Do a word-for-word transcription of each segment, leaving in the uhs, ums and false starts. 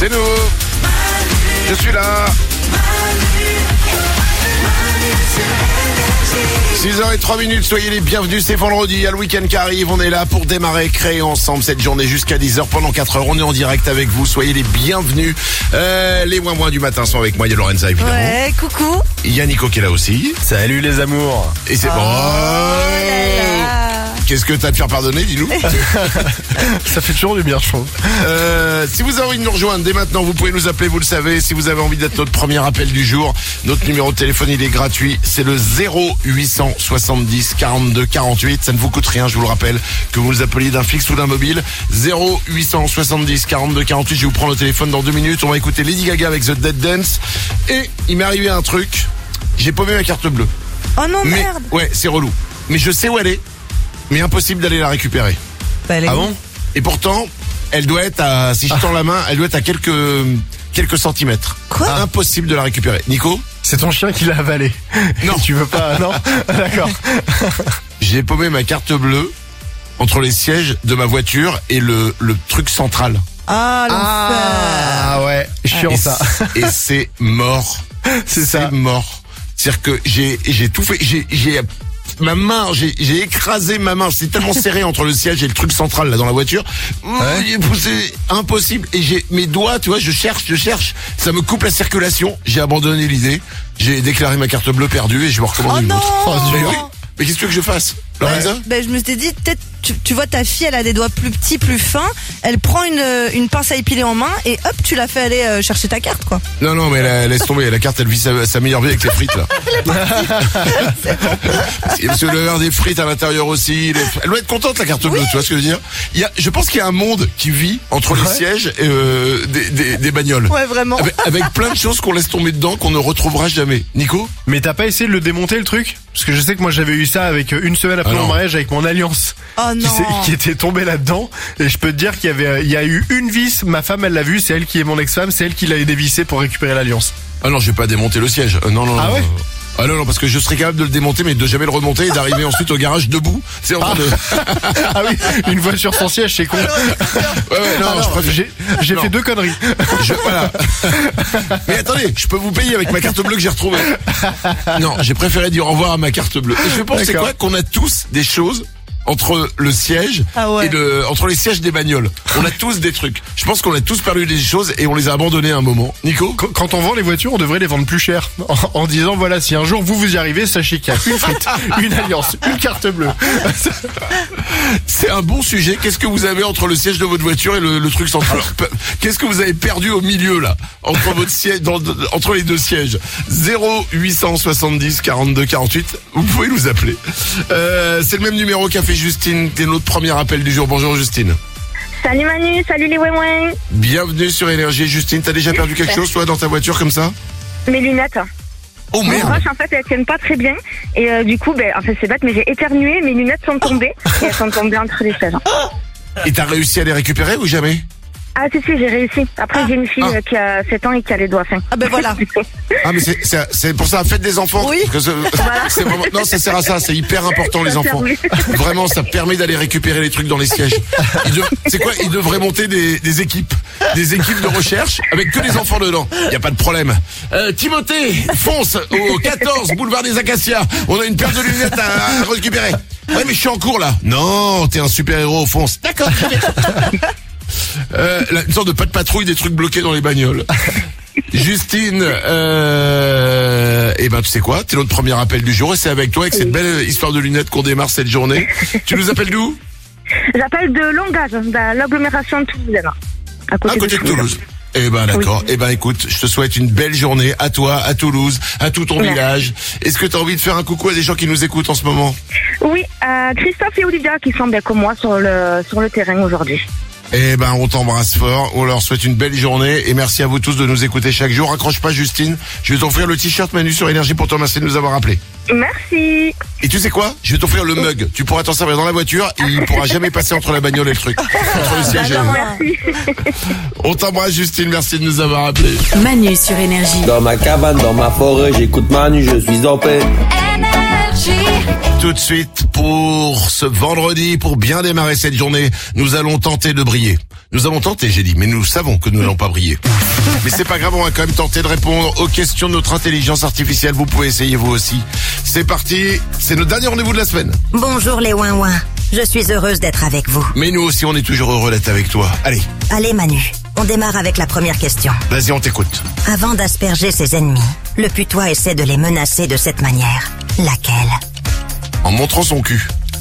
C'est nous. Je suis là. six heures zéro trois minutes, soyez les bienvenus, c'est vendredi, il y a le week-end qui arrive, on est là pour démarrer, créer ensemble cette journée jusqu'à dix heures, pendant quatre heures, on est en direct avec vous, soyez les bienvenus. Euh, les moins moins du matin sont avec moi, il y a Lorenza évidemment. Ouais, coucou. Il y a Nico qui est là aussi. Salut les amours. Et c'est Oh bon. là là. Qu'est-ce que t'as à te faire pardonner, dis-nous. Ça fait toujours du bien, je trouve. Euh, si vous avez envie de nous rejoindre dès maintenant, vous pouvez nous appeler, vous le savez. Si vous avez envie d'être notre premier appel du jour, notre numéro de téléphone, il est gratuit. C'est le zéro huit cent soixante-dix quarante-deux quarante-huit. Ça ne vous coûte rien, je vous le rappelle, que vous nous appeliez d'un fixe ou d'un mobile. zéro huit cent soixante-dix quarante-deux quarante-huit. Je vous prends le téléphone dans deux minutes. On va écouter Lady Gaga avec The Dead Dance. Et il m'est arrivé un truc. J'ai paumé ma carte bleue. Oh non, Mais, merde. ouais, c'est relou. Mais je sais où elle est. Mais impossible d'aller la récupérer. Bah, elle est Ah où bon? Et pourtant, elle doit être à, si je tends la main, elle doit être à quelques, quelques centimètres. Quoi? Impossible de la récupérer. Nico? C'est ton chien qui l'a avalé. Non. Tu veux pas, non? D'accord. J'ai paumé ma carte bleue entre les sièges de ma voiture et le, le truc central. Ah, l'enfer. Ah ouais, chiant Et ça. c- Et c'est mort. C'est ça. mort. C'est-à-dire que j'ai, j'ai tout fait, j'ai, j'ai, ma main, j'ai, j'ai écrasé ma main. C'est tellement serré entre le siège et le truc central là dans la voiture. Ouais. J'ai poussé, impossible. Et j'ai mes doigts, tu vois, je cherche, je cherche. Ça me coupe la circulation. J'ai abandonné l'idée. J'ai déclaré ma carte bleue perdue et je me recommande Oh une non. autre. Oh, Mais dur. oui. Mais qu'est-ce que tu veux que je fasse, Lorenza? Ben, je me suis dit, peut-être, tu, tu vois, ta fille, elle a des doigts plus petits, plus fins. Elle prend une, une pince à épiler en main et hop, tu la fais aller euh, chercher ta carte, quoi. Non, non, mais la- laisse tomber. La carte, elle vit sa, sa meilleure vie avec les frites, là. Parce que le verre des frites à l'intérieur aussi. les- Elle doit être contente, la carte bleue, tu vois ce que je veux dire? Il y a, je pense qu'il y a un monde qui vit entre les Ouais. sièges euh, des, des, des bagnoles. Ouais, vraiment. Avec, avec plein de choses qu'on laisse tomber dedans, qu'on ne retrouvera jamais. Nico? Mais t'as pas essayé de le démonter le truc? Parce que je sais que moi j'avais eu ça avec euh, une semaine après Ah mon non. mariage avec mon alliance. Oh Qui, non. s'est- qui était tombée là-dedans. Et je peux te dire qu'il y avait, euh, il y a eu une vis. Ma femme, elle l'a vu. C'est elle qui est mon ex-femme. C'est elle qui l'a dévissé pour récupérer l'alliance. Ah non, je vais pas démonter le siège. Euh, non, non, Ah non. ouais? Ah non, non, parce que je serais capable de le démonter, mais de jamais le remonter et d'arriver ensuite au garage debout. C'est en train de... Ah oui, une voiture sans siège, c'est con. Ouais, ouais, non, Alors, je préfère... j'ai, j'ai Non. fait deux conneries. Je, voilà. Mais attendez, je peux vous payer avec ma carte bleue que j'ai retrouvée. Non, j'ai préféré dire au revoir à ma carte bleue. Et je pense, c'est D'accord. quoi, qu'on a tous des choses entre le siège Ah ouais. et le, entre les sièges des bagnoles. On a tous des trucs. Je pense qu'on a tous perdu des choses et on les a abandonnées à un moment. Nico? Quand quand on vend les voitures, on devrait les vendre plus cher. En, en disant, voilà, si un jour vous vous y arrivez, sachez qu'il y a une frite, une alliance, une carte bleue. C'est un bon sujet. Qu'est-ce que vous avez entre le siège de votre voiture et le, le truc central? Qu'est-ce que vous avez perdu au milieu, là? Entre votre siège, dans, entre les deux sièges. zéro huit cent soixante-dix quarante-deux quarante-huit. Vous pouvez nous appeler. Euh, c'est le même numéro qu'a fait Justine. C'est notre premier appel du jour. Bonjour, Justine. Salut Manu, salut les ouin Bienvenue sur Énergie. Justine, t'as déjà perdu quelque chose, toi, dans ta voiture, comme ça? Mes lunettes. Oh, Mes merde. broches, en fait, elles tiennent pas très bien. Et euh, du coup, ben, en fait, c'est bête, mais j'ai éternué, mes lunettes sont tombées. Et elles sont tombées entre les sièges. Et t'as réussi à les récupérer ou jamais? Ah, si, si, j'ai réussi. Après, j'ai une fille Ah. euh, qui a sept ans et qui a les doigts fins. Ah ben voilà. Ah, mais c'est, c'est, c'est pour ça, faites des enfants. Oui. Parce que c'est- c'est vraiment, non, ça sert à ça, c'est hyper important, les Ça enfants. sert, oui. Vraiment, ça permet d'aller récupérer les trucs dans les sièges. Ils dev- c'est quoi? Ils devraient monter des, des équipes. Des équipes de recherche avec que des enfants dedans. Y a pas de problème. Euh, Timothée, fonce au quatorze boulevard des Acacias. On a une paire de lunettes à, à récupérer. Ouais, mais je suis en cours, là. Non, t'es un super-héros, fonce. D'accord, très bien. Euh, là, une sorte de pas de patrouille, des trucs bloqués dans les bagnoles. Justine, euh, eh ben tu sais quoi, t'es notre premier appel du jour et c'est avec toi, avec cette belle histoire de lunettes qu'on démarre cette journée. Tu nous appelles d'où? J'appelle de Longage, de l'agglomération toulousaine. À côté, À côté de Toulouse. Eh ben d'accord. Eh ben écoute, je te souhaite une belle journée à toi, à Toulouse, à tout ton Merci. village. Est-ce que t'as envie de faire un coucou à des gens qui nous écoutent en ce moment? Oui, euh, Christophe et Olivia qui sont bien comme moi sur le, sur le terrain aujourd'hui. Eh ben, on t'embrasse fort, on leur souhaite une belle journée et merci à vous tous de nous écouter chaque jour. Accroche pas, Justine, je vais t'offrir le t-shirt Manu sur Énergie pour te remercier de nous avoir appelés. Merci. Et tu sais quoi? Je vais t'offrir le mug. Tu pourras t'en servir dans la voiture et il pourra jamais passer entre la bagnole et le truc. Entre le siège et D'accord, le... merci. On t'embrasse, Justine, merci de nous avoir appelés. Manu sur Énergie. Dans ma cabane, dans ma forêt, j'écoute Manu, je suis en paix. Tout de suite, pour ce vendredi, pour bien démarrer cette journée, nous allons tenter de briller. Nous avons tenté, j'ai dit, mais nous savons que nous n'allons pas briller. Mais c'est pas grave, on va quand même tenter de répondre aux questions de notre intelligence artificielle. Vous pouvez essayer vous aussi. C'est parti, c'est notre dernier rendez-vous de la semaine. Bonjour les ouin-ouin, je suis heureuse d'être avec vous. Mais nous aussi, on est toujours heureux d'être avec toi. Allez, Allez Manu, on démarre avec la première question. vas-y, on t'écoute. Avant d'asperger ses ennemis, le putois essaie de les menacer de cette manière. Laquelle? En montrant son cul.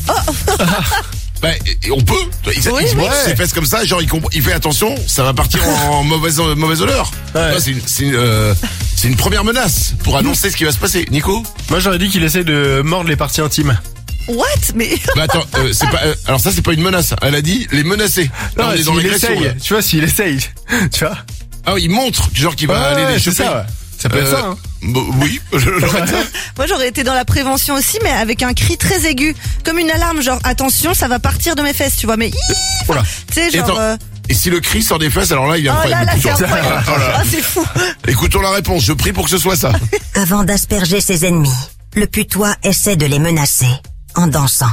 Bah, et- et on peut. Il, il, Oui, il oui. montre ses fesses comme ça, genre il, comp- il fait attention, ça va partir en mauvaise mauvaise odeur. Ouais. Ça, C'est une, c'est une, euh, c'est une première menace pour annoncer ce qui va se passer. Nico? Moi j'aurais dit qu'il essaie de mordre les parties intimes. What? Mais Bah attends, euh, c'est pas. euh, alors ça c'est pas une menace. Elle a dit les menacer. Là, Non, on est dans s'il l'agression. essaye, là. tu vois, s'il essaye, tu vois. Ah oui, il montre, genre qu'il va Ouais, aller les c'est choper. ça, ouais. Ça peut être Euh, ça, hein. bah, oui, je l'aurais dit. moi j'aurais été dans la prévention aussi, mais avec un cri très aigu, comme une alarme, genre attention, ça va partir de mes fesses, tu vois. Mais Voilà. tu sais, Et genre. attends, euh, Et si le cri sort des fesses, alors là il est Oh là incroyable. là, c'est Écoutons. incroyable. Oh là là. Ah, c'est fou. Écoutons la réponse. Je prie pour que ce soit ça. Avant d'asperger ses ennemis, le putois essaie de les menacer en dansant.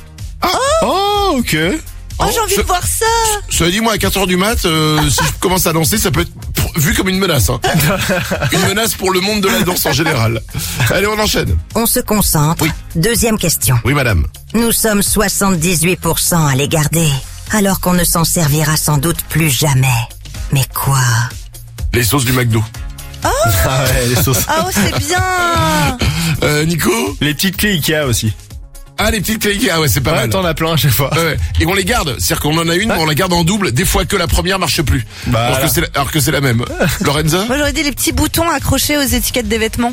Oh, ok. Oh, j'ai envie je- de voir ça. Cela dit, moi à quatre heures du mat, euh, si je commence à danser, ça peut être pr- vu comme une menace. Hein. Une menace pour le monde de la danse en général. Allez, on enchaîne. On se concentre. Oui. Deuxième question. Oui, madame. Nous sommes soixante-dix-huit pour cent à les garder, alors qu'on ne s'en servira sans doute plus jamais. Mais quoi? Les sauces du McDo. Ah ouais, les sauces. Ah, oh, c'est bien. Euh, Nico? Les petites clés Ikea aussi. Ah, les petites clés. Ah ouais, c'est pas Ouais, mal. t'en as plein à chaque fois. Ouais, ouais. Et on les garde, c'est-à-dire qu'on en a une, mais on la garde en double, des fois que la première marche plus. Bah, alors, que voilà. c'est la, alors que c'est la même. Lorenza? Moi j'aurais dit les petits boutons accrochés aux étiquettes des vêtements.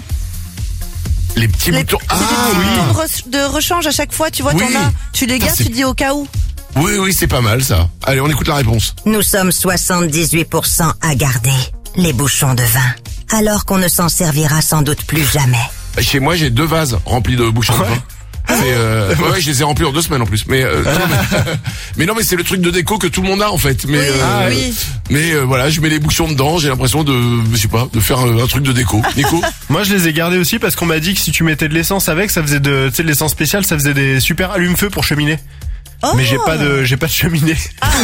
Les petits Les, boutons. c'est Ah des petits oui. boutons de, re- de rechange à chaque fois, tu vois, Oui. t'en as, tu les Putain, gardes, c'est- tu dis au cas où. Oui, oui, c'est pas mal ça. Allez, on écoute la réponse. Nous sommes soixante-dix-huit pour cent à garder les bouchons de vin, alors qu'on ne s'en servira sans doute plus jamais. Chez moi, j'ai deux vases remplis de bouchons de vin. C'est, euh, ouais, ouais, je les ai remplis en deux semaines en plus. Mais, euh, non, mais, mais non, mais c'est le truc de déco que tout le monde a en fait. Mais, Oui, euh, oui. mais euh, voilà, je mets les bouchons dedans. J'ai l'impression de, je sais pas, de faire euh, un truc de déco. Nico? Moi, je les ai gardés aussi parce qu'on m'a dit que si tu mettais de l'essence avec, ça faisait de, tu sais, de l'essence spéciale, ça faisait des super allume-feu pour cheminée. Oh. Mais j'ai pas de, j'ai pas de cheminée.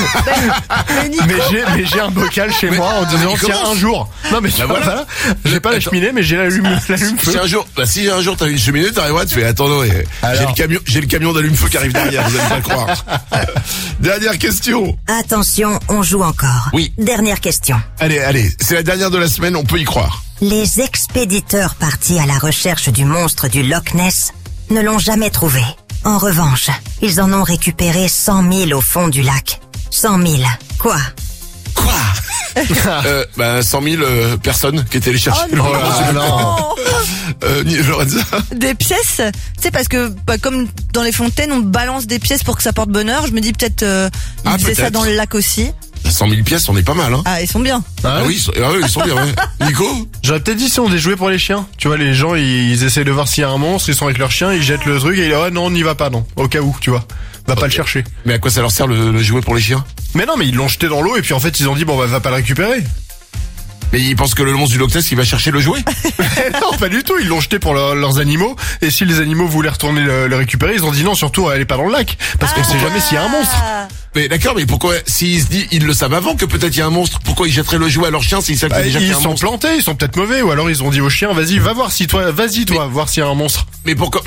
Mais Nico, Mais j'ai, mais j'ai un bocal chez Mais- moi en disant il tiens commence. un jour. Non mais tu Bah vois, voilà. voilà. J'ai pas la Attends. cheminée mais j'ai l'allume, l'allume Si feu. un jour, bah si un jour t'as une cheminée, t'arriveras, tu fais attends, non, ouais, j'ai Alors. le camion, j'ai le camion d'allume-feu qui arrive derrière. Vous allez pas le croire. Dernière question. Attention, on joue encore. Oui. Dernière question. Allez, allez, c'est la dernière de la semaine. On peut y croire. Les expéditeurs partis à la recherche du monstre du Loch Ness ne l'ont jamais trouvé. En revanche, ils en ont récupéré cent mille au fond du lac. cent mille. Quoi? Quoi? euh, bah cent mille euh, personnes qui étaient allées chercher. Oh non. le monstre du lac. Oh. Euh, Ni- Lorenza? des pièces, tu sais, parce que bah, comme dans les fontaines, on balance des pièces pour que ça porte bonheur. Je me dis peut-être euh, ils Ah, faisaient ça peut-être. dans le lac aussi. cent mille pièces, on est pas mal, hein. Ah, ils sont bien. Ah oui, ils sont, ah oui, ils sont bien, ouais. Nico? J'aurais peut-être dit si on des jouets pour les chiens. Tu vois, les gens, ils, ils essaient de voir s'il y a un monstre, ils sont avec leur chien, ils jettent le truc et ils disent, oh non, on n'y va pas, non. Au cas où, tu vois. Va pas le chercher. Mais à quoi ça leur sert le, le jouet pour les chiens? Mais non, mais ils l'ont jeté dans l'eau et puis en fait, ils ont dit, bon, bah, va pas le récupérer. Mais ils pensent que le monstre du Loch Ness, il va chercher le jouet? Non, pas du tout. Ils l'ont jeté pour leur- leurs animaux. Et si les animaux voulaient retourner le, le récupérer, ils ont dit non, surtout, allez pas dans le lac. Parce qu'on sait jamais s'il y a un monstre. Ah. Mais d'accord, mais pourquoi, s'ils se disent, ils le savent avant que peut-être il y a un monstre, pourquoi ils jetteraient le jouet à leur chien s'ils savent qu'il y a Bah, déjà qu'il y ils a un sont monstre? plantés, ils sont peut-être mauvais. Ou alors ils ont dit au chien, vas-y, va voir si toi, vas-y toi, voir s'il y a un monstre. Mais pourquoi?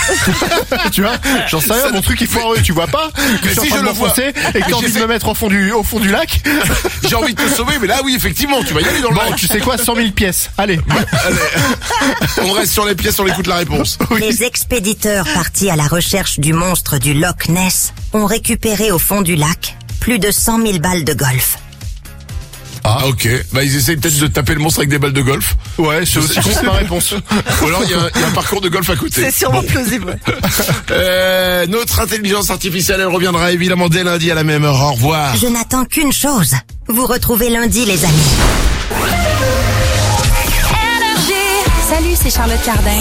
Tu vois, j'en sais rien, Ça mon ne- truc il foireux, tu vois pas que Mais je suis en si train je de le vois. m'enfoncer et que Mais t'as envie de j'essaie- me mettre au fond du, au fond du lac. J'ai envie de te sauver, mais là oui, effectivement, tu vas y aller dans le Bon, lac. tu sais quoi, cent mille pièces. Allez. On reste sur les pièces, on écoute la réponse. Les expéditeurs partis à la recherche du monstre du Loch Ness ont récupéré au fond du lac plus de cent mille balles de golf. Ah ok, bah ils essayent peut-être de taper le monstre avec des balles de golf. Ouais, c'est aussi con que ma réponse. Ou alors il y, a un- il y a un parcours de golf à côté. C'est sûrement Bon. plausible. ouais. Euh, notre intelligence artificielle, elle reviendra évidemment dès lundi à la même heure. Au revoir. Je n'attends qu'une chose. Vous retrouvez lundi, les amis. Salut, c'est Charlotte Cardin.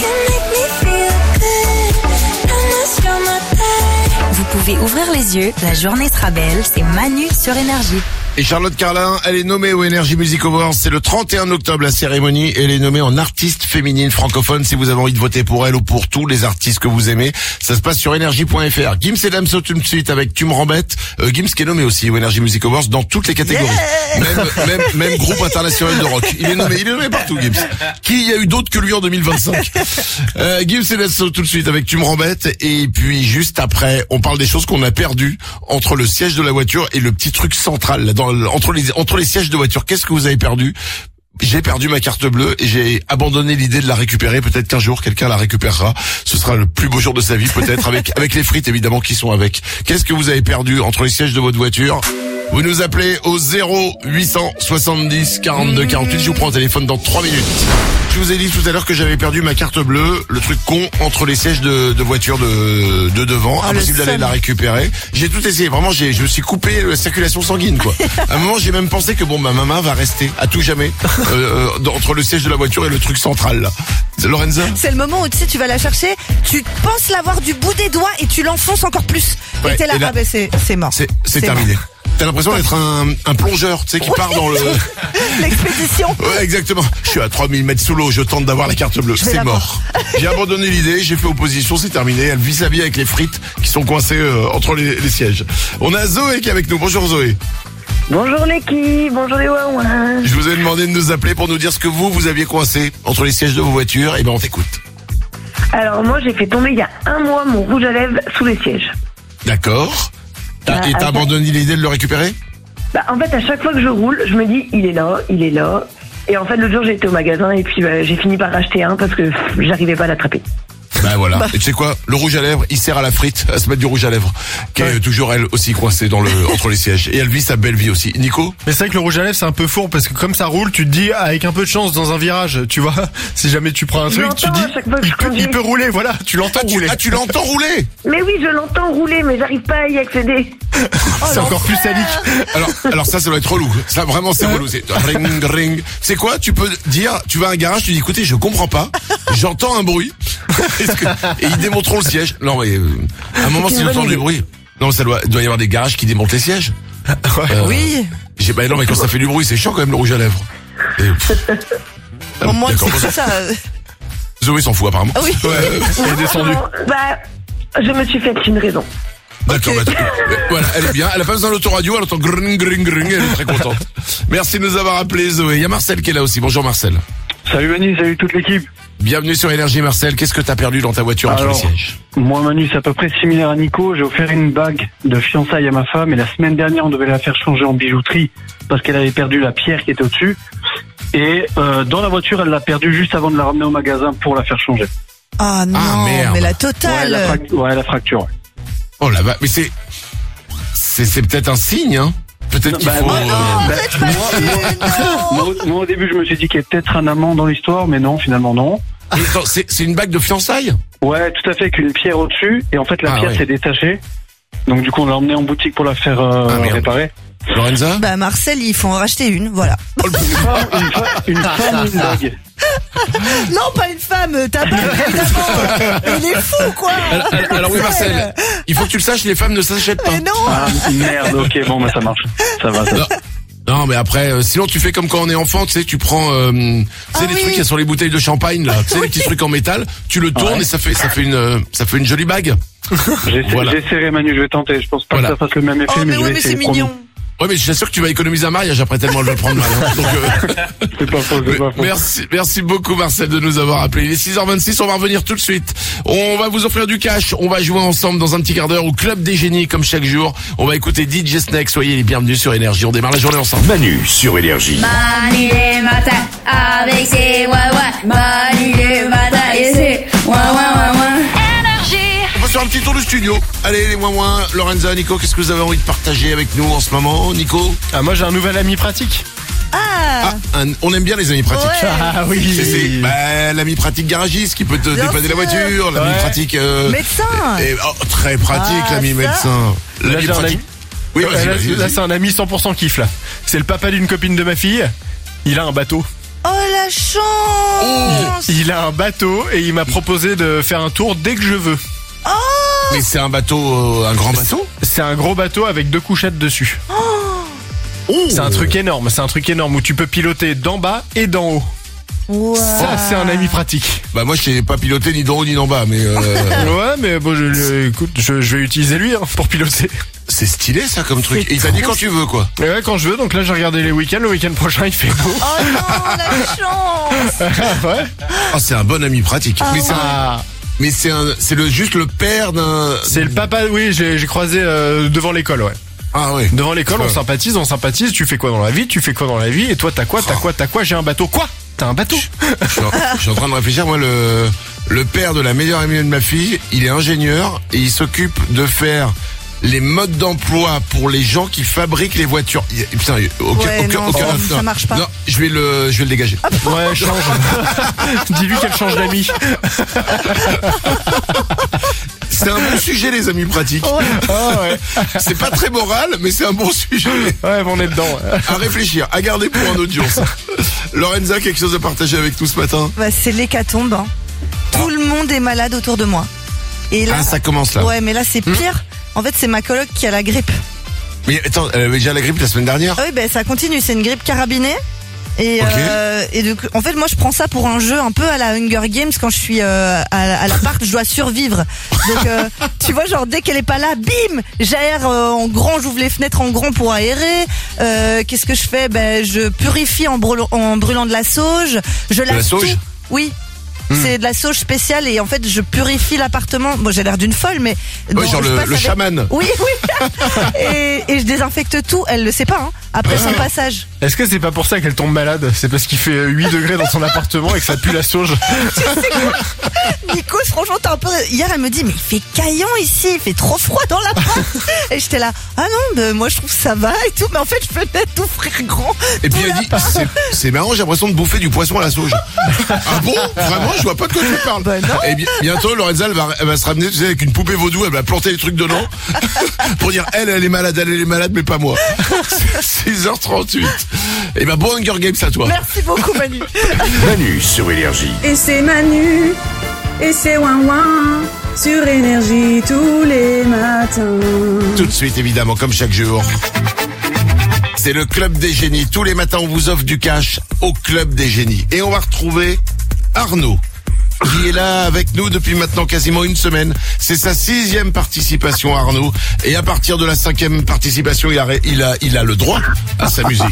Vous pouvez ouvrir les yeux, la journée sera belle, c'est Manu sur Énergie. Et Charlotte Carlin, elle est nommée au Energy Music Awards. C'est le trente et un octobre la cérémonie. Elle est nommée en artiste féminine francophone. Si vous avez envie de voter pour elle ou pour tous les artistes que vous aimez, ça se passe sur energy point f r. Gims et Damso tout de suite avec Tu me rembêtes. Euh, Gims qui est nommé aussi au Energy Music Awards dans toutes les catégories. Yeah même, même, même groupe international de rock. Il est nommé, il est nommé partout, Gims. Qui y a eu d'autres que lui en deux mille vingt-cinq? euh, Gims et Damso tout de suite avec Tu me rembêtes. Et puis juste après, on parle des choses qu'on a perdues entre le siège de la voiture et le petit truc central là, dans, entre les entre les sièges de voiture. Qu'est-ce que vous avez perdu? J'ai perdu ma carte bleue et j'ai abandonné l'idée de la récupérer. Peut-être qu'un jour quelqu'un la récupérera. Ce sera le plus beau jour de sa vie, peut-être avec avec les frites évidemment qui sont avec. Qu'est-ce que vous avez perdu entre les sièges de votre voiture? Vous nous appelez au zéro huit cent soixante-dix quarante-deux quarante-huit. Je vous prends au téléphone dans trois minutes. Je vous ai dit tout à l'heure que j'avais perdu ma carte bleue, le truc con, entre les sièges de, de voiture de, de devant. Oh, Impossible d'aller la récupérer. J'ai tout essayé. Vraiment, j'ai, je me suis coupé la circulation sanguine, quoi. À un moment, j'ai même pensé que bon, ma maman va rester à tout jamais euh, euh, entre le siège de la voiture et le truc central, là. C'est Lorenza? C'est le moment où tu sais, tu vas la chercher, tu penses l'avoir du bout des doigts et tu l'enfonces encore plus. Ouais, et t'es là, et là, ah ben c'est, c'est mort. C'est, c'est, C'est terminé. Mort. T'as l'impression d'être un, un plongeur, tu sais, qui part dans le... L'expédition. Ouais, exactement. Je suis à trois mille mètres sous l'eau, je tente d'avoir la carte bleue. C'est mort. J'ai abandonné l'idée, j'ai fait opposition, c'est terminé. Elle vit sa vie avec les frites qui sont coincées euh, entre les, les sièges. On a Zoé qui est avec nous. Bonjour Zoé. Bonjour l'équipe, bonjour les ouin. Je vous ai demandé de nous appeler pour nous dire ce que vous, vous aviez coincé entre les sièges de vos voitures. Et ben on t'écoute. Alors moi j'ai fait tomber il y a un mois mon rouge à lèvres sous les sièges. D'accord. Bah, Et t'as attends. abandonné l'idée de le récupérer? Bah en fait à chaque fois que je roule, je me dis il est là, il est là. Et en fait l'autre jour j'ai été au magasin et puis bah, j'ai fini par racheter un parce que pff, j'arrivais pas à l'attraper. Ben voilà. Et tu sais quoi? Le rouge à lèvres, il sert à la frite à se mettre du rouge à lèvres, qui est Ouais. toujours elle aussi coincée dans le entre les sièges. Et elle vit sa belle vie aussi. Nico? Mais c'est vrai que le rouge à lèvres c'est un peu fourbe parce que comme ça roule, tu te dis ah, avec un peu de chance dans un virage, tu vois, si jamais tu prends un Je truc, tu l'entends dis à chaque fois que il je peut, conduis. il peut rouler, voilà, tu l'entends Ah tu, rouler. ah, tu l'entends rouler? Mais oui je l'entends rouler mais j'arrive pas à y accéder. c'est encore plus sadique. Alors, alors ça, ça doit être relou. Ça, vraiment, c'est relou. C'est ring, ring. C'est quoi? Tu peux dire, tu vas à un garage, tu dis, écoutez, je comprends pas. J'entends un bruit. Est-ce que- et ils démonteront le siège. Non, mais, euh, à un moment, C'est s'ils une bonne entendent du idée. bruit. Non, ça doit, il doit y avoir des garages qui démontent les sièges. Euh, Oui. J'ai, bah, non, mais quand ça fait du bruit, c'est chiant quand même, le rouge à lèvres. Et, pff. Au moins, D'accord. c'est ça. euh, Zoé s'en fout, apparemment. Ah oui. Ouais, euh, Elle est descendue. Bon, bah je me suis fait une raison. D'accord, Ok. bah, tu- euh, voilà, elle est bien. Elle a pas besoin d'autoradio, elle entend gring, gring, gring, elle est très contente. Merci de nous avoir appelé, Zoé. Il y a Marcel qui est là aussi. Bonjour, Marcel. Salut Manu, salut toute l'équipe. Bienvenue sur Énergie, Marcel. Qu'est-ce que t'as perdu dans ta voiture entre Alors, les sièges? Moi Manu, c'est à peu près similaire à Nico. J'ai offert une bague de fiançailles à ma femme et la semaine dernière, on devait la faire changer en bijouterie parce qu'elle avait perdu la pierre qui était au-dessus. Et euh, dans la voiture, elle l'a perdue juste avant de la ramener au magasin pour la faire changer. Ah non, Ah, merde. mais la Ouais, totale. la, frac- ouais, la fracture. ouais. Oh là bas mais c'est, c'est, c'est peut-être un signe, hein. Peut-être qu'il Bah, faut. bah, euh, bah, arrête, pas moi, moi, au- moi, au début, je me suis dit qu'il y avait peut-être un amant dans l'histoire, mais non, finalement non. et attends, c'est, c'est une bague de fiançailles. Ouais, tout à fait, avec une pierre au-dessus. Et en fait, la Ah, pierre ouais. s'est détachée. Donc du coup, on l'a emmenée en boutique pour la faire euh, Ah, merde. réparer. Lorenza. Bah Marcel, il faut en racheter une, voilà. Oh, le- Une femme, une fa- une femme ou une bague. Non, pas une femme, ta bague, évidemment. Il est fou, quoi. alors, alors- alors oui, Marcel. Il faut que tu le saches, les femmes ne s'achètent pas. Mais non. Ah, merde, ok, bon, bah ça marche. Ça va, ça va. Non. Non, mais après, euh, sinon tu fais comme quand on est enfant, tu sais, tu prends, euh, tu sais, Ah les oui. trucs qu'il y a sur les bouteilles de champagne, là, tu sais, les petits trucs en métal, tu le tournes Ouais. et ça fait, ça fait une, euh, ça fait une jolie bague. J'essaie- Voilà. J'essaierai, Manu, je vais tenter. Je pense pas Voilà. que ça fasse le même effet, Oh, mais mais je oui, vais mais essayer. c'est promis. mignon. Ouais, mais je t'assure que tu vas économiser un mariage après tellement elle va le prendre mal. Hein. Donc, euh, C'est pas faux, c'est pas faux. merci, merci beaucoup Marcel de nous avoir appelé. Il est six heures vingt-six, on va revenir tout de suite. On va vous offrir du cash, on va jouer ensemble dans un petit quart d'heure au Club des Génies comme chaque jour. On va écouter D J Snake, soyez les bienvenus sur Énergie, on démarre la journée ensemble. Manu sur Énergie. Manu les matins avec ses ouin ouin. Manu les matins et ses ouin ouin ouin ouin. Énergie. On va faire un petit tour du studio. Allez les moins moins, Lorenza, Nico, qu'est-ce que vous avez envie de partager avec nous en ce moment, Nico? Ah moi j'ai un nouvel ami pratique. Ah. Ah, un- on aime bien les amis pratiques. Ouais. Ah oui. C'est, c'est, bah, l'ami pratique garagiste qui peut te Bien dépanner la sûr. voiture, l'ami Ouais. pratique euh, Médecin. et- oh, très pratique Ah, l'ami ça. médecin. Là, L'ami j'ai un pratique. ami- Oui, Ouais, vas-y, là, vas-y, là, vas-y. c'est un ami cent pour cent kiff là. C'est le papa d'une copine de ma fille. Il a un bateau. Oh la chance. Il a un bateau et il m'a proposé de faire un tour dès que je veux. Mais c'est un bateau, euh, un grand bateau? C'est un gros bateau avec deux couchettes dessus. Oh. C'est un truc énorme, c'est un truc énorme où tu peux piloter d'en bas et d'en haut. Wow. Ça, c'est un ami pratique. Bah moi je sais pas piloter ni d'en haut ni d'en bas, mais euh, Ouais, mais bon, je, je- écoute, je, je vais utiliser lui hein, pour piloter. c'est stylé ça comme truc. C'est Et il t'a dit trop quand tu veux quoi. Et ouais, quand je veux, donc là j'ai regardé les week-ends, le week-end prochain il fait beau. Oh non, la chance. Ouais. Ah c'est un bon ami pratique. Ah mais c'est un, Ah, mais c'est un, c'est le juste le père d'un. c'est le papa, oui, j'ai j'ai croisé euh, devant l'école, ouais. Ah ouais. Devant l'école, on Ouais. sympathise, on sympathise, tu fais quoi dans la vie, tu fais quoi dans la vie, et toi t'as quoi, t'as quoi, t'as quoi, j'ai un bateau. Quoi? T'as un bateau? Je suis, en, je suis en train de réfléchir. Moi le le père de la meilleure amie de ma fille, il est ingénieur et il s'occupe de faire les modes d'emploi pour les gens qui fabriquent les voitures. Il y a- Putain, il y a aucun, Ouais, aucun, non, aucun- ça- ça marche pas. Non, je vais le, je vais le dégager. Ouais, change. Dis-lui qu'elle change d'amis. C'est un bon sujet, les amis pratiques. Ah ouais. C'est pas très moral, mais c'est un bon sujet. Ouais, on est dedans. ouais. À réfléchir, à garder pour un audience. Lorenza, quelque chose à partager avec nous ce matin? Bah, c'est l'hécatombe. Hein. Tout le monde est malade autour de moi. Et là, Ah, ça commence là. ouais, mais là c'est pire. En fait, c'est ma coloc qui a la grippe. Mais attends, elle avait déjà la grippe la semaine dernière? Ah oui, ben ça continue. C'est une grippe carabinée. Et, Ok. euh, et donc, en fait, moi, je prends ça pour un jeu un peu à la Hunger Games. Quand je suis euh, à, à l'appart, je dois survivre. Donc, euh, tu vois, genre dès qu'elle est pas là, bim, j'aère euh, en grand, j'ouvre les fenêtres en grand pour aérer. Euh, Qu'est-ce que je fais? Ben, je purifie en brûlant, en brûlant de la sauge. Je lave la sauge tout. Oui. C'est de la sauge spéciale et en fait je purifie l'appartement. Bon, j'ai l'air d'une folle, mais Ouais, non, genre je le, passe le avec- chaman. Oui, oui. et, et je désinfecte tout. Elle le sait pas. Hein, après son passage. Est-ce que c'est pas pour ça qu'elle tombe malade? C'est parce qu'il fait huit degrés dans son appartement et que ça pue la sauge. Nico, franchement, t'as un peu. Hier, elle me dit, mais il fait caillant ici, il fait trop froid dans l'appart. Et j'étais là, ah non, bah, moi je trouve que ça va et tout, mais en fait, je venais d'ouvrir grand. Et puis tout elle dit, l'appart. c'est- c'est marrant, j'ai l'impression de bouffer du poisson à la sauge. Ah bon? Vraiment? Je vois pas de quoi tu parles. Bah non. Et bi- bientôt, Lorenza, elle va, elle va se ramener, tu sais, avec une poupée vaudou, elle va planter les trucs dedans. Pour dire, elle, elle est malade, elle, elle est malade, mais pas moi. six heures trente-huit. Et ben, bon Hunger Games à toi. Merci beaucoup, Manu. Manu sur Énergie. Et c'est Manu, et c'est Ouin Ouin, sur Énergie tous les matins. Tout de suite, évidemment, comme chaque jour. C'est le Club des Génies. Tous les matins, on vous offre du cash au Club des Génies. Et on va retrouver Arnaud, qui est là avec nous depuis maintenant quasiment une semaine. C'est sa sixième participation, Arnaud. Et à partir de la cinquième participation, il a, ré- il a, il a le droit à sa musique.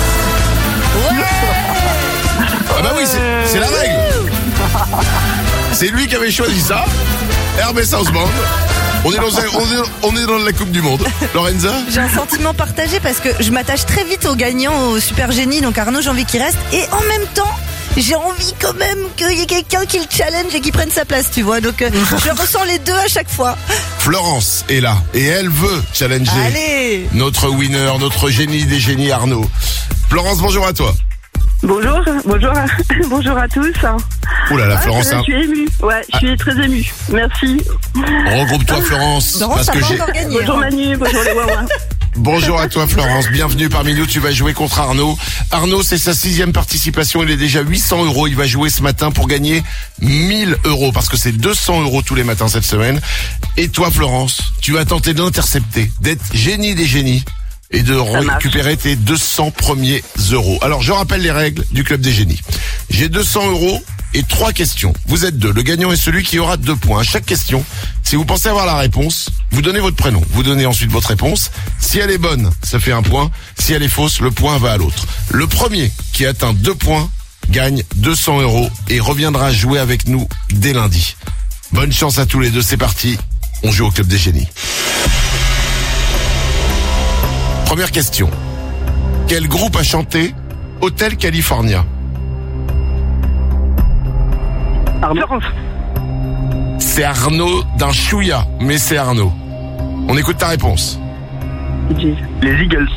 Ah bah oui, c'est c'est la règle. C'est lui qui avait choisi ça. Hermès House Band. On est, dans un- on, est, on est dans la Coupe du Monde. Lorenza? J'ai un sentiment partagé parce que je m'attache très vite au gagnant, au super génie, donc Arnaud, j'ai envie qu'il reste. Et en même temps, j'ai envie quand même qu'il y ait quelqu'un qui le challenge et qui prenne sa place, tu vois. Donc, euh, je ressens les deux à chaque fois. Florence est là et elle veut challenger Allez! notre winner, notre génie des génies Arnaud. Florence, bonjour à toi. Bonjour, bonjour, à- bonjour à tous. Ouh là là, Ah, Florence, je hein. suis émue. Ouais, je suis très émue. Merci. Regroupe-toi Florence, Non, parce ça que va j'ai... encore gagner. Bonjour hein. Manu, bonjour les Wawa. Bonjour à toi Florence, bienvenue parmi nous, tu vas jouer contre Arnaud. Arnaud, c'est sa sixième participation, il est déjà huit cents euros, il va jouer ce matin pour gagner mille euros, parce que c'est deux cents euros tous les matins cette semaine. Et toi Florence, tu vas tenter d'intercepter, d'être génie des génies, et de marche. récupérer tes deux cents premiers euros. Alors je rappelle les règles du Club des Génies. J'ai deux cents euros et trois questions. Vous êtes deux. Le gagnant est celui qui aura deux points. À chaque question, si vous pensez avoir la réponse, vous donnez votre prénom. Vous donnez ensuite votre réponse. Si elle est bonne, ça fait un point. Si elle est fausse, le point va à l'autre. Le premier qui atteint deux points gagne deux cents euros et reviendra jouer avec nous dès lundi. Bonne chance à tous les deux. C'est parti. On joue au Club des Génies. Première question. Quel groupe a chanté Hotel California? Arnaud. C'est Arnaud d'un chouïa, mais c'est Arnaud. On écoute ta réponse. Les Eagles.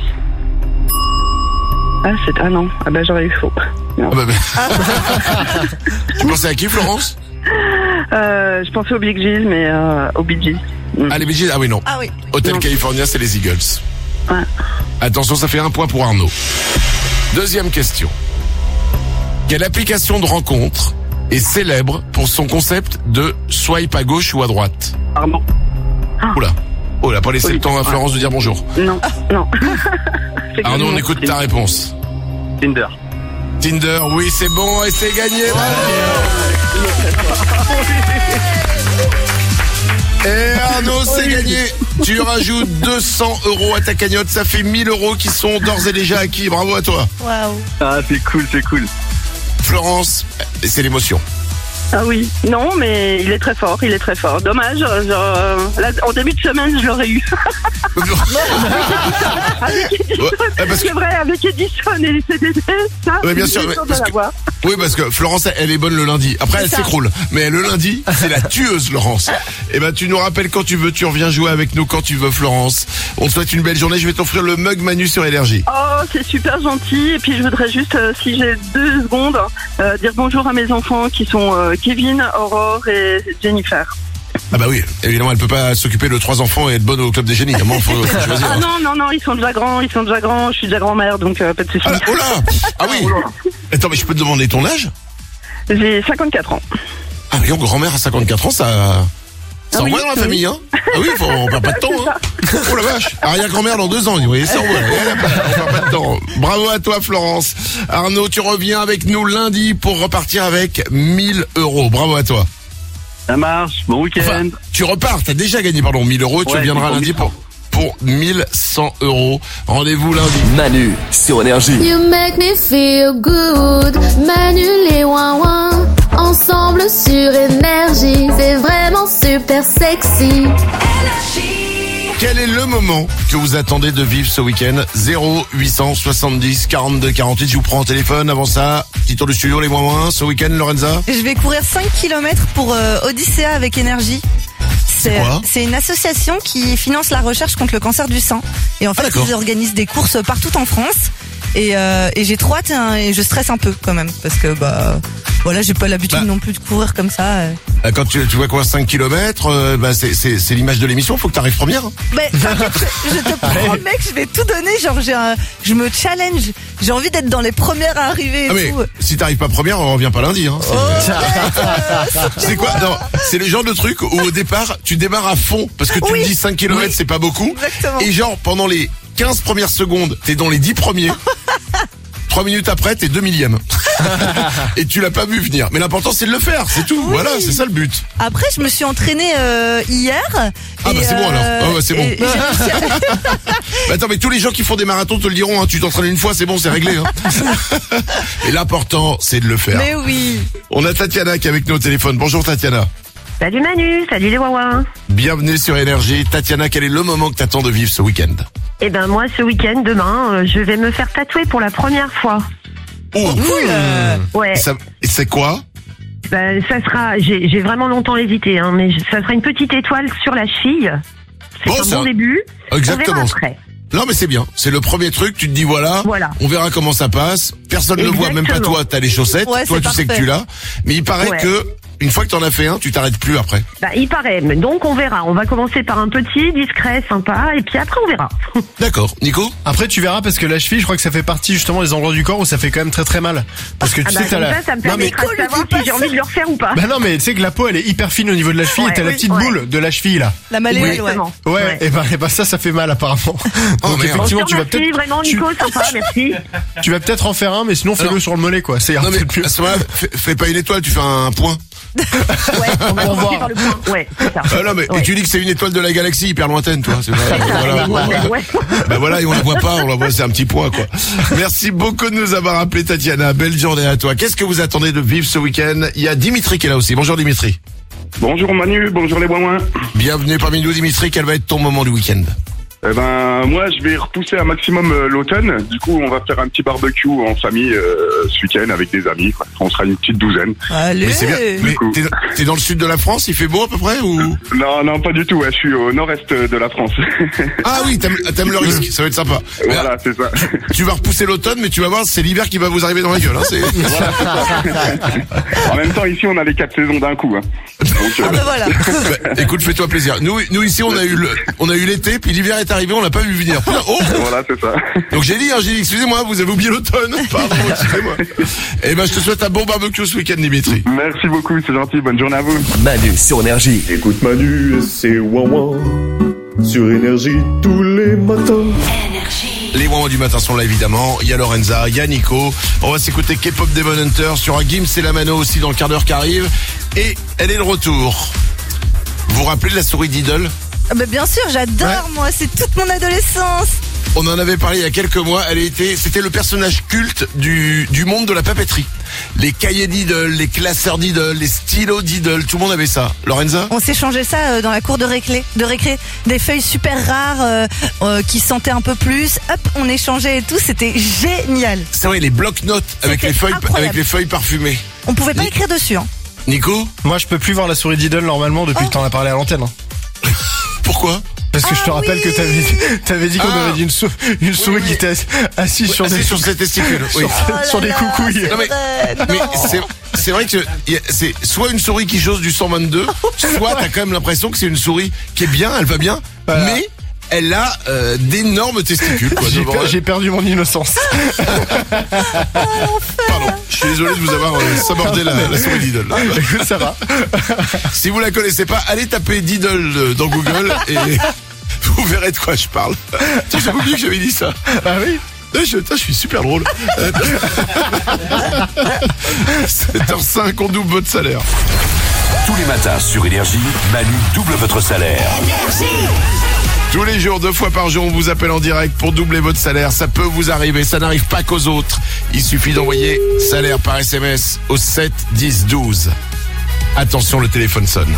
Ah, c'est... Ah non, ah bah j'aurais eu faux. Non. Ah bah, bah. Tu pensais à qui, Florence? Euh, je pensais aux Big G's, mais euh, aux Bee Gees. Mm. Ah, les Bee Gees? Ah oui, non. Ah oui. Hotel Non. California, c'est les Eagles. Ouais. Attention, ça fait un point pour Arnaud. Deuxième question. Quelle application de rencontre est célèbre pour son concept de swipe à gauche ou à droite? Arnaud. Oula. Oh, elle a pas laissé le temps à Florence de dire bonjour. Non, non. C'est Arnaud, on bon. écoute ta réponse. Tinder. Tinder, oui, c'est bon et c'est gagné. Et Arnaud, c'est gagné. Tu rajoutes deux cents euros à ta cagnotte. Ça fait mille euros qui sont d'ores et déjà acquis. Bravo à toi. Waouh. Ah, c'est cool, c'est cool. Florence, c'est l'émotion. Ah oui. Non, mais il est très fort, il est très fort. Dommage, genre, euh, là, en début de semaine, je l'aurais eu. Avec Edison, Ouais, parce que- c'est vrai, avec Edison et les C D D, ça, Ouais, bien je sûr, suis mais sûre de parce que- l'avoir. Oui, parce que Florence, elle est bonne le lundi. Après, elle ça. s'écroule. Mais le lundi, c'est la tueuse, Florence. Eh ben, tu nous rappelles quand tu veux, tu reviens jouer avec nous quand tu veux, Florence. On te souhaite une belle journée. Je vais t'offrir le mug Manu sur Énergie. Oh, c'est super gentil. Et puis, je voudrais juste, euh, si j'ai deux secondes, euh, dire bonjour à mes enfants qui sont euh, Kevin, Aurore et Jennifer. Ah bah oui, évidemment, elle peut pas s'occuper de trois enfants et être bonne au club des génies. À un moment, faut, faut choisir. Ah hein. non, non, non, ils sont déjà grands, ils sont déjà grands. Je suis déjà grand-mère, donc euh, pas de soucis. Ah, là, oh là Ah oui Attends, mais je peux te demander ton âge? J'ai cinquante-quatre ans. Ah oui, grand-mère à cinquante-quatre ans, ça... Ça Ah oui, envoie dans la oui. famille, hein. Ah oui, faut, on perd pas de temps, hein. Oh la vache. Arrière-grand-mère dans deux ans, vous voyez, ça envoie. Eh, On perd pas de temps. Bravo à toi, Florence. Arnaud, tu reviens avec nous lundi pour repartir avec mille euros. Bravo à toi. Ça marche, bon week-end. Enfin, tu repars, t'as déjà gagné, pardon, mille euros. Tu Ouais, reviendras pour lundi mille pour, pour mille cent euros. Rendez-vous lundi. Manu sur Énergie. You make me feel good. Manu les ouin ouin. Ensemble sur Énergie. C'est vraiment super sexy. Quel est le moment que vous attendez de vivre ce week-end? Zéro huit cent soixante-dix quarante-deux quarante-huit. Je vous prends au téléphone. Avant ça, petit tour du studio, les moins moins. Ce week-end, Lorenza? Je vais courir cinq kilomètres pour euh, Odyssea avec Énergie. C'est quoi c'est une association qui finance la recherche contre le cancer du sein. Et en fait, Ah, d'accord. ils organisent des courses partout en France. Et, euh, et j'ai trop hâte hein, et je stresse un peu quand même. Parce que bah voilà, j'ai pas l'habitude Bah. non plus de courir comme ça. euh. Euh, Quand tu, tu vas courir cinq kilomètres, euh, bah c'est, c'est, c'est l'image de l'émission. Faut que t'arrives première. hein. Mais t'inquiète, je, je te promets que je vais tout donner. Genre, j'ai un, je me challenge. J'ai envie d'être dans les premières à arriver et Ah mais tout. si t'arrives pas première, on revient pas lundi. Hein. C'est, Euh, c'est quoi? Non, c'est le genre de truc où au départ, tu démarres à fond parce que tu Oui. te dis cinq kilomètres, c'est pas beaucoup. Exactement. Et genre pendant les quinze premières secondes, t'es dans les dix premiers. Trois minutes après, t'es deux millième. Et tu l'as pas vu venir. Mais l'important, c'est de le faire, c'est tout. Oui. Voilà, c'est ça le but. Après, je me suis entraînée euh, hier. Ah et, bah c'est bon alors. euh, Ah bah c'est bon. et j'ai réussi à- Bah attends, mais tous les gens qui font des marathons te le diront, hein. Tu t'entraînes une fois, c'est bon, c'est réglé. Hein. Et l'important, c'est de le faire. Mais oui. On a Tatiana qui est avec nous au téléphone. Bonjour Tatiana. Salut Manu, salut les Wawa. Bienvenue sur Énergie. Tatiana, quel est le moment que t'attends de vivre ce week-end? Eh ben moi, ce week-end, demain, euh, je vais me faire tatouer pour la première fois. Oh, Ouais. Ça- et c'est quoi? Ben, ça sera. J'ai j'ai vraiment longtemps hésité, hein, mais je- ça sera une petite étoile sur la cheville. C'est Bon, un c'est bon un- début. Exactement. On verra après. Non mais c'est bien, c'est le premier truc, tu te dis voilà, Voilà. on verra comment ça passe, personne ne le voit, même pas Exactement. toi, t'as les chaussettes, Ouais, toi c'est tu sais que parfait. tu l'as, mais il paraît Ouais. que une fois que t'en as fait un, tu t'arrêtes plus après. Bah, il paraît. Mais donc on verra. On va commencer par un petit, discret, sympa, et puis après on verra. D'accord, Nico? Après, tu verras parce que la cheville, je crois que ça fait partie justement des endroits du corps où ça fait quand même très très mal. Parce que tu Ah sais bah, que t'as comme la. ça, ça me Non, mais- permettra de savoir si j'ai envie de le refaire ou pas. Bah non, mais tu sais que la peau elle est hyper fine au niveau de la cheville Ouais, et t'as la oui, petite ouais. boule de la cheville là. La malléole, ouais. Exactement. Ouais, et ben, et ben ça, ça fait mal apparemment. Oh, Donc merde. effectivement, Bon, tu vas merci, peut-être. vraiment tu- Nico, sympa, merci. Tu vas peut-être en faire un, mais sinon fais-le Alors- sur le mollet quoi. C'est un Non mais peu mieux. à ce moment-là, fais, fais pas une étoile, tu fais un point. Ouais, on va Pour commencer voir. par le point. Ouais, c'est ça. Ah non mais Ouais. et tu dis que c'est une étoile de la galaxie hyper lointaine, toi. C'est pas, C'est ça, voilà, ouais, voilà. ouais. Ben voilà, et on la voit pas, on la voit, c'est un petit point quoi. Merci beaucoup de nous avoir appelé Tatiana. Belle journée à toi. Qu'est-ce que vous attendez de vivre ce week-end? Il y a Dimitri qui est là aussi. Bonjour Dimitri. Bonjour Manu, bonjour les bois. Bienvenue parmi nous Dimitri. Quel va être ton moment du week-end? Eh ben, moi, je vais repousser un maximum euh, l'automne. Du coup, on va faire un petit barbecue en famille euh, ce week-end avec des amis. Quoi. On sera une petite douzaine. Allez. Mais c'est bien. Mais coup. t'es, t'es dans le sud de la France, il fait beau à peu près ou? Non, non, pas du tout. Ouais, je suis au nord-est de la France. Ah oui, t'aimes, t'aimes le risque, ça va être sympa. Mais Voilà, c'est ça. tu vas repousser l'automne, mais tu vas voir, c'est l'hiver qui va vous arriver dans la gueule. Hein, c'est... En même temps, ici, on a les quatre saisons d'un coup. Hein. Donc, euh, Ah bah voilà. Bah, écoute, fais-toi plaisir. Nous, nous ici, on a eu le, on a eu l'été, puis l'hiver est arrivé, on l'a pas vu venir. Putain, oh voilà, c'est ça. Donc j'ai dit, hein, j'ai dit, excusez-moi, vous avez oublié l'automne. Pardon, excusez-moi. Eh ben, je te souhaite un bon barbecue ce week-end, Dimitri. Merci beaucoup, c'est gentil. Bonne journée à vous. Manu sur Énergie. Écoute Manu, c'est ouin ouin. sur Énergie tous les matins. Les moments du matin sont là évidemment. Il y a Lorenza, il y a Nico. On va s'écouter K-pop Demon Hunter sur un Gims et la Mano aussi dans le quart d'heure qui arrive. Et elle est de retour. Vous vous rappelez de la souris d'Idol? Ah bah bien sûr, j'adore ouais. moi, c'est toute mon adolescence. On en avait parlé il y a quelques mois. Elle était, c'était le personnage culte du du monde de la papeterie. Les cahiers d'Idol, les classeurs d'Idol, les stylos d'Idol, tout le monde avait ça. Lorenza? On s'échangeait ça euh, dans la cour de récré, de récré, des feuilles super rares euh, euh, qui sentaient un peu plus. Hop, on échangeait et tout, c'était génial. C'est vrai, les blocs-notes avec les feuilles, incroyable. avec les feuilles parfumées. On pouvait pas Ni- écrire dessus. Hein. Nico? Moi, je peux plus voir la souris d'Idol normalement depuis oh. que t'en as parlé à l'antenne. Hein. Pourquoi? Parce que ah je te rappelle oui. que t'avais dit, t'avais dit qu'on ah. avait dit une, sou- une souris oui, oui. qui était assise oui, sur assise des sur ses testicules, oui. sur, oh sur des là, coucouilles. C'est non mais, vrai, mais non. c'est, c'est vrai que y a, c'est soit une souris qui chose du cent vingt-deux, soit t'as quand même l'impression que c'est une souris qui est bien, elle va bien, voilà. mais elle a euh, d'énormes testicules. Quoi, j'ai, per- j'ai perdu mon innocence. Pardon, je suis désolé de vous avoir euh, sabordé la, la souris d'Idol. Ça va. Si vous la connaissez pas, allez taper d'Idol dans Google et vous verrez de quoi je parle. Tiens, j'ai oublié que j'avais dit ça. Ah oui. Je, je suis super drôle. sept heures cinq, on double votre salaire. Tous les matins sur Énergie, Manu double votre salaire. Tous les jours, deux fois par jour, on vous appelle en direct pour doubler votre salaire. Ça peut vous arriver, ça n'arrive pas qu'aux autres. Il suffit d'envoyer salaire par S M S au sept dix douze. Attention, le téléphone sonne.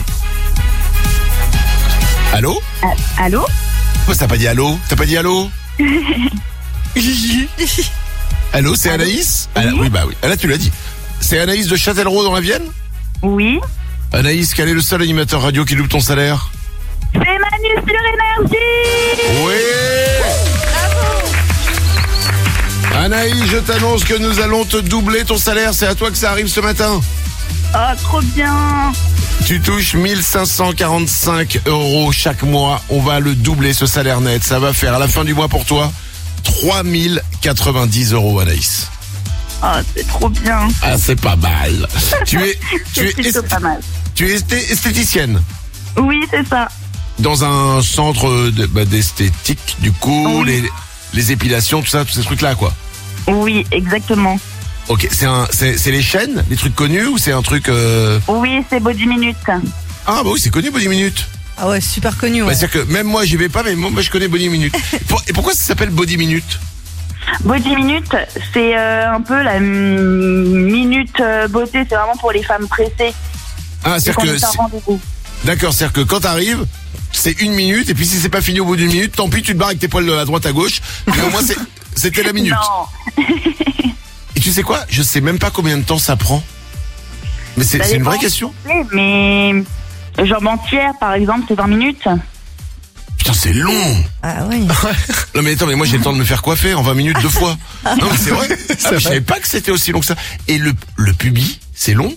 Allô? Euh, allô? Pourquoi t'as pas dit allô? T'as pas dit allô? Allô, c'est allô? Anaïs? Oui. Ah, oui, bah oui. Ah, là, tu l'as dit. C'est Anaïs de Châtellerault dans la Vienne? Oui. Anaïs, quel est le seul animateur radio qui loupe ton salaire? C'est Manu sur Énergie. Oui. Bravo. Anaïs, je t'annonce que nous allons te doubler ton salaire. C'est à toi que ça arrive ce matin. Oh, trop bien. Tu touches mille cinq cent quarante-cinq euros chaque mois. On va le doubler, ce salaire net. Ça va faire à la fin du mois pour toi trois mille quatre-vingt-dix euros, Anaïs. Oh, c'est trop bien. Ah, c'est pas mal. tu es, tu es, est pas mal. Tu es esthéticienne. Oui, c'est ça. Dans un centre de, bah, d'esthétique, du coup, oui. les, les épilations, tout ça, tous ces trucs-là, quoi. Oui, exactement. Ok, c'est un, c'est, c'est les chaînes, les trucs connus, ou c'est un truc euh... Oui, c'est Body Minute. Ah bah oui, c'est connu Body Minute. Ah ouais, super connu. Ouais. Bah, c'est-à-dire que même moi, j'y vais pas, mais moi, je connais Body Minute. Pour, et pourquoi ça s'appelle Body Minute? Body Minute, c'est euh, un peu la m- minute euh, beauté, c'est vraiment pour les femmes pressées. Ah, c'est-à-dire que c'est... D'accord, c'est-à-dire que quand t'arrives, c'est une minute, et puis si c'est pas fini au bout d'une minute, tant pis, tu te barres avec tes poils de la droite à gauche, mais au moins c'est... c'était la minute. Non. Et tu sais quoi? Je sais même pas combien de temps ça prend. Mais c'est, c'est une vraie question. Mais jambes entières, par exemple, c'est vingt minutes. Putain, c'est long. Ah oui. Non mais attends, mais moi j'ai le temps de me faire coiffer en vingt minutes deux fois. Non mais c'est vrai. Ah, mais je savais pas que c'était aussi long que ça. Et le, le pubis, c'est long?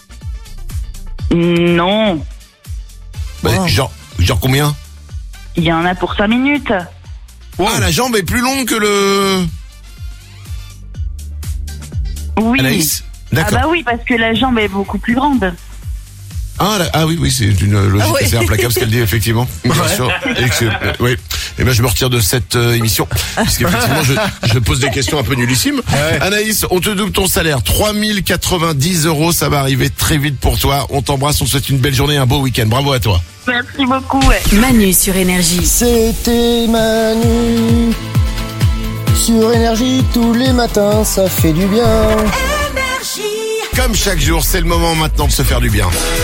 Non. Bah, oh. genre, genre combien? Il y en a pour cinq minutes. Wow. Ah, la jambe est plus longue que le... Oui. Anaïs? D'accord. Ah bah oui, parce que la jambe est beaucoup plus grande. Ah, là, ah oui, oui, c'est une logique ah oui. assez implacable ce qu'elle dit, effectivement. Bien ouais. sûr. Et que, euh, oui. Et ben, je me retire de cette euh, émission. Puisqu'effectivement, je, je pose des questions un peu nullissimes. Ouais. Anaïs, on te double ton salaire. trois mille quatre-vingt-dix euros, ça va arriver très vite pour toi. On t'embrasse, on te souhaite une belle journée, un beau week-end. Bravo à toi. Merci beaucoup, ouais. Manu sur Énergie. C'était Manu. Sur Énergie, tous les matins, ça fait du bien. Comme chaque jour, c'est le moment maintenant de se faire du bien.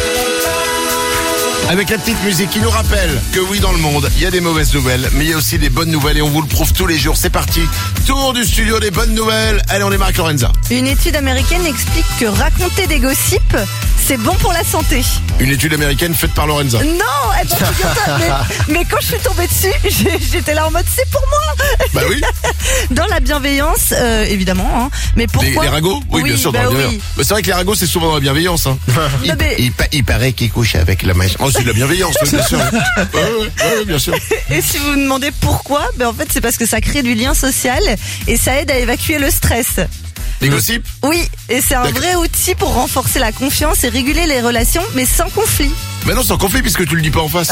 Avec la petite musique qui nous rappelle que oui, dans le monde, il y a des mauvaises nouvelles, mais il y a aussi des bonnes nouvelles et on vous le prouve tous les jours. C'est parti, tour du studio des bonnes nouvelles. Allez, on démarre avec Lorenza. Une étude américaine explique que raconter des gossips, c'est bon pour la santé. Une étude américaine faite par Lorenza. Non, eh ben, mais, mais quand je suis tombée dessus, j'étais là en mode c'est pour moi. Bah oui. Dans la bienveillance, euh, évidemment. Hein. Mais pourquoi les, les ragots oui, oui, bien sûr. Bah dans oui. la bah, c'est vrai que les ragots, c'est souvent dans la bienveillance. Hein. il, non, mais... il, il, il paraît qu'il couche avec la mèche. Oh, c'est de la bienveillance, oui, bien sûr. Ouais, ouais, ouais, bien sûr. Et si vous vous demandez pourquoi, ben en fait, c'est parce que ça crée du lien social et ça aide à évacuer le stress. Les gossips? Oui, et c'est un D'accord. vrai outil pour renforcer la confiance et réguler les relations, mais sans conflit. Bah non, c'est en conflit puisque tu le dis pas en face.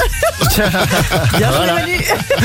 Bien joué, Manu.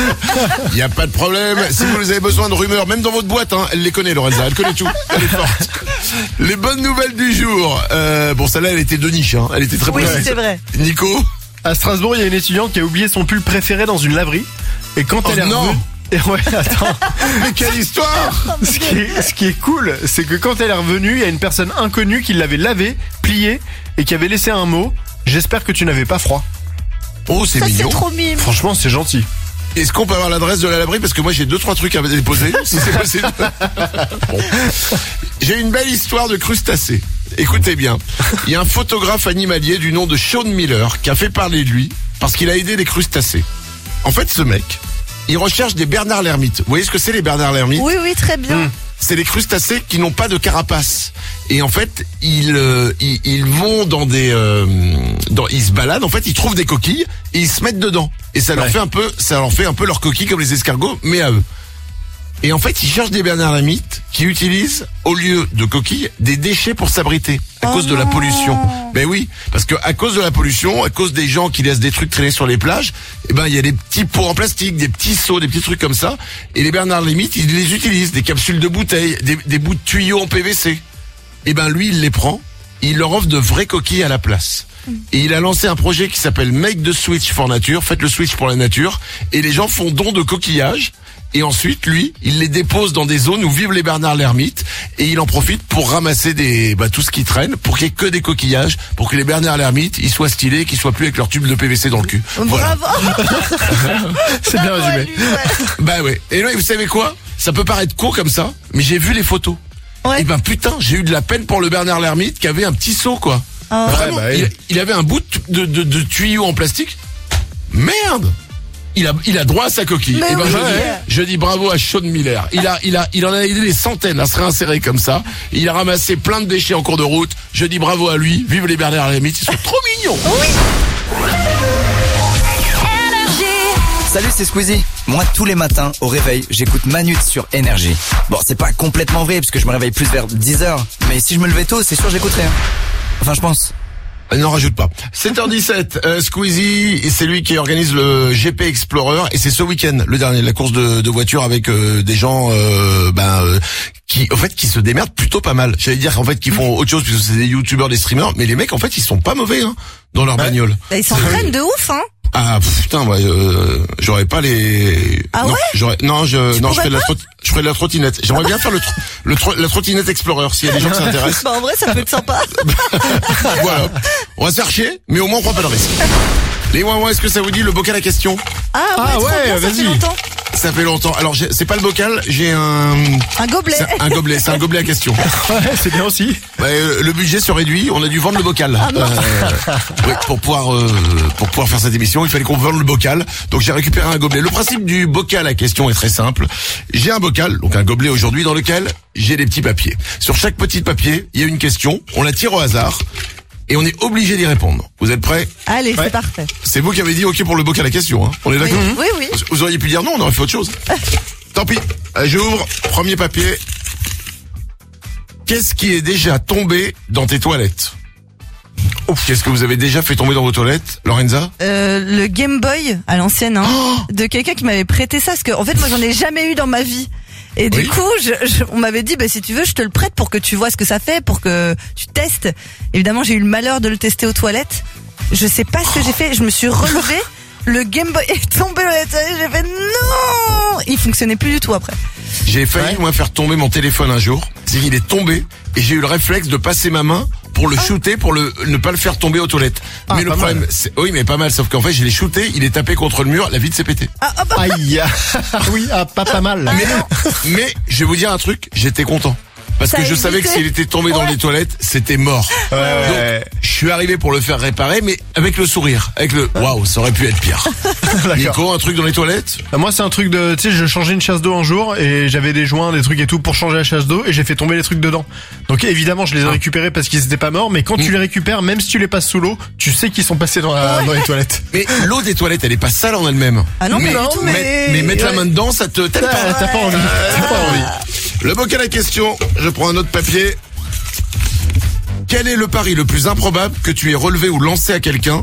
Y a pas de problème. Si vous avez besoin de rumeurs, même dans votre boîte, hein, elle les connaît, Lorenza. Elle connaît tout. Elle est forte. Les bonnes nouvelles du jour. Euh, bon, celle-là, elle était de niche, hein. Elle était très Oui, précise. c'est vrai. Nico. À Strasbourg, il y a une étudiante qui a oublié son pull préféré dans une laverie. Et quand Oh elle est non. revenue... Et ouais, attends. Mais quelle histoire! Ce qui est, ce qui est cool, c'est que quand elle est revenue, il y a une personne inconnue qui l'avait lavé, plié, et qui avait laissé un mot. J'espère que tu n'avais pas froid. Oh, c'est Ça, c'est mignon. trop mime. Franchement, c'est gentil. Est-ce qu'on peut avoir l'adresse de la laverie? Parce que moi, j'ai deux, trois trucs à déposer. Si c'est possible. Bon. J'ai une belle histoire de crustacés. Écoutez bien. Il y a un photographe animalier du nom de Sean Miller qui a fait parler de lui parce qu'il a aidé les crustacés. En fait, ce mec, il recherche des Bernard l'ermite. Vous voyez ce que c'est les Bernard l'ermite? Oui, oui, très bien. Mmh. C'est les crustacés qui n'ont pas de carapace. Et en fait, ils euh, ils, ils vont dans des euh, dans ils se baladent, en fait, ils trouvent des coquilles et ils se mettent dedans. Et ça leur Ouais. fait un peu ça leur fait un peu leur coquille comme les escargots mais à eux. Et en fait, ils cherchent des Bernard l'ermite qui utilisent au lieu de coquilles des déchets pour s'abriter à Oh cause de la non. pollution. Ben oui, parce que à cause de la pollution, à cause des gens qui laissent des trucs traîner sur les plages, eh ben il y a des petits pots en plastique, des petits seaux, des petits trucs comme ça. Et les Bernard l'ermite, ils les utilisent, des capsules de bouteilles, des, des bouts de tuyaux en P V C. Et ben lui, il les prend, il leur offre de vraies coquilles à la place. Et il a lancé un projet qui s'appelle Make the Switch for Nature, faites le switch pour la nature. Et les gens font don de coquillages. Et ensuite, lui, il les dépose dans des zones où vivent les Bernard l'ermite et il en profite pour ramasser des bah, tout ce qui traîne, pour qu'il y ait que des coquillages, pour que les Bernard l'ermite, ils soient stylés, qu'ils soient plus avec leur tube de P V C dans le cul. Voilà. Bravo. C'est bien Bravo à résumé. lui, ouais. Bah ouais. Et là, vous savez quoi? Ça peut paraître con comme ça, mais j'ai vu les photos. Ouais. Et ben putain, j'ai eu de la peine pour le Bernard l'ermite qui avait un petit seau quoi. Oh. Vraiment, Ouais, bah oui. il, il avait un bout de, de, de tuyau en plastique. Merde. Il a, il a droit à sa coquille. Mais Et ben oui. je, dis, je dis bravo à Sean Miller. Il a, il a, il en a aidé des centaines à se réinsérer comme ça. Il a ramassé plein de déchets en cours de route. Je dis bravo à lui. Vive les Bernard l'ermite, ils sont trop mignons. Salut, c'est Squeezie. Moi, tous les matins, au réveil, j'écoute Manute sur Énergie. Bon, c'est pas complètement vrai, parce que je me réveille plus vers dix heures. Mais si je me levais tôt, c'est sûr j'écouterais. Hein. Enfin, je pense. N'en rajoute pas. sept heures dix-sept, euh, Squeezie, et c'est lui qui organise le G P Explorer, et c'est ce week-end, le dernier, la course de, de voiture avec euh, des gens, euh, ben, euh, qui, en fait, qui se démerdent plutôt pas mal. J'allais dire, en fait, qui font autre chose, puisque c'est des youtubeurs, des streamers, mais les mecs, en fait, ils sont pas mauvais, hein, dans leur bagnole. Bah, ils s'entraînent de ouf, hein. Ah pff, putain, ouais, euh, j'aurais pas les. Ah non, ouais j'aurais, non, je, Tu non, je pourrais ferais de la pas trot- je ferais de la trottinette. J'aimerais bien faire le, tro- le tro- la trottinette Explorer, s'il y a des gens qui s'intéressent. Bah, en vrai, ça peut être sympa. Voilà. On va se faire chier, mais au moins on prend pas de risque. Les ouin ouin, est-ce que ça vous dit le bocal à question? Ah, ouais, Ah trop ouais, bien, ça fait vas-y. longtemps. Ça fait longtemps. Alors j'ai- c'est pas le bocal, j'ai un Un gobelet. c'est un gobelet, c'est un gobelet à question. Ouais, c'est bien aussi. Bah, euh, le budget se réduit, on a dû vendre le bocal. Euh, oui, pour pouvoir euh, pour pouvoir faire cette émission, il fallait qu'on vende le bocal. Donc j'ai récupéré un gobelet. Le principe du bocal à question est très simple. J'ai un bocal, donc un gobelet aujourd'hui dans lequel j'ai des petits papiers. Sur chaque petit papier, il y a une question, on la tire au hasard et on est obligé d'y répondre. Vous êtes prêts? Allez, Ouais. c'est parfait. C'est vous qui avez dit OK pour le bocal à question, hein. On est d'accord? Oui, oui. Vous- Vous auriez pu dire non, on aurait fait autre chose. Tant pis. Allez, j'ouvre. Premier papier. Qu'est-ce qui est déjà tombé dans tes toilettes? Qu'est-ce que vous avez déjà fait tomber dans vos toilettes, Lorenza? Euh, le Game Boy à l'ancienne, hein, de quelqu'un qui m'avait prêté ça, parce que en fait moi j'en ai jamais eu dans ma vie. Et du Oui. coup, je, je- on m'avait dit, bah, si tu veux, je te le prête pour que tu vois ce que ça fait, pour que tu testes. Évidemment, j'ai eu le malheur de le tester aux toilettes. Je sais pas ce que j'ai fait. Je me suis relevée, le Game Boy est tombé dans les toilettes. J'ai fait non. Il fonctionnait plus du tout après. J'ai failli, moi, faire tomber mon téléphone un jour. C'est qu'il est tombé et j'ai eu le réflexe de passer ma main pour le shooter, pour le ne pas le faire tomber aux toilettes. Ah, mais le pas problème, mal. c'est, oui, mais pas mal, sauf qu'en fait, je l'ai shooté, il est tapé contre le mur, la vitre s'est pétée. Aïe. Oui, ah, pas pas mal. Là. Mais, mais, je vais vous dire un truc, j'étais content. Parce Ça que a je savais que évité. s'il était tombé dans Ouais. les toilettes, c'était mort. Ouais, ouais. Donc, je suis arrivé pour le faire réparer, mais avec le sourire. Avec le, waouh, ça aurait pu être pire. Nico, un truc dans les toilettes? Bah, moi, c'est un truc de, tu sais, je changeais une chasse d'eau un jour et j'avais des joints, des trucs et tout pour changer la chasse d'eau et j'ai fait tomber les trucs dedans. Donc évidemment, je les ai récupérés parce qu'ils étaient pas morts, mais quand tu les récupères, même si tu les passes sous l'eau, tu sais qu'ils sont passés dans, la, dans les toilettes. Mais l'eau des toilettes, elle est pas sale en elle-même. Ah non, mais, pas du tout, mais, mais- mais mettre la Ouais. main dedans, ça te, t'aimes Ah, pas. T'as pas envie. T'as pas envie. Le bocal à question, je prends un autre papier. Quel est le pari le plus improbable que tu aies relevé ou lancé à quelqu'un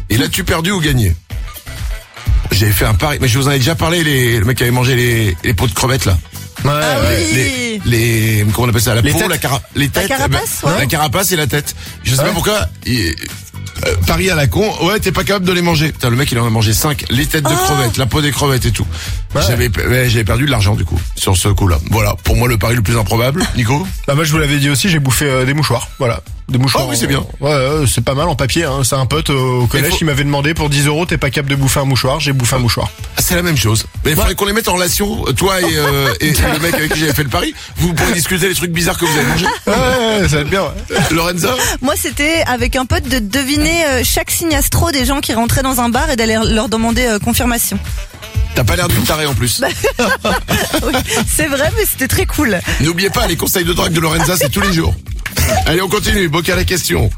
Et l'as-tu perdu ou gagné? J'avais fait un pari, mais je vous en ai déjà parlé, les, le mec qui avait mangé les, les pots de crevettes là. Ouais, Ah ouais. oui. Les, les, comment on appelle ça? La Les peau, têtes. la cara, les têtes. carapace, ben, ouais. La carapace et la tête. Je sais Ouais. pas pourquoi. Il, euh, pari à la con. Ouais, t'es pas capable de les manger. Putain, le mec, il en a mangé cinq. Les têtes de Oh. crevettes, la peau des crevettes et tout. Ouais. J'avais, ouais, j'avais perdu de l'argent, du coup, sur ce coup-là. Voilà. Pour moi, le pari le plus improbable. Nico? Bah moi je vous l'avais dit aussi, j'ai bouffé euh, des mouchoirs. Voilà. Des mouchoirs. Oh oui, c'est bien. Ouais, euh, c'est pas mal en papier. Hein. C'est un pote euh, au collège faut- qui m'avait demandé pour dix euros, t'es pas capable de bouffer un mouchoir. J'ai bouffé un mouchoir. Ah, c'est la même chose. Mais il faudrait qu'on les mette en relation, toi et, euh, et le mec avec qui j'avais fait le pari. Vous pourrez discuter les trucs bizarres que vous avez mangés. Ouais, ouais, ouais, ça va être bien. Ouais. Lorenza? Moi, c'était avec un pote de deviner euh, chaque signe astro des gens qui rentraient dans un bar et d'aller leur demander euh, confirmation. T'as pas l'air d'une tarée en plus. Oui, c'est vrai, mais c'était très cool. N'oubliez pas, les conseils de drague de Lorenza, c'est tous les jours. Allez, on continue. Boca la question.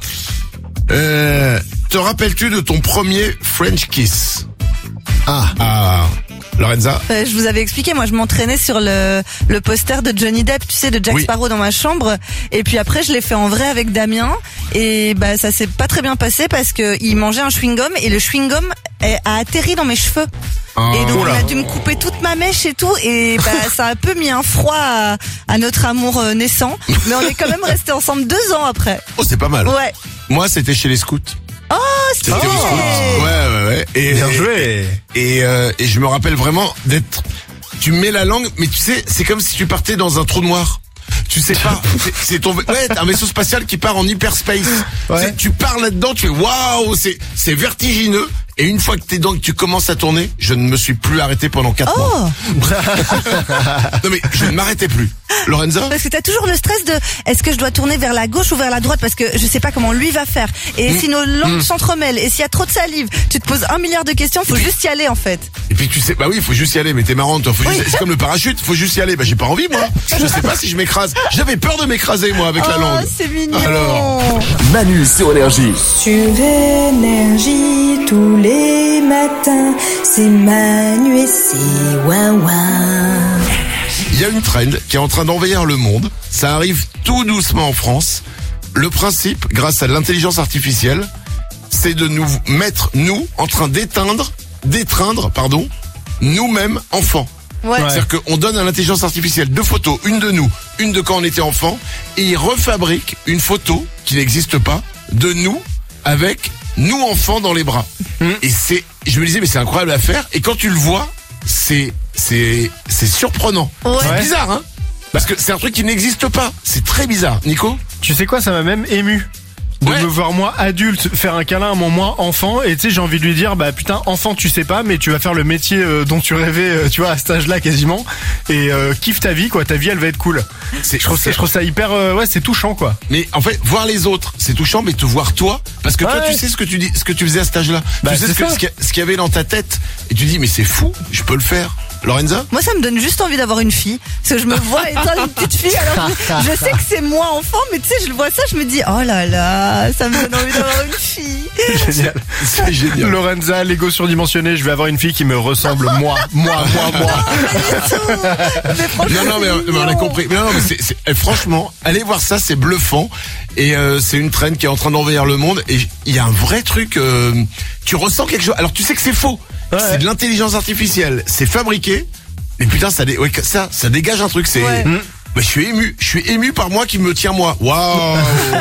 Euh, te rappelles-tu de ton premier French kiss? Ah. Ah. Lorenza? Euh, je vous avais expliqué, moi je m'entraînais sur le, le poster de Johnny Depp, tu sais, de Jack Oui. Sparrow dans ma chambre. Et puis après, je l'ai fait en vrai avec Damien. Et bah ça s'est pas très bien passé parce que il mangeait un chewing-gum et le chewing-gum est- a atterri dans mes cheveux. Ah. Et donc Oula. on a dû me couper toute ma mèche et tout. Et bah ça a un peu mis un froid à, à notre amour euh, naissant. Mais on est quand même restés ensemble deux ans après. Oh, c'est pas mal. Ouais. Moi, c'était chez les scouts. Oh, C'était stylé. aux scouts. Ouais, ouais, ouais. Et, Bien et- joué. Et, euh, et je me rappelle vraiment d'être... Tu mets la langue, mais tu sais, c'est comme si tu partais dans un trou noir. Tu sais pas, c'est- c'est ton, ouais, t'as un vaisseau spatial qui part en hyperspace. Ouais. Tu sais, Tu pars là-dedans, tu fais waouh, c'est c'est vertigineux. Et une fois que t'es dedans, que tu commences à tourner, je ne me suis plus arrêté pendant quatre mois. Oh, Non mais je ne m'arrêtais plus. Lorenza? parce que t'as toujours le stress de est-ce que je dois tourner vers la gauche ou vers la droite parce que je sais pas comment lui va faire. Et Mm. si nos langues Mm. s'entremêlent et s'il y a trop de salive, tu te poses un milliard de questions, faut juste y aller en fait. Et puis tu sais, bah oui, il faut juste y aller, mais t'es marrante, toi. Faut Oui. juste- c'est comme le parachute, faut juste y aller. Bah j'ai pas envie, moi. Je sais pas si je m'écrase. J'avais peur de m'écraser, moi, avec la Oh, langue. c'est mignon. Alors. Manu sur Énergie. Sur énergie tous les matins, c'est Manu et c'est ouin ouin. Il y a une trend qui est en train d'envahir le monde. Ça arrive tout doucement en France. Le principe, grâce à l'intelligence artificielle, c'est de nous mettre, nous, en train d'éteindre, d'étreindre, pardon, nous-mêmes enfants. Ouais. C'est-à-dire qu'on donne à l'intelligence artificielle deux photos, une de nous, une de quand on était enfant, et il refabrique une photo qui n'existe pas de nous avec nous enfants dans les bras. Et c'est, je me disais, mais c'est incroyable à faire. Et quand tu le vois, c'est, c'est, c'est surprenant. Ouais. C'est bizarre, hein? Parce que c'est un truc qui n'existe pas. C'est très bizarre. Nico? Tu sais quoi, ça m'a même ému. De Ouais. me voir moi adulte faire un câlin à mon moi enfant, et tu sais j'ai envie de lui dire bah putain enfant tu sais pas mais tu vas faire le métier euh, dont tu rêvais euh, tu vois à cet âge là quasiment, et euh, kiffe ta vie quoi, ta vie elle va être cool. C'est, Je trouve ça, je trouve ça hyper euh, ouais c'est touchant quoi. Mais en fait, voir les autres, c'est touchant, mais te voir toi, parce que toi, Ouais. tu sais ce que tu dis, ce que tu faisais à cet âge-là. Bah, tu sais c'est ce que- ça. ce qu'il y, a- ce qu'il y avait dans ta tête, et tu dis, mais c'est fou, je peux le faire. Lorenza? Moi, ça me donne juste envie d'avoir une fille. Parce que je me vois étant une petite fille. Alors que je sais que c'est moi enfant, mais tu sais, je le vois ça, je me dis, oh là là, ça me donne envie d'avoir une fille. Génial. C'est génial. Lorenza, l'ego surdimensionné, je vais avoir une fille qui me ressemble moi, moi, moi, moi. Mais franchement, Non, non, mais, c'est mais on a mignon. compris. Mais non, non, mais c'est, c'est- eh, franchement, allez voir ça, c'est bluffant. Et euh, c'est une trend qui est en train d'envahir le monde. Et il y a un vrai truc, euh, tu ressens quelque chose. Alors tu sais que c'est faux. Ouais. C'est de l'intelligence artificielle. C'est fabriqué. Mais putain, ça, dé- ouais, ça, ça dégage un truc. C'est. Ouais. Hmm. Bah, je suis ému. Je suis ému par moi qui me tient moi. Waouh.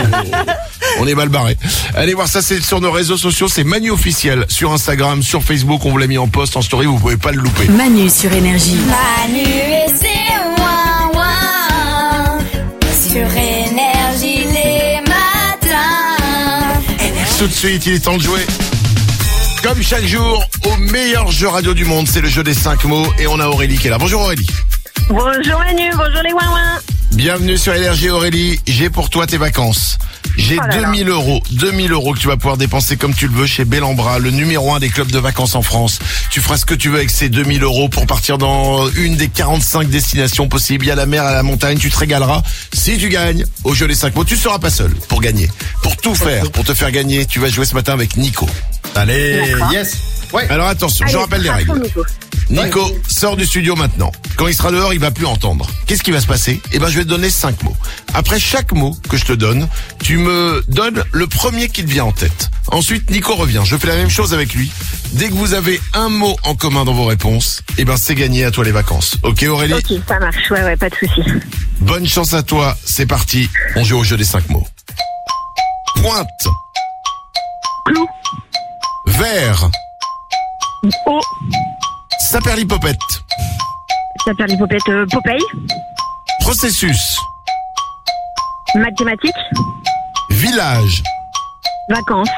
On est mal barré. Allez voir ça, c'est sur nos réseaux sociaux. C'est Manu officiel sur Instagram, sur Facebook. On vous l'a mis en post, en story. Vous pouvez pas le louper. Manu sur Énergie. Manu et c'est ouin ouin sur énergie les matins. Tout de suite, il est temps de jouer. Comme chaque jour, au meilleur jeu radio du monde, c'est le jeu des cinq mots. Et on a Aurélie qui est là. Bonjour Aurélie. Bonjour Manu, bonjour les ouin ouin. Bienvenue sur Énergie Aurélie. J'ai pour toi tes vacances. J'ai Oh là là. deux mille euros. deux mille euros que tu vas pouvoir dépenser comme tu le veux chez Bellambra, le numéro un des clubs de vacances en France. Tu feras ce que tu veux avec ces deux mille euros pour partir dans une des quarante-cinq destinations possibles. Il y a la mer, à la montagne, tu te régaleras. Si tu gagnes au jeu des cinq mots, tu seras pas seul pour gagner. Pour tout faire, pour te faire gagner, tu vas jouer ce matin avec Nico. Allez, D'accord. yes. Ouais. Alors attention, je Allez, rappelle les à fond, règles. Nico. Nico, sors du studio maintenant. Quand il sera dehors, il va plus entendre. Qu'est-ce qui va se passer? Eh ben, je vais te donner cinq mots. Après chaque mot que je te donne, tu me donnes le premier qui te vient en tête. Ensuite, Nico revient. Je fais la même chose avec lui. Dès que vous avez un mot en commun dans vos réponses, eh ben, c'est gagné, à toi les vacances. Ok, Aurélie? Ok, ça marche. Ouais, ouais, pas de souci. Bonne chance à toi. C'est parti. On joue au jeu des cinq mots. Pointe. Clou. Vert. Oh. Saperlipopette. Saperlipopette, euh, Popeye. Processus. Mathématiques. Village. Vacances.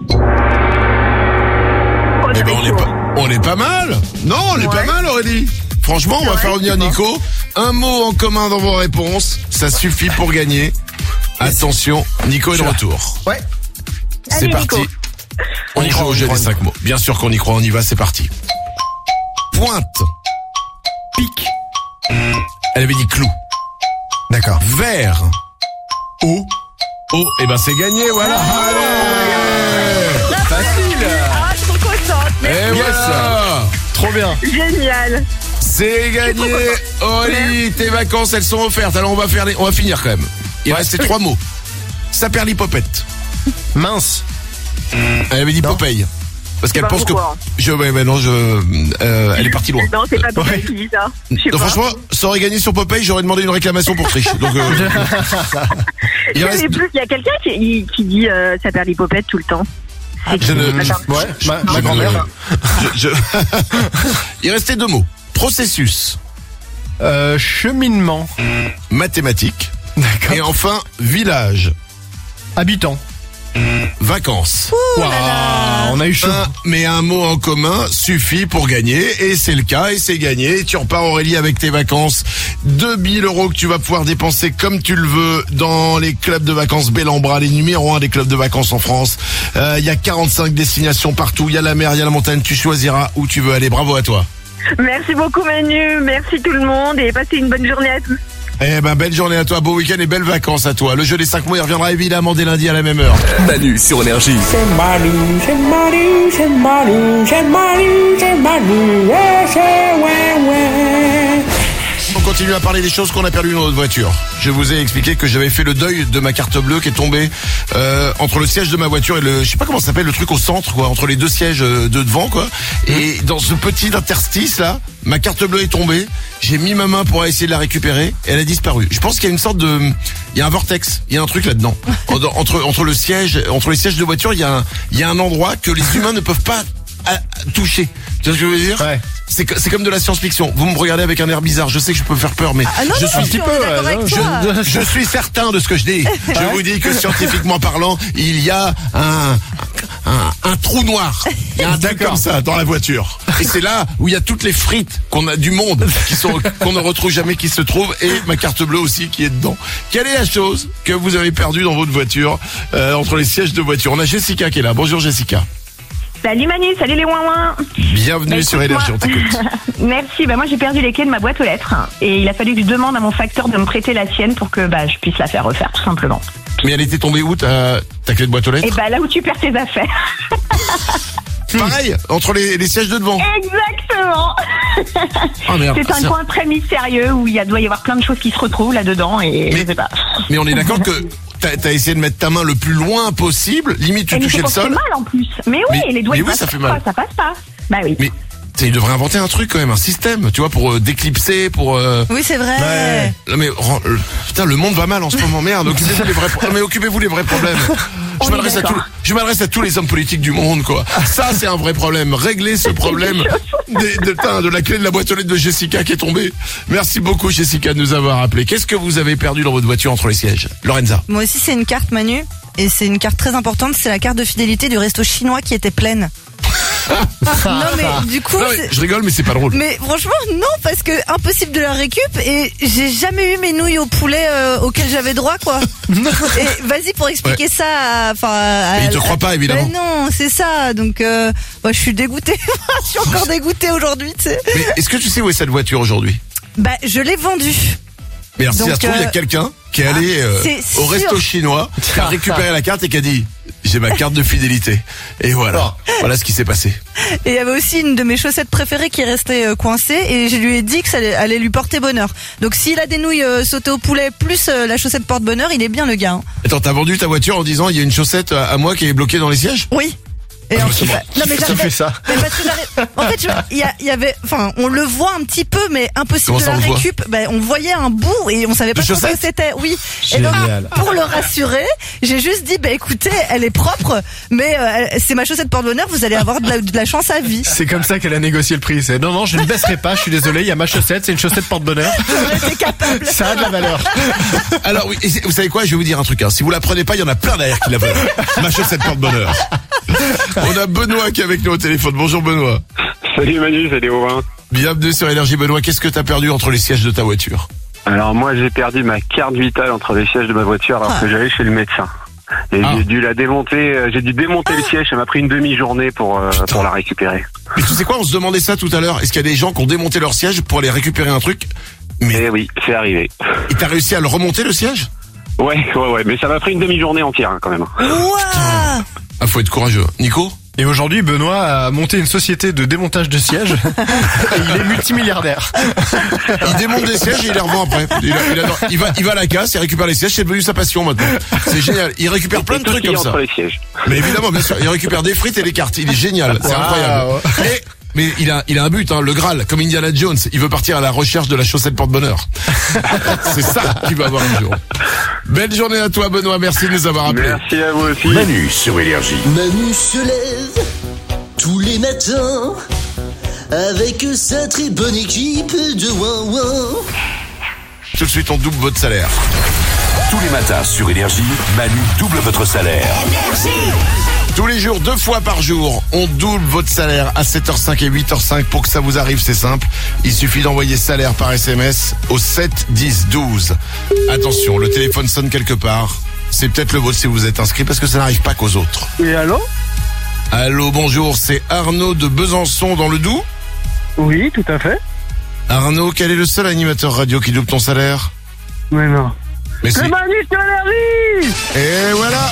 Oh, eh ben on est pas, on est pas mal. Non, on est ouais. pas mal, Aurélie. Franchement, on va vrai, faire revenir Nico. Un mot en commun dans vos réponses, ça suffit pour gagner. Attention, Nico est de retour. Ouais. C'est Allez, parti. Nico. On y croit au jeu des cinq mots. Bien sûr qu'on y croit, on y va, c'est parti. Pointe. Pique. Elle avait dit clou. D'accord. Vert. Eau. Oh, et ben c'est gagné, voilà. Ah, allez. Facile. Ah, je suis trop contente. Et yes. voilà. Trop bien. Génial. C'est gagné. Aurélie, tes vacances, elles sont offertes. Alors on va faire les... on va finir quand même. Il ouais. restait trois mots. Saperlipopette. Mince. Elle avait dit non. Popeye. Parce qu'elle pense pourquoi. que je ouais, mais non je euh, elle est partie loin. Non, c'est pas Popeye qui dit ça. Donc, franchement, ça aurait gagné sur Popeye, j'aurais demandé une réclamation pour triche. Donc euh, il reste plus, il y a quelqu'un qui, qui dit euh, Saperlipopette tout le temps. Ah, je ne Attends. ouais, je, ma, ma grand-mère. Je, je... Il restait deux mots. Processus. Euh, cheminement. Mathématiques. D'accord. Et enfin, village. Habitant. Vacances. Ouh, wow, on a eu chaud. Un, mais un mot en commun suffit pour gagner, et c'est le cas, et c'est gagné. Tu repars, Aurélie, avec tes vacances. deux mille euros que tu vas pouvoir dépenser comme tu le veux dans les clubs de vacances Bellambra, les numéros un des clubs de vacances en France. Il euh, y a quarante-cinq destinations partout, il y a la mer, il y a la montagne, tu choisiras où tu veux aller. Bravo à toi. Merci beaucoup Manu, merci tout le monde, et passez une bonne journée à tous. Eh ben, belle journée à toi, beau week-end et belles vacances à toi. Le jeu des cinq mots, il reviendra évidemment dès lundi à la même heure. Manu sur Énergie. C'est Manu, c'est Manu, c'est Manu, c'est Manu, c'est Manu, ouais, c'est ouais, ouais. On continue à parler des choses qu'on a perdues dans notre voiture. Je vous ai expliqué que j'avais fait le deuil de ma carte bleue qui est tombée euh, entre le siège de ma voiture et le, je sais pas comment ça s'appelle, le truc au centre, quoi, entre les deux sièges de devant, quoi. Et dans ce petit interstice là, ma carte bleue est tombée. J'ai mis ma main pour essayer de la récupérer et elle a disparu. Je pense qu'il y a une sorte de, il y a un vortex, il y a un truc là-dedans. Entre entre le siège, entre les sièges de voiture, il y a un, il y a un endroit que les humains ne peuvent pas à, à, toucher. Tu vois ce que je veux dire? Ouais. C'est c'est comme de la science-fiction. Vous me regardez avec un air bizarre. Je sais que je peux faire peur, mais ah non, je non, suis un petit peu. Ouais, je, je suis certain de ce que je dis. Je vous dis que scientifiquement parlant, il y a un un, un trou noir. Il y a un truc comme ça dans la voiture. Et c'est là où il y a toutes les frites qu'on a du monde, qui sont qu'on ne retrouve jamais, qui se trouvent, et ma carte bleue aussi qui est dedans. Quelle est la chose que vous avez perdue dans votre voiture euh, entre les sièges de voiture? On a Jessica qui est là. Bonjour Jessica. Salut Manu, salut les ouin-ouin. Bienvenue bah, sur Énergie, on t'écoute. Merci, bah moi j'ai perdu les clés de ma boîte aux lettres et il a fallu que je demande à mon facteur de me prêter la sienne pour que bah, je puisse la faire refaire tout simplement. Mais elle était tombée où ta, ta clé de boîte aux lettres? Et bah là où tu perds tes affaires. Pareil, entre les, les sièges de devant. Exactement. Oh merde, c'est un ça... coin très mystérieux où il y a, doit y avoir plein de choses qui se retrouvent là-dedans et mais, je sais pas. Mais on est d'accord que t'as, t'as essayé de mettre ta main le plus loin possible, limite tu touchais le sol. Ça fait mal en plus. Mais oui, mais, les doigts mais ils oui, passent ça fait pas, mal. ça passe pas. Bah oui. Mais il devrait inventer un truc quand même, un système, tu vois, pour euh, déclipser, pour. Euh... Oui, c'est vrai. Ouais. Non mais euh, putain, le monde va mal en ce moment, merde. Occupez-vous les vrais, pro... mais occupez-vous les vrais problèmes. Je m'adresse à tous, je m'adresse à tous les hommes politiques du monde, quoi. Ça, c'est un vrai problème. Réglez ce problème des, de, de, de la clé de la boîte aux lettres de Jessica qui est tombée. Merci beaucoup, Jessica, de nous avoir appelé. Qu'est-ce que vous avez perdu dans votre voiture entre les sièges, Lorenza? Moi aussi, c'est une carte, Manu, et c'est une carte très importante. C'est la carte de fidélité du resto chinois qui était pleine. Non mais du coup non, mais je rigole mais c'est pas drôle. Mais franchement non, parce que impossible de la récup et j'ai jamais eu mes nouilles au poulet euh, auxquelles j'avais droit quoi. Et vas-y pour expliquer ouais. ça enfin il te croit pas évidemment. Ben non c'est ça donc euh, bah, je suis dégoûtée. Je suis encore dégoûtée aujourd'hui tu sais. Mais est-ce que tu sais où est cette voiture aujourd'hui? Bah je l'ai vendue. Mais alors, si ça se trouve, il y a quelqu'un qui est allé euh, c'est au resto chinois, qui a récupéré la carte et qui a dit j'ai ma carte de fidélité. Et voilà, voilà ce qui s'est passé. Et il y avait aussi une de mes chaussettes préférées qui restait euh, coincée et je lui ai dit que ça allait, allait lui porter bonheur. Donc s'il a des nouilles euh, sautées au poulet plus euh, la chaussette porte bonheur, il est bien le gars. Hein. Attends, t'as vendu ta voiture en disant il y a une chaussette à, à moi qui est bloquée dans les sièges? Oui. Et ah, en, bah, bah, non mais ça fait ça. Mais parce que j'arrive- en fait, il y, a- y avait, enfin, on le voit un petit peu, mais impossible Comment de ça, la on le voit récup. Bah, on voyait un bout et on savait pas De trop ce que chaussette c'était. Oui. Génial. Et donc, pour le rassurer, j'ai juste dit, bah écoutez, elle est propre, mais euh, elle- c'est ma chaussette porte-bonheur. Vous allez avoir de la, de la chance à vie. C'est comme ça qu'elle a négocié le prix. C'est non, non, je ne baisserai pas, je suis désolé, il y a ma chaussette, c'est une chaussette porte-bonheur. J'aurais capable. Ça a de la valeur. Alors oui, et c'est- vous savez quoi, je vais vous dire un truc. Hein. Si vous la prenez pas, il y en a plein derrière qui la veulent. Ma chaussette porte-bonheur. On a Benoît qui est avec nous au téléphone. Bonjour Benoît. Salut Manu, salut Aurélien. Bienvenue sur Énergie. Benoît, qu'est-ce que t'as perdu entre les sièges de ta voiture? Alors moi j'ai perdu ma carte vitale entre les sièges de ma voiture alors que j'allais chez le médecin. Et Ah. j'ai dû la démonter, euh, j'ai dû démonter le siège, ça m'a pris une demi-journée pour, euh, pour la récupérer. Mais tu sais quoi, on se demandait ça tout à l'heure. Est-ce qu'il y a des gens qui ont démonté leur siège pour aller récupérer un truc? Mais Eh oui, c'est arrivé. Et t'as réussi à le remonter le siège? Ouais, ouais, ouais, mais ça m'a pris une demi-journée entière hein, quand même. Ouah. Ah, faut être courageux. Nico? Et aujourd'hui, Benoît a monté une société de démontage de sièges et il est multimilliardaire. Il démonte des sièges et il les revend après. Il, a- il, adore- il va, il va à la casse, il récupère les sièges, c'est devenu sa passion maintenant. C'est génial. Il récupère plein de Tout ce trucs qu'il y a comme ça. entre les sièges. Mais évidemment, bien sûr, il récupère des frites et des cartes. Il est génial, c'est Wow. incroyable. Et, mais il a, il a un but, hein, le Graal, comme Indiana Jones. Il veut partir à la recherche de la chaussette porte-bonheur. C'est ça qu'il va avoir un jour. Belle journée à toi, Benoît. Merci de nous avoir appelés. Merci à vous aussi. Manu sur Énergie. Manu se lève tous les matins avec sa très bonne équipe de Ouin Ouin. Tout de suite, on double votre salaire. Tous les matins sur Énergie, Manu double votre salaire. Tous les jours, deux fois par jour, on double votre salaire à sept heures cinq et huit heures cinq. Pour que ça vous arrive, c'est simple. Il suffit d'envoyer salaire par S M S au sept dix douze. Attention, le téléphone sonne quelque part. C'est peut-être le vôtre si vous êtes inscrit parce que ça n'arrive pas qu'aux autres. Oui, allô? Allô, bonjour, c'est Arnaud de Besançon dans le Doubs. Oui, tout à fait. Arnaud, quel est le seul animateur radio qui double ton salaire? Mais non. Mais si. C'est Manu sur Énergie! Et voilà.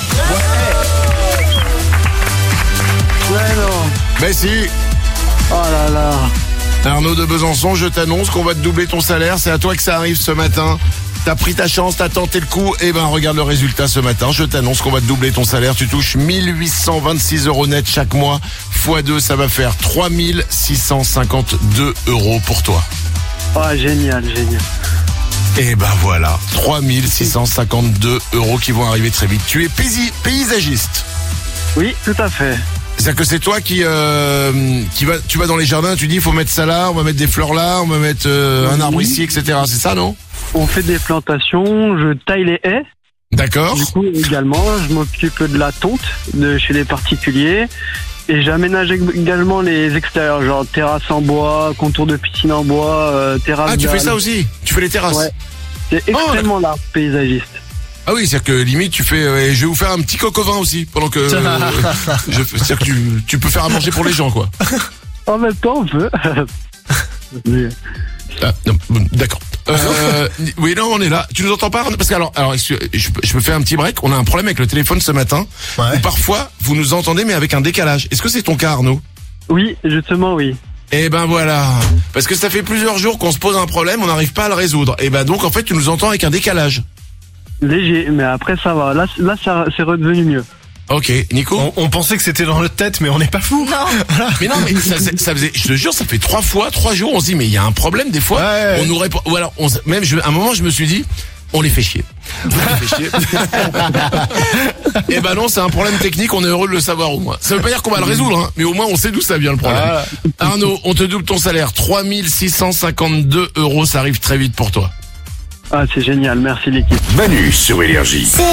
Ouais, non. Mais si. Oh là là. Arnaud de Besançon, je t'annonce qu'on va te doubler ton salaire. C'est à toi que ça arrive ce matin. T'as pris ta chance, t'as tenté le coup. Eh ben, regarde le résultat ce matin. Je t'annonce qu'on va te doubler ton salaire. Tu touches mille huit cent vingt-six euros net chaque mois. fois deux, ça va faire trois mille six cent cinquante-deux euros pour toi. Oh, génial, génial. Et ben voilà, trois mille six cent cinquante-deux euros qui vont arriver très vite. Tu es paisi- paysagiste. Oui, tout à fait. C'est-à-dire que c'est toi qui euh, qui va, tu vas dans les jardins, tu dis il faut mettre ça là, on va mettre des fleurs là, on va mettre euh, un arbre ici, et cetera. C'est ça, non? On fait des plantations, je taille les haies. D'accord. Du coup, également, je m'occupe de la tonte de chez les particuliers. Et j'aménage également les extérieurs, genre terrasse en bois, contour de piscine en bois, euh, terrasse. Ah, tu fais d'âne. ça aussi? Tu fais les terrasses? Ouais. C'est Oh, extrêmement large, paysagiste. Ah oui, c'est-à-dire que limite tu fais, euh, je vais vous faire un petit coq au vin aussi pendant que, euh, je, c'est-à-dire que tu, tu peux faire à manger pour les gens quoi. En même temps, on peut. Mais- Ah, non, bon, d'accord. Euh, oui, non, on est là. Tu nous entends pas? Parce que alors, alors, je, je, je me fais un petit break. On a un problème avec le téléphone ce matin. Ouais. Où parfois vous nous entendez mais avec un décalage. Est-ce que c'est ton cas, Arnaud? Oui, justement, oui. Eh ben voilà. Parce que ça fait plusieurs jours qu'on se pose un problème, on n'arrive pas à le résoudre. Et ben donc en fait tu nous entends avec un décalage. Léger, mais après ça va. Là, c- là ça- c'est redevenu mieux. Ok, Nico. On, on pensait que c'était dans notre tête, mais on n'est pas fou. Non. Mais non, mais ça, ça, ça faisait, je te jure, ça fait trois fois, trois jours, on se dit, mais il y a un problème des fois. Ouais. On nous répond, ou alors, on, se- même, je, à un moment, je me suis dit, on les fait chier. On les fait chier. Et ben non, c'est un problème technique, on est heureux de le savoir au moins. Ça veut pas dire qu'on va le résoudre, hein, mais au moins on sait d'où ça vient le problème. Voilà. Arnaud, on te double ton salaire, trois mille six cent cinquante-deux euros, ça arrive très vite pour toi. Ah, c'est génial. Merci l'équipe. Manu sur Énergie. C'est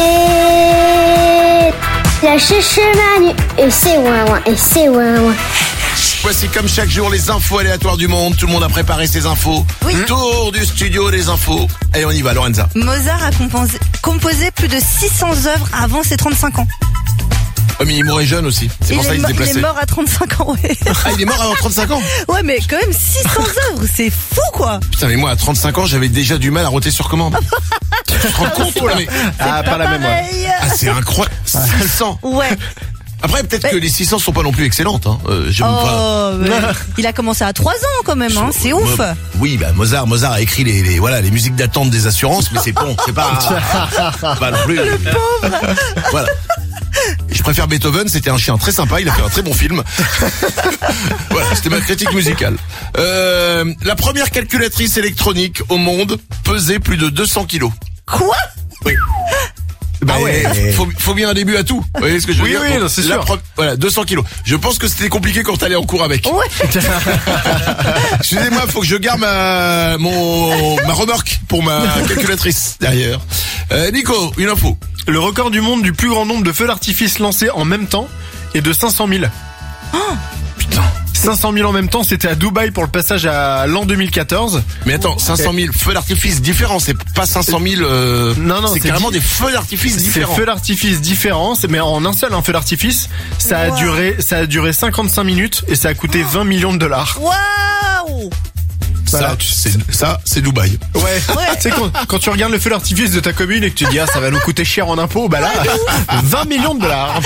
la chouchou Manu et c'est ouin ouin et c'est ouin ouin. Voici comme chaque jour les infos aléatoires du monde. Tout le monde a préparé ses infos. Oui. Tour du studio des infos. Et on y va, Lorenza. Mozart a composé, composé plus de six cents œuvres avant ses trente-cinq ans. Oh, mais il mourait jeune aussi. C'est pour il ça est qu'il se mo- il déplaçait. est mort à trente-cinq ans, ouais. Ah, il est mort avant trente-cinq ans? Ouais, mais quand même six cents œuvres, c'est fou quoi. Putain, mais moi, à trente-cinq ans, j'avais déjà du mal à roter sur commande. Tu te rends compte Oh là. mais... Ah, pas, la même. Ouais. Ah, c'est incroyable. six cents. Ouais. Après, peut-être Mais- que les six cents sont pas non plus excellentes. Hein. Euh, j'aime Oh, pas. mais il a commencé à trois ans quand même, hein. C'est ouf. Mo- Oui, bah Mozart, Mozart a écrit les, les voilà les musiques d'attente des assurances, mais c'est bon, c'est pas, pas non plus. Le pauvre. Voilà. Je préfère Beethoven, c'était un chien très sympa, il a fait un très bon film. Voilà, c'était ma critique musicale. Euh, la première calculatrice électronique au monde pesait plus de deux cents kilos. Quoi? Oui. Bah, Ah ouais. faut, faut bien un début à tout. Vous voyez ce que je veux Oui, dire? oui, Donc, non, c'est la sûr. pro- Voilà, deux cents kilos. Je pense que c'était compliqué quand t'allais en cours avec. Ouais. Excusez-moi, faut que je garde ma, mon, ma remorque pour ma calculatrice derrière. Euh, Nico, une info. Le record du monde du plus grand nombre de feux d'artifice lancés en même temps est de cinq cent mille. Putain. cinq cent mille en même temps, c'était à Dubaï pour le passage à l'an deux mille quatorze. Mais attends, cinq cent mille feux d'artifice différents, c'est pas cinq cent mille, euh, Non, non, c'est c'est carrément di- des feux d'artifice C'est différents. feux d'artifice différents, c'est- mais en un seul un feu d'artifice, ça a Wow. duré, ça a duré cinquante-cinq minutes et ça a coûté vingt millions de dollars. Waouh. Ça, Voilà. tu sais, ça, c'est Dubaï. Ouais. Tu sais quand, quand tu regardes le feu d'artifice de ta commune et que tu te dis ah ça va nous coûter cher en impôts, bah là vingt millions de dollars.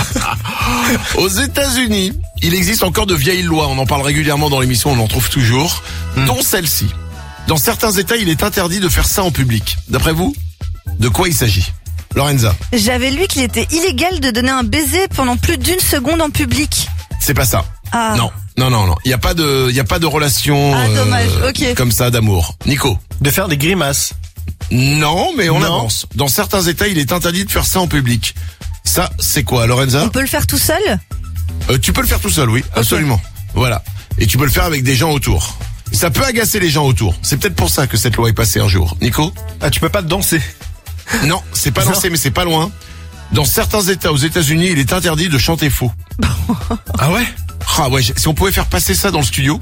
Aux États-Unis, il existe encore de vieilles lois, on en parle régulièrement dans l'émission, on en trouve toujours, Hmm. dont celle-ci. Dans certains États, il est interdit de faire ça en public. D'après vous, de quoi il s'agit? Lorenza, J'avais lu qu'il était illégal de donner un baiser pendant plus d'une seconde en public. c'est pas ça. Ah. Non, non, non, non. Il y a pas de, il y a pas de relation Ah, dommage. Ok. comme ça d'amour. Nico. De faire des grimaces. Non, mais on Non. avance. Dans certains États, il est interdit de faire ça en public. Ça, c'est quoi, Lorenza? On peut le faire tout seul? Euh, Tu peux le faire tout seul, oui, absolument. Voilà. Et tu peux le faire avec des gens autour. Ça peut agacer les gens autour. C'est peut-être pour ça que cette loi est passée un jour. Nico? Ah tu peux pas te danser. Non, c'est pas Non. lancé, mais c'est pas loin. Dans certains États, aux États-Unis, il est interdit de chanter faux. Ah ouais? Ah ouais, si on pouvait faire passer ça dans le studio.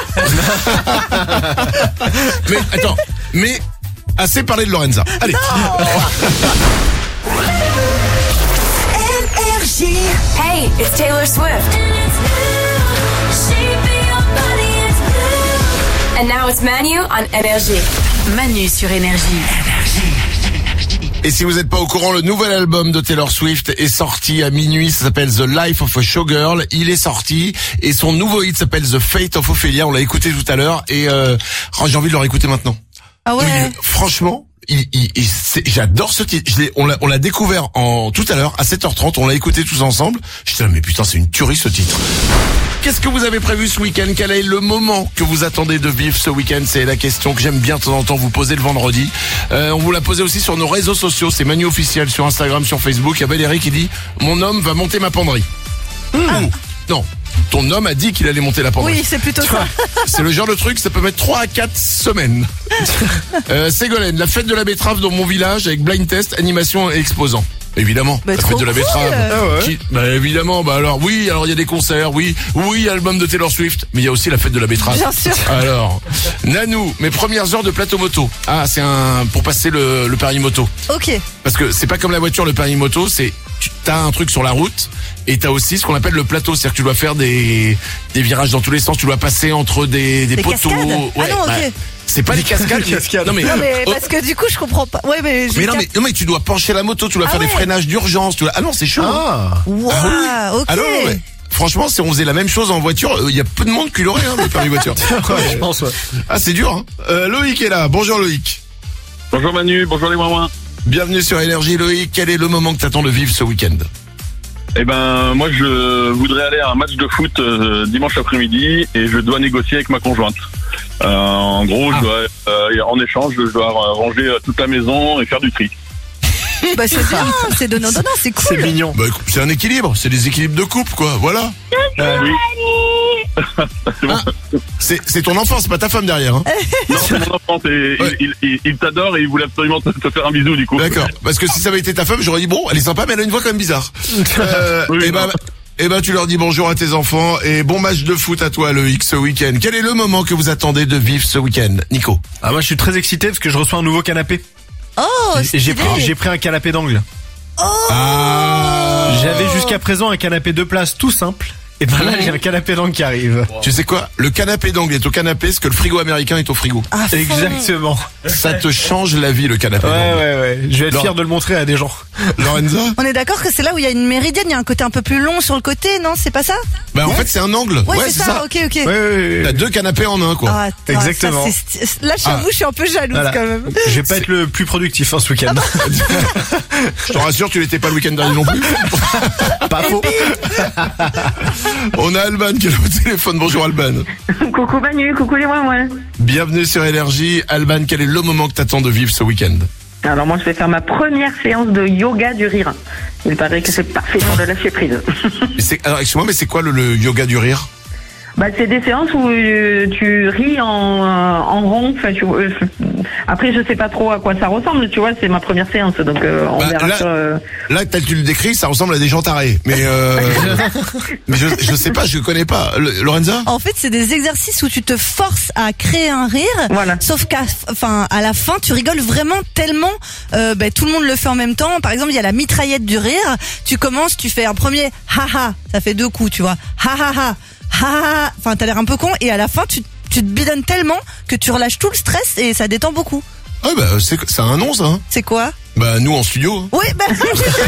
Mais attends, mais assez parlé de Lorenza. Allez. Hey, it's Taylor Swift. And now it's Manu on Énergie. Manu sur Énergie. Et si vous n'êtes pas au courant, le nouvel album de Taylor Swift est sorti à minuit. Ça s'appelle The Life of a Showgirl. Il est sorti et son nouveau hit s'appelle The Fate of Ophelia. On l'a écouté tout à l'heure et euh, oh, j'ai envie de le réécouter maintenant. Ah ouais. Oui, franchement, il, il, il- c'est- j'adore ce titre. Je l'ai- on l'a, on l'a découvert en tout à l'heure à sept heures trente. On l'a écouté tous ensemble. J'étais là, mais putain, c'est une tuerie ce titre. Qu'est-ce que vous avez prévu ce week-end? Quel est le moment que vous attendez de vivre ce week-end? C'est la question que j'aime bien de temps en temps vous poser le vendredi. Euh, on vous l'a posé aussi sur nos réseaux sociaux. C'est Manu officiel sur Instagram, sur Facebook. Il y a Valérie qui dit mon homme va monter ma penderie. Ou, non, ton homme a dit qu'il allait monter la penderie. Oui, c'est plutôt ça. C'est le genre de truc, ça peut mettre trois à quatre semaines. euh, Ségolène, la fête de la betterave dans mon village avec blind test, animation et exposant. Évidemment, Bah, la trop fête de la cool. betterave. Ah ouais. Qui- bah évidemment, bah alors oui, alors il y a des concerts, oui, oui, il y a l'album de Taylor Swift, mais il y a aussi la fête de la betterave. Bien sûr. Alors, Nanou, mes premières heures de plateau moto. Ah, c'est un pour passer le, le permis moto. Ok. Parce que c'est pas comme la voiture, le permis moto, c'est tu as un truc sur la route et t'as aussi ce qu'on appelle le plateau, c'est-à-dire que tu dois faire des des virages dans tous les sens, tu dois passer entre des des, Des poteaux. cascades. Ah non, ok. bah, c'est pas des cascades. Des cascades. Non mais, Non mais oh, parce que du coup je comprends pas. Ouais mais j'ai mais non cap- mais, non mais tu dois pencher la moto, tu dois Ah faire des ouais. freinages d'urgence, tu dois... Ah non, c'est chaud. hein. Ah. Waouh, Ah oui. ok. Ah non, ouais. Franchement, si on faisait la même chose en voiture, il y a peu de monde qui l'aurait, hein, le permis voiture. Ouais, je pense ouais. Ah, c'est dur, hein. Euh, Loïc est là. Bonjour Loïc. Bonjour Manu, bonjour les mamans. Bienvenue sur Énergie Loïc. Quel est le moment que t'attends de vivre ce week-end? Eh ben, moi, je voudrais aller à un match de foot euh, dimanche après-midi et je dois négocier avec ma conjointe. Euh, en gros, je dois, euh, en échange, je dois ranger euh, toute la maison et faire du tri. Bah c'est bien, c'est donnant donnant, c'est cool. C'est mignon. Bah, écoute, c'est un équilibre, c'est des équilibres de couple, quoi. Voilà. Oui. C'est bon. Ah, c'est, c'est ton enfant, c'est pas ta femme derrière. Hein. Non, c'est mon enfant, c'est- Ouais. il, il, il t'adore et il voulait absolument te, te faire un bisou du coup. D'accord. Parce que si ça avait été ta femme, j'aurais dit bon, elle est sympa, mais elle a une voix quand même bizarre. Euh, Oui, et ben, non. et ben, tu leur dis bonjour à tes enfants et bon match de foot à toi, Loïc, ce week-end. Quel est le moment que vous attendez de vivre ce week-end, Nico? Ah moi je suis très excité parce que je reçois un nouveau canapé. Oh, Et j'ai stylé. pris, j'ai pris un canapé d'angle. Oh. Ah. J'avais jusqu'à présent un canapé deux places tout simple. Et ben là, j'ai un canapé d'angle qui arrive. Tu sais quoi? Le canapé d'angle est au canapé, ce que le frigo américain est au frigo. Ah, Exactement. Ça te change la vie, le canapé Ouais, d'angle. ouais, ouais. Je vais être Laure- fier de le montrer à des gens. Lorenza? On est d'accord que c'est là où il y a une méridienne, il y a un côté un peu plus long sur le côté, non? C'est pas ça? Bah en fait c'est un angle. Ouais, c'est ça, ok, ok. Ouais, ouais, ouais. T'as deux canapés en un quoi. Ah, attends, Exactement. ça, c'est sti- là, j'avoue, Ah. je suis un peu jalouse Voilà. quand même. Je vais pas être le plus productif hein, ce week-end. Je te rassure, tu l'étais pas le week-end dernier non plus. Pas faux. On a Alban qui est là au téléphone. Bonjour Alban. Coucou Manu, coucou les ouin-ouin. Bienvenue sur Énergie. Alban, quel est le moment que t'attends de vivre ce week-end? Alors moi je vais faire ma première séance de yoga du rire. Il paraît que c'est parfait pour de lâcher prise. Mais c'est- Alors excuse-moi, mais c'est quoi le, le yoga du rire? Bah c'est des séances où euh, tu ris en, en rond. Enfin, tu, euh, après je sais pas trop à quoi ça ressemble, tu vois, c'est ma première séance, donc euh, on Bah, verra là- ça. euh. Là, tel que tu le décris, ça ressemble à des gens tarés. Mais euh, mais je, je sais pas, je connais pas. Le- Lorenza? En fait, c'est des exercices où tu te forces à créer un rire. Voilà. Sauf qu'à, enfin, à la fin, tu rigoles vraiment tellement. Euh, ben, tout le monde le fait en même temps. Par exemple, il y a la mitraillette du rire. Tu commences, tu fais un premier ha-ha. Ça fait deux coups, tu vois. Ha-ha-ha. Ha-ha. Enfin, t'as l'air un peu con. Et à la fin, tu, tu te bidonnes tellement que tu relâches tout le stress et ça détend beaucoup. Ah bah c'est c'est un nom ça. Hein. C'est quoi? Bah nous en studio. Hein. Oui, ben.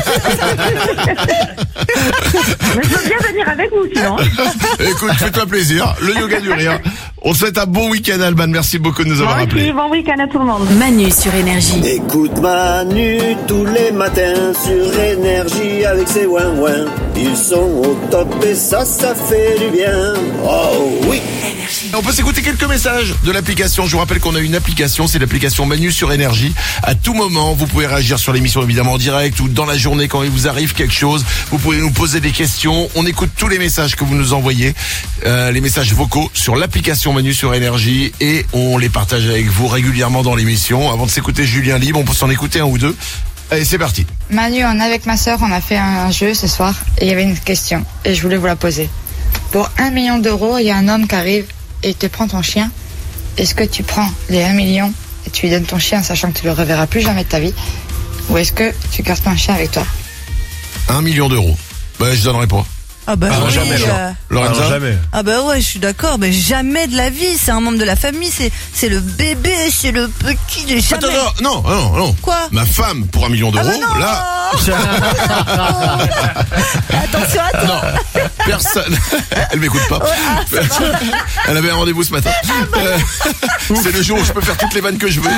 Mais je veux bien venir avec vous sinon. Écoute, fais-toi plaisir. Le yoga du rire. On te souhaite un bon week-end Alban. Merci beaucoup de nous avoir Bon, appelés. aussi, bon week-end à tout le monde. Manu sur Énergie. Écoute Manu tous les matins sur Énergie avec ses ouin-ouin. Ils sont au top et ça, ça fait du bien. Oh oui. On peut s'écouter quelques messages de l'application. Je vous rappelle qu'on a une application, c'est l'application Manu sur Énergie. À tout moment, vous pouvez réagir sur l'émission évidemment en direct ou dans la journée quand il vous arrive quelque chose. Vous pouvez nous poser des questions. On écoute tous les messages que vous nous envoyez, euh, les messages vocaux sur l'application Manu sur Énergie et on les partage avec vous régulièrement dans l'émission. Avant de s'écouter Julien Libre, on peut s'en écouter un ou deux. Allez, c'est parti. Manu, on est avec ma sœur, on a fait un jeu ce soir et il y avait une question et je voulais vous la poser. Pour un million d'euros, il y a un homme qui arrive et il te prend ton chien. Est-ce que tu prends les un million et tu lui donnes ton chien sachant que tu le reverras plus jamais de ta vie? Ou est-ce que tu gardes ton chien avec toi? Un million d'euros. Bah, je donnerai pas. Ah bah Ah, oui, jamais, euh, genre. Lorenza? Alors, jamais. Ah bah ouais, je suis d'accord, mais jamais de la vie, c'est un membre de la famille, c'est c'est le bébé, c'est le petit, de jamais. Attends, non, non, non, non. Quoi? Ma femme pour un million d'euros, Ah bah non. là. Attention à toi. Non, personne. Elle m'écoute pas. Elle avait un rendez-vous ce matin. Euh, c'est le jour où je peux faire toutes les vannes que je veux.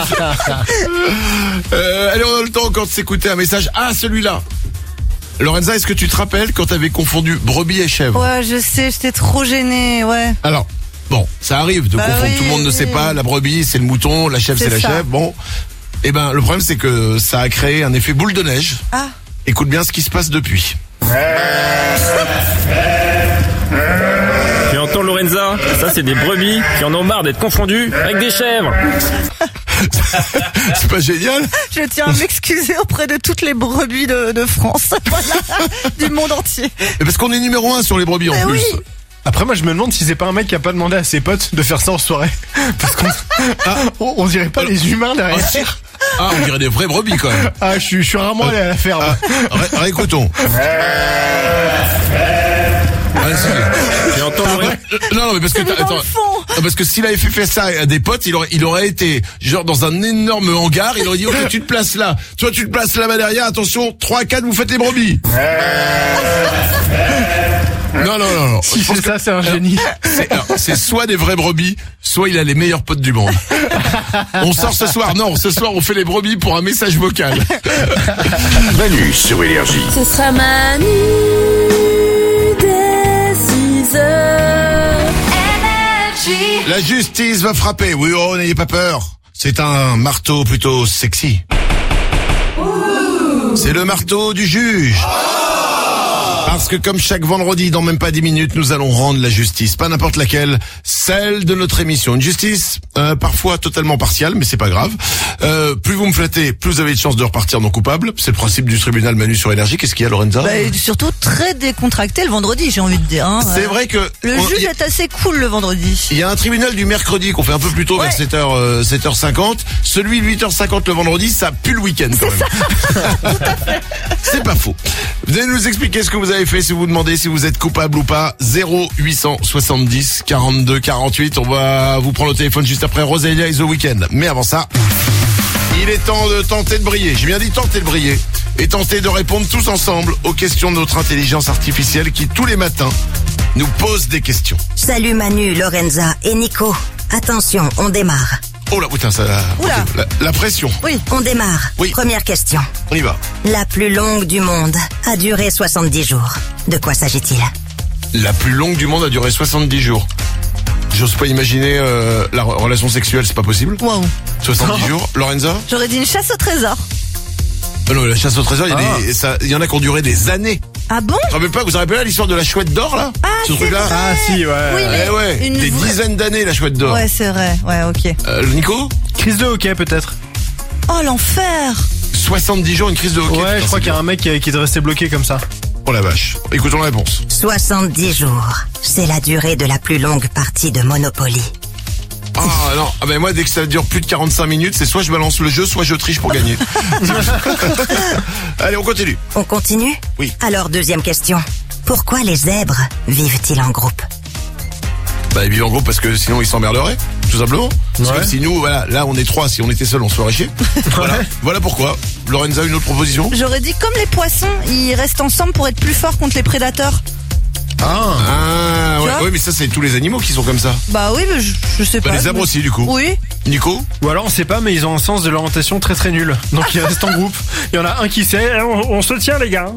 Euh, allez, on a le temps encore de s'écouter un message. Ah, celui-là. Lorenza, est-ce que tu te rappelles quand t'avais confondu brebis et chèvre? Ouais, je sais, j'étais trop gênée, ouais. Alors, bon, ça arrive de Bah confondre, oui, tout le monde ne sait oui. pas, la brebis c'est le mouton, la chèvre C'est c'est la ça. chèvre, bon. Eh ben, le problème c'est que ça a créé un effet boule de neige. Ah. Écoute bien ce qui se passe depuis. Tu entends Lorenza? Ça c'est des brebis qui en ont marre d'être confondues avec des chèvres. C'est pas génial? Je tiens à m'excuser auprès de toutes les brebis de, de France, voilà, du monde entier. Et parce qu'on est numéro un sur les brebis en Mais plus. oui. Après, moi, je me demande si c'est pas un mec qui a pas demandé à ses potes de faire ça en soirée. Parce qu'on ah, on, on dirait pas les humains derrière. Ah, si. Ah, on dirait des vraies brebis quand même. Ah, je suis, je suis rarement allé à la ferme. Ah, ré- réécoutons. Vas-y. Tu entends Ah, Lorenza? bah, euh, non, non, mais parce que C'est t'as- dans le attends. fond. Ah, parce que s'il avait fait faire ça à des potes, il aurait, il aurait été genre dans un énorme hangar. Il aurait dit ok, tu te places là. Toi, tu te places là-bas derrière. Attention, trois, quatre, vous faites les brebis. Non, non, non, non. Si Je pense c'est que- ça, c'est un génie. C'est, alors, c'est soit des vraies brebis, soit il a les meilleurs potes du monde. On sort ce soir. Non, ce soir, on fait les brebis pour un message vocal. Manu sur Énergie. Ce sera Manu dès six heures. Énergie. La justice va frapper. Oui, oh, n'ayez pas peur. C'est un marteau plutôt sexy. C'est le marteau du juge. Parce que comme chaque vendredi, dans même pas dix minutes, nous allons rendre la justice. Pas n'importe laquelle, celle de notre émission. Une justice euh, parfois totalement partiale, mais c'est pas grave. Euh, plus vous me flattez, plus vous avez de chances de repartir non coupable. C'est le principe du tribunal Manu sur Énergie. Qu'est-ce qu'il y a, Lorenza? Bah, et surtout très décontracté le vendredi, j'ai envie de dire. Hein. C'est Euh, vrai que... Le on- juge y- est assez cool le vendredi. Il y a un tribunal du mercredi qu'on fait un peu plus tôt, vers Ouais. sept heures, euh, sept heures cinquante. Celui de huit heures cinquante le vendredi, ça pue le week-end quand même. C'est pas faux. Vous allez nous expliquer ce que vous avez vous avez fait si vous vous demandez si vous êtes coupable ou pas. zéro huit cent soixante-dix quarante-deux quarante-huit. On va vous prendre au téléphone juste après Roselia et The Weeknd. Mais avant ça, il est temps de tenter de briller. J'ai bien dit tenter de briller. Et tenter de répondre tous ensemble aux questions de notre intelligence artificielle qui, tous les matins, nous pose des questions. Salut Manu, Lorenza et Nico. Attention, on démarre. Oh là, putain, ça... Oula. Okay, la, la pression. Oui, on démarre. Oui. Première question. On y va. La plus longue du monde a duré soixante-dix jours. De quoi s'agit-il? La plus longue du monde a duré soixante-dix jours. J'ose pas imaginer euh, la re- relation sexuelle, c'est pas possible. Wow. soixante-dix jours. Lorenza? J'aurais dit une chasse au trésor. Oh non, la chasse au trésor, il y, a Ah. des- ça- il y en a qui ont duré des années. Ah bon? Vous vous rappelez pas, vous vous rappelez pas l'histoire de la chouette d'or, là? Ah, Ce c'est truc-là? vrai. Ah si, ouais. Oui, mais Eh ouais, une des vraie- dizaines d'années, la chouette d'or. Ouais, c'est vrai. Ouais, ok. Euh, Nico? Crise de hockey peut-être. Oh, l'enfer. soixante-dix jours, une crise de hockey. Ouais, Putain, je crois c'est qu'il y a un mec qui, qui est resté bloqué comme ça. Oh la vache. Écoutons la réponse. soixante-dix jours. C'est la durée de la plus longue partie de Monopoly. Ah non, ah ben moi dès que ça dure plus de quarante-cinq minutes, c'est soit je balance le jeu, soit je triche pour gagner. Allez, on continue. On continue? Oui. Alors, deuxième question. Pourquoi les zèbres vivent-ils en groupe? Bah ils vivent en groupe parce que sinon ils s'emmerderaient, tout simplement. C'est Ouais. comme si nous, voilà, là on est trois, si on était seuls on se ferait chier. Voilà, voilà pourquoi. Lorenza, une autre proposition? J'aurais dit comme les poissons, ils restent ensemble pour être plus forts contre les prédateurs. Ah. Ah Tu ouais, vois ouais, mais ça c'est tous les animaux qui sont comme ça. Bah oui, mais je, je sais Bah pas. les zèbres mais- aussi du coup. Oui. Nico? Ou alors on sait pas, mais ils ont un sens de l'orientation très très nul. Donc ils restent en groupe. Il y en a un qui sait, eh, on, on se tient les gars.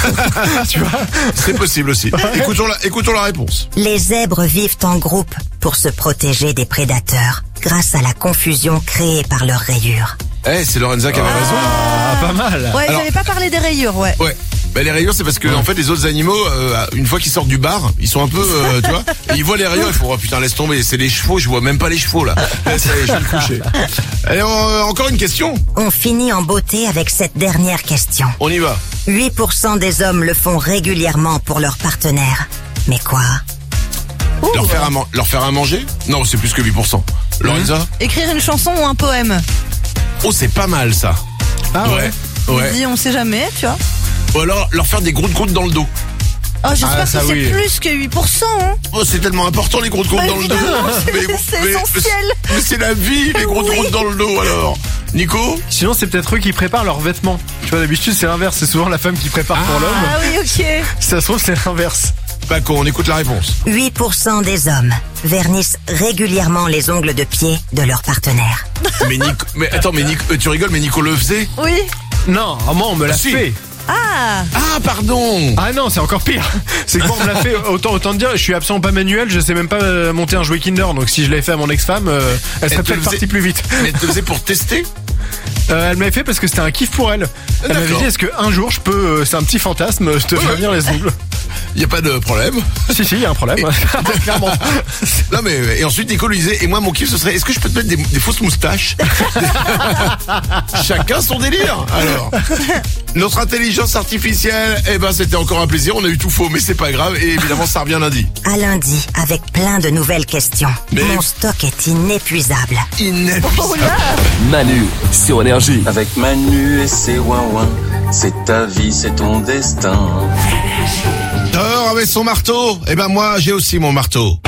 Tu vois? C'est possible aussi. Écoutons la, écoutons la réponse. Les zèbres vivent en groupe pour se protéger des prédateurs grâce à la confusion créée par leurs rayures. Eh, c'est Lorenza qui avait raison. Ah, pas mal. Ouais, Alors- j'avais pas parlé des rayures, ouais. Ouais. Bah les rayures c'est parce que en fait les autres animaux euh, une fois qu'ils sortent du bar ils sont un peu euh, tu vois et ils voient les rayures ils font oh putain laisse tomber c'est les chevaux je vois même pas les chevaux là. Là, ça y est, je vais me coucher. Allez on- encore une question. On finit en beauté avec cette dernière question. On y va. huit pour cent des hommes le font régulièrement pour leur partenaire. Mais quoi? Leur faire, à man- leur faire à manger? Non c'est plus que huit pour cent. Lorenza? Écrire une chanson ou un poème. Oh c'est pas mal ça. Ah ouais. Ouais. Je dis, on sait jamais, tu vois. Ou alors leur faire des gros croûtes dans le dos. Oh, j'espère Ah, ça, que c'est oui. plus que huit pour cent, hein. Oh c'est tellement important les gros croûtes Bah, dans le dos. évidemment, c'est- c'est essentiel. mais c'est la vie les gros croûtes dans le dos alors. Nico? Sinon c'est peut-être eux qui préparent leurs vêtements. Tu vois, d'habitude c'est l'inverse, c'est souvent la femme qui prépare pour l'homme. Ah oui, ok. Si ça se trouve c'est l'inverse. Pas con, on écoute la réponse. huit pour cent des hommes vernissent régulièrement les ongles de pied de leur partenaire. Mais Nico, mais attends, mais Nico, euh, tu rigoles, mais Nico le faisait? Oui. Non, ah, moi on me l'a Ah, si. fait. Ah. Ah, pardon! Ah non, c'est encore pire. C'est que moi on me l'a fait, autant, autant te dire, je suis absent pas manuel, je sais même pas euh, monter un jouet Kinder, donc si je l'avais fait à mon ex-femme, euh, elle serait te peut-être le partie faisait- plus vite. Mais elle te le faisait pour tester? Euh, elle m'avait fait parce que c'était un kiff pour elle. Elle m'avait D'accord. dit, est-ce que un jour je peux, euh, c'est un petit fantasme, je te Ouais, fais ouais. venir les ongles. Y a pas de problème. Si, si, il y a un problème. Clairement. Non mais, et ensuite Nico lui disait, et moi mon kiff ce serait, est-ce que je peux te mettre des, des fausses moustaches? Chacun son délire, alors. Notre intelligence artificielle, eh ben c'était encore un plaisir, on a eu tout faux, mais c'est pas grave, et évidemment ça revient lundi. À lundi, avec plein de nouvelles questions. Mais- Mon stock est inépuisable. Inépuisable. Manu sur Énergie. Avec Manu et ses ouin-ouin, c'est ta vie, c'est ton destin. Thor avec son marteau, eh ben moi j'ai aussi mon marteau.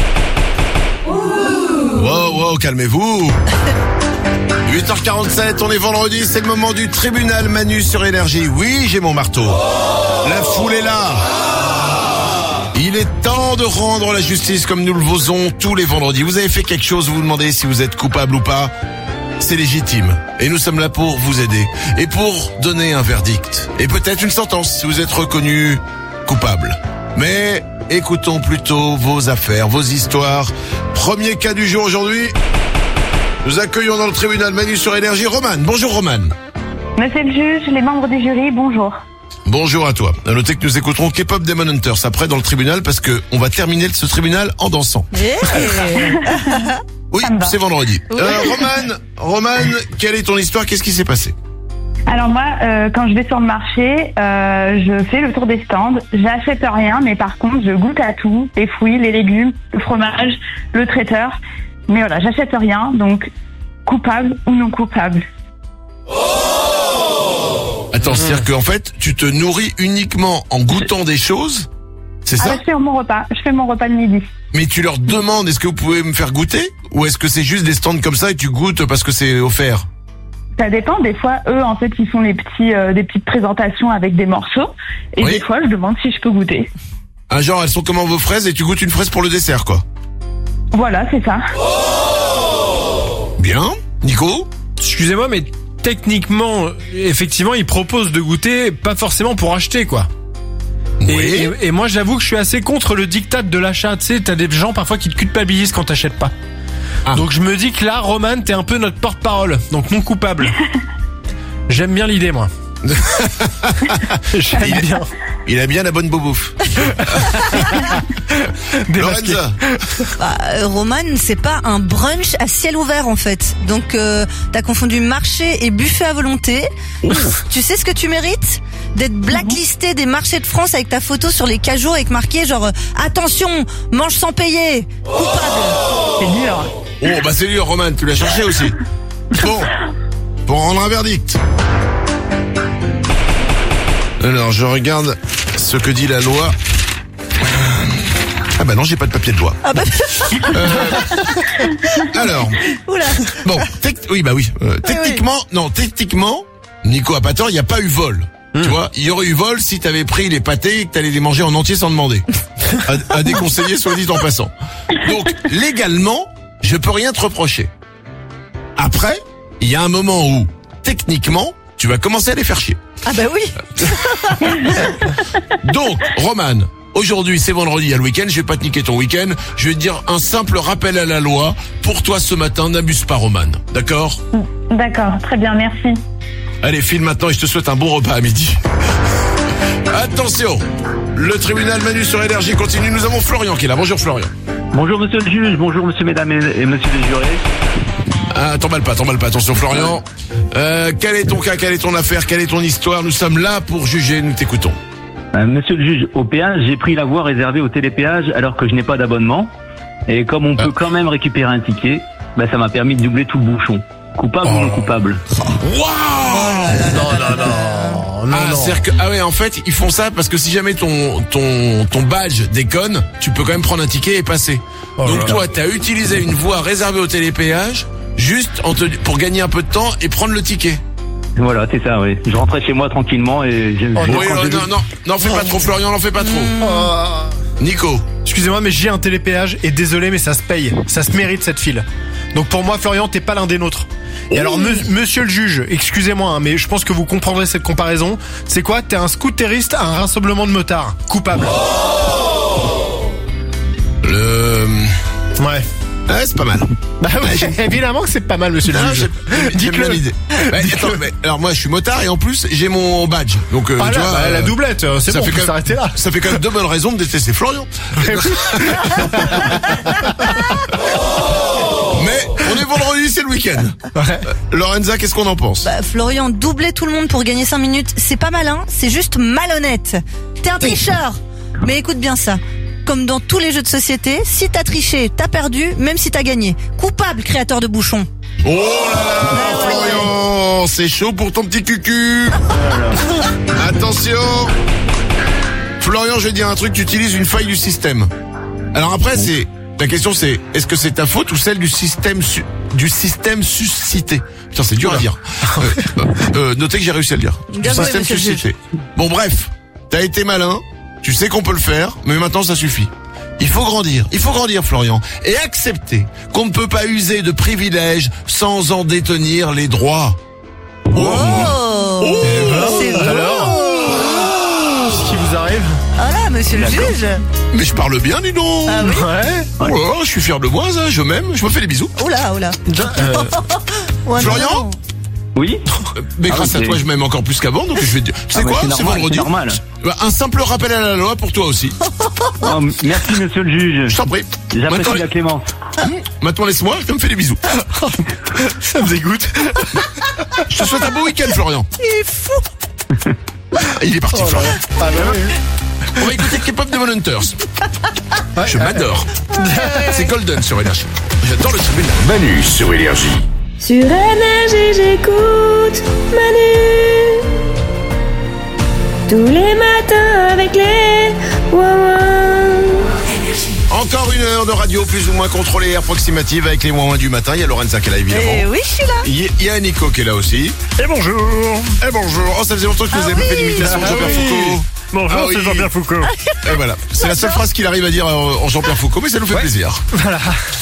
Wow, wow, calmez-vous. huit heures quarante-sept, on est vendredi, c'est le moment du tribunal Manu sur Énergie. Oui, j'ai mon marteau. La foule est là. Il est temps de rendre la justice comme nous le faisons tous les vendredis. Vous avez fait quelque chose, vous vous demandez si vous êtes coupable ou pas. C'est légitime. Et nous sommes là pour vous aider. Et pour donner un verdict. Et peut-être une sentence si vous êtes reconnu coupable. Mais écoutons plutôt vos affaires, vos histoires. Premier cas du jour aujourd'hui. Nous accueillons dans le tribunal Manu sur Énergie Romane. Bonjour Romane. Monsieur le juge, les membres du jury, bonjour. Bonjour à toi. À noter que nous écouterons K-pop Demon Hunters après dans le tribunal parce que on va terminer ce tribunal en dansant. Oui, c'est vendredi. Euh, Romane, Romane, quelle est ton histoire? Qu'est-ce qui s'est passé? Alors moi, euh, quand je vais sur le marché, euh, je fais le tour des stands. J'achète rien, mais par contre, je goûte à tout. Les fruits, les légumes, le fromage, le traiteur. Mais voilà, j'achète rien, donc coupable ou non coupable. Attends, c'est-à-dire qu'en fait, tu te nourris uniquement en goûtant des choses, c'est ça? Ah, je fais mon repas. Je fais mon repas de midi. Mais tu leur demandes, est-ce que vous pouvez me faire goûter? Ou est-ce que c'est juste des stands comme ça et tu goûtes parce que c'est offert? Ça dépend. Des fois, eux, en fait, ils font les petits, euh, des petites présentations avec des morceaux. Et Oui. des fois, je demande si je peux goûter. Ah, genre, elles sont comment vos fraises et tu goûtes une fraise pour le dessert, quoi. Voilà, c'est ça. Bien. Nico? Excusez-moi, mais techniquement, effectivement, ils proposent de goûter, pas forcément pour acheter, quoi. Et, Oui. et, et moi, j'avoue que je suis assez contre le diktat de l'achat. Tu sais, t'as des gens parfois qui te culpabilisent quand t'achètes pas. Ah. Donc je me dis que là, Roman, t'es un peu notre porte-parole, donc non coupable. J'aime bien l'idée, moi. J'aime il, bien. il a bien la bonne bobouffe. Démasqué. Lorenza? Bah, euh, Roman, c'est pas un brunch à ciel ouvert en fait. Donc euh, t'as confondu marché et buffet à volonté. Tu sais ce que tu mérites? D'être blacklisté des marchés de France avec ta photo sur les cajots avec marqué genre euh, attention, mange sans payer. Coupable. C'est dur. Oh, bah c'est dur, Roman, tu l'as cherché aussi. Bon, pour rendre un verdict. Alors, je regarde ce que dit la loi. Ah bah non, j'ai pas de papier de loi. Ah bah. Euh, alors, Oula. bon, tec- oui bah oui. Euh, techniquement, non, techniquement, Nico a pas tort, il n'y a pas eu vol. Tu vois, il y aurait eu vol si t'avais pris les pâtés et que t'allais les manger en entier sans demander. À, à déconseiller, soit dit en passant. Donc, légalement, je peux rien te reprocher. Après, il y a un moment où, techniquement, tu vas commencer à les faire chier. Ah bah oui. Donc, Roman, aujourd'hui c'est vendredi, il y a le week-end, je vais pas te niquer ton week-end, je vais te dire un simple rappel à la loi. Pour toi ce matin, n'abuse pas, Roman. D'accord? D'accord, très bien, merci. Allez, file maintenant et je te souhaite un bon repas à midi. Attention, le tribunal Manu sur Énergie continue. Nous avons Florian qui est là. Bonjour Florian. Bonjour monsieur le juge, bonjour monsieur mesdames et, et monsieur les jurés. Ah, t'emballes pas, t'emballes pas. Attention Florian. Euh, quel est ton cas, quelle est ton affaire, quelle est ton histoire? Nous sommes là pour juger, nous t'écoutons. Euh, monsieur le juge, au péage, j'ai pris la voie réservée au télépéage alors que je n'ai pas d'abonnement. Et comme on peut quand même récupérer un ticket, bah, ça m'a permis de doubler tout le bouchon. Coupable ou non coupable? Waouh! Non, non, non. non, ah, non. c'est-à-dire que, ah ouais, en fait, ils font ça parce que si jamais ton, ton, ton badge déconne, tu peux quand même prendre un ticket et passer. Oh Donc là toi, là. t'as utilisé une voie réservée au télépéage juste en te, pour gagner un peu de temps et prendre le ticket. Voilà, c'est ça, oui. Je rentrais chez moi tranquillement et je... Oh, je oui, prends non, deux- non, non, n'en fais pas trop, Florian, n'en fais pas trop. Oh. Nico. Excusez-moi, mais j'ai un télépéage et désolé, mais ça se paye. Ça se mérite cette file. Donc pour moi, Florian, t'es pas l'un des nôtres. Et alors, me- monsieur le juge, excusez-moi, hein, mais je pense que vous comprendrez cette comparaison. C'est quoi? T'es un scooteriste à un rassemblement de motards. Coupable. Le... Ouais. Ouais, c'est pas mal. Bah ouais, évidemment que c'est pas mal, monsieur le Non, juge. j'aime- j'aime bien Dites-le. l'idée. Bah, attends, mais, alors moi je suis motard et en plus j'ai mon badge. Donc euh, Ah tu là, vois, bah, la euh, doublette, euh, c'est ça bon, fait on peut quand même- s'arrêter là. Ça fait quand même deux bonnes raisons de détester Florian. Mais on est vendredi, c'est le week-end. Ouais. Euh, Lorenza, qu'est-ce qu'on en pense? Bah, Florian, doubler tout le monde pour gagner cinq minutes, c'est pas malin, c'est juste malhonnête. T'es un tricheur. Mais écoute bien ça. Comme dans tous les jeux de société, si t'as triché, t'as perdu, même si t'as gagné. Coupable, créateur de bouchons. Oh là là, Florian, c'est chaud pour ton petit cucu. Attention. Florian, je vais dire un truc, tu utilises une faille du système. Alors après, c'est la question, c'est est-ce que c'est ta faute ou celle du système su- du système suscité? Putain, c'est dur à dire. Euh, euh, euh, notez que j'ai réussi à le dire. Du Bien joué, système monsieur le juge. suscité. Bon, bref, t'as été malin. Tu sais qu'on peut le faire, mais maintenant ça suffit. Il faut grandir, il faut grandir Florian, et accepter qu'on ne peut pas user de privilèges sans en détenir les droits. Oh, c'est vrai. Alors Qu'est-ce qui vous arrive? Ah là, monsieur le juge. Mais je parle bien, dis donc. Ah oui. Ouais. Oh, je suis fier de moi, ça, je m'aime, je me fais des bisous. Oula, oula. Euh, Ouais, Florian non. Oui. Mais Ah grâce oui, à c'est- toi, je m'aime encore plus qu'avant, donc je vais te dire. Tu sais Ah, mais quoi? c'est C'est normal, vendredi. c'est normal. Bah, un simple rappel à la loi pour toi aussi. Oh, merci monsieur le juge. Je t'en prie. Maintenant, J'apprécie la clémence. maintenant laisse-moi, je me fais des bisous. Ça me dégoûte. Je te souhaite un beau week-end, Florian. Il est fou. Il est parti, Florian. Ah bah oui. On va écouter K-pop de Hunters. Je m'adore. C'est Golden sur Énergie. J'adore le tribunal. Manu sur Énergie. Sur énergie, j'écoute Manu. avec les ouin-ouin. Encore une heure de radio plus ou moins contrôlée et approximative avec les moins du matin. Il y a Lorenza qui est là évidemment. Eh oui, je suis là. Il y- il y a Nico qui est là aussi. Et bonjour. Et bonjour. Oh, ça faisait longtemps que vous Ah avez pas oui. fait d'imitation de Ah Jean-Pierre oui. Foucault. Bonjour, Ah c'est oui. Jean-Pierre Foucault. Et voilà. C'est la seule phrase qu'il arrive à dire euh, en Jean-Pierre Foucault, mais ça nous fait plaisir. Voilà.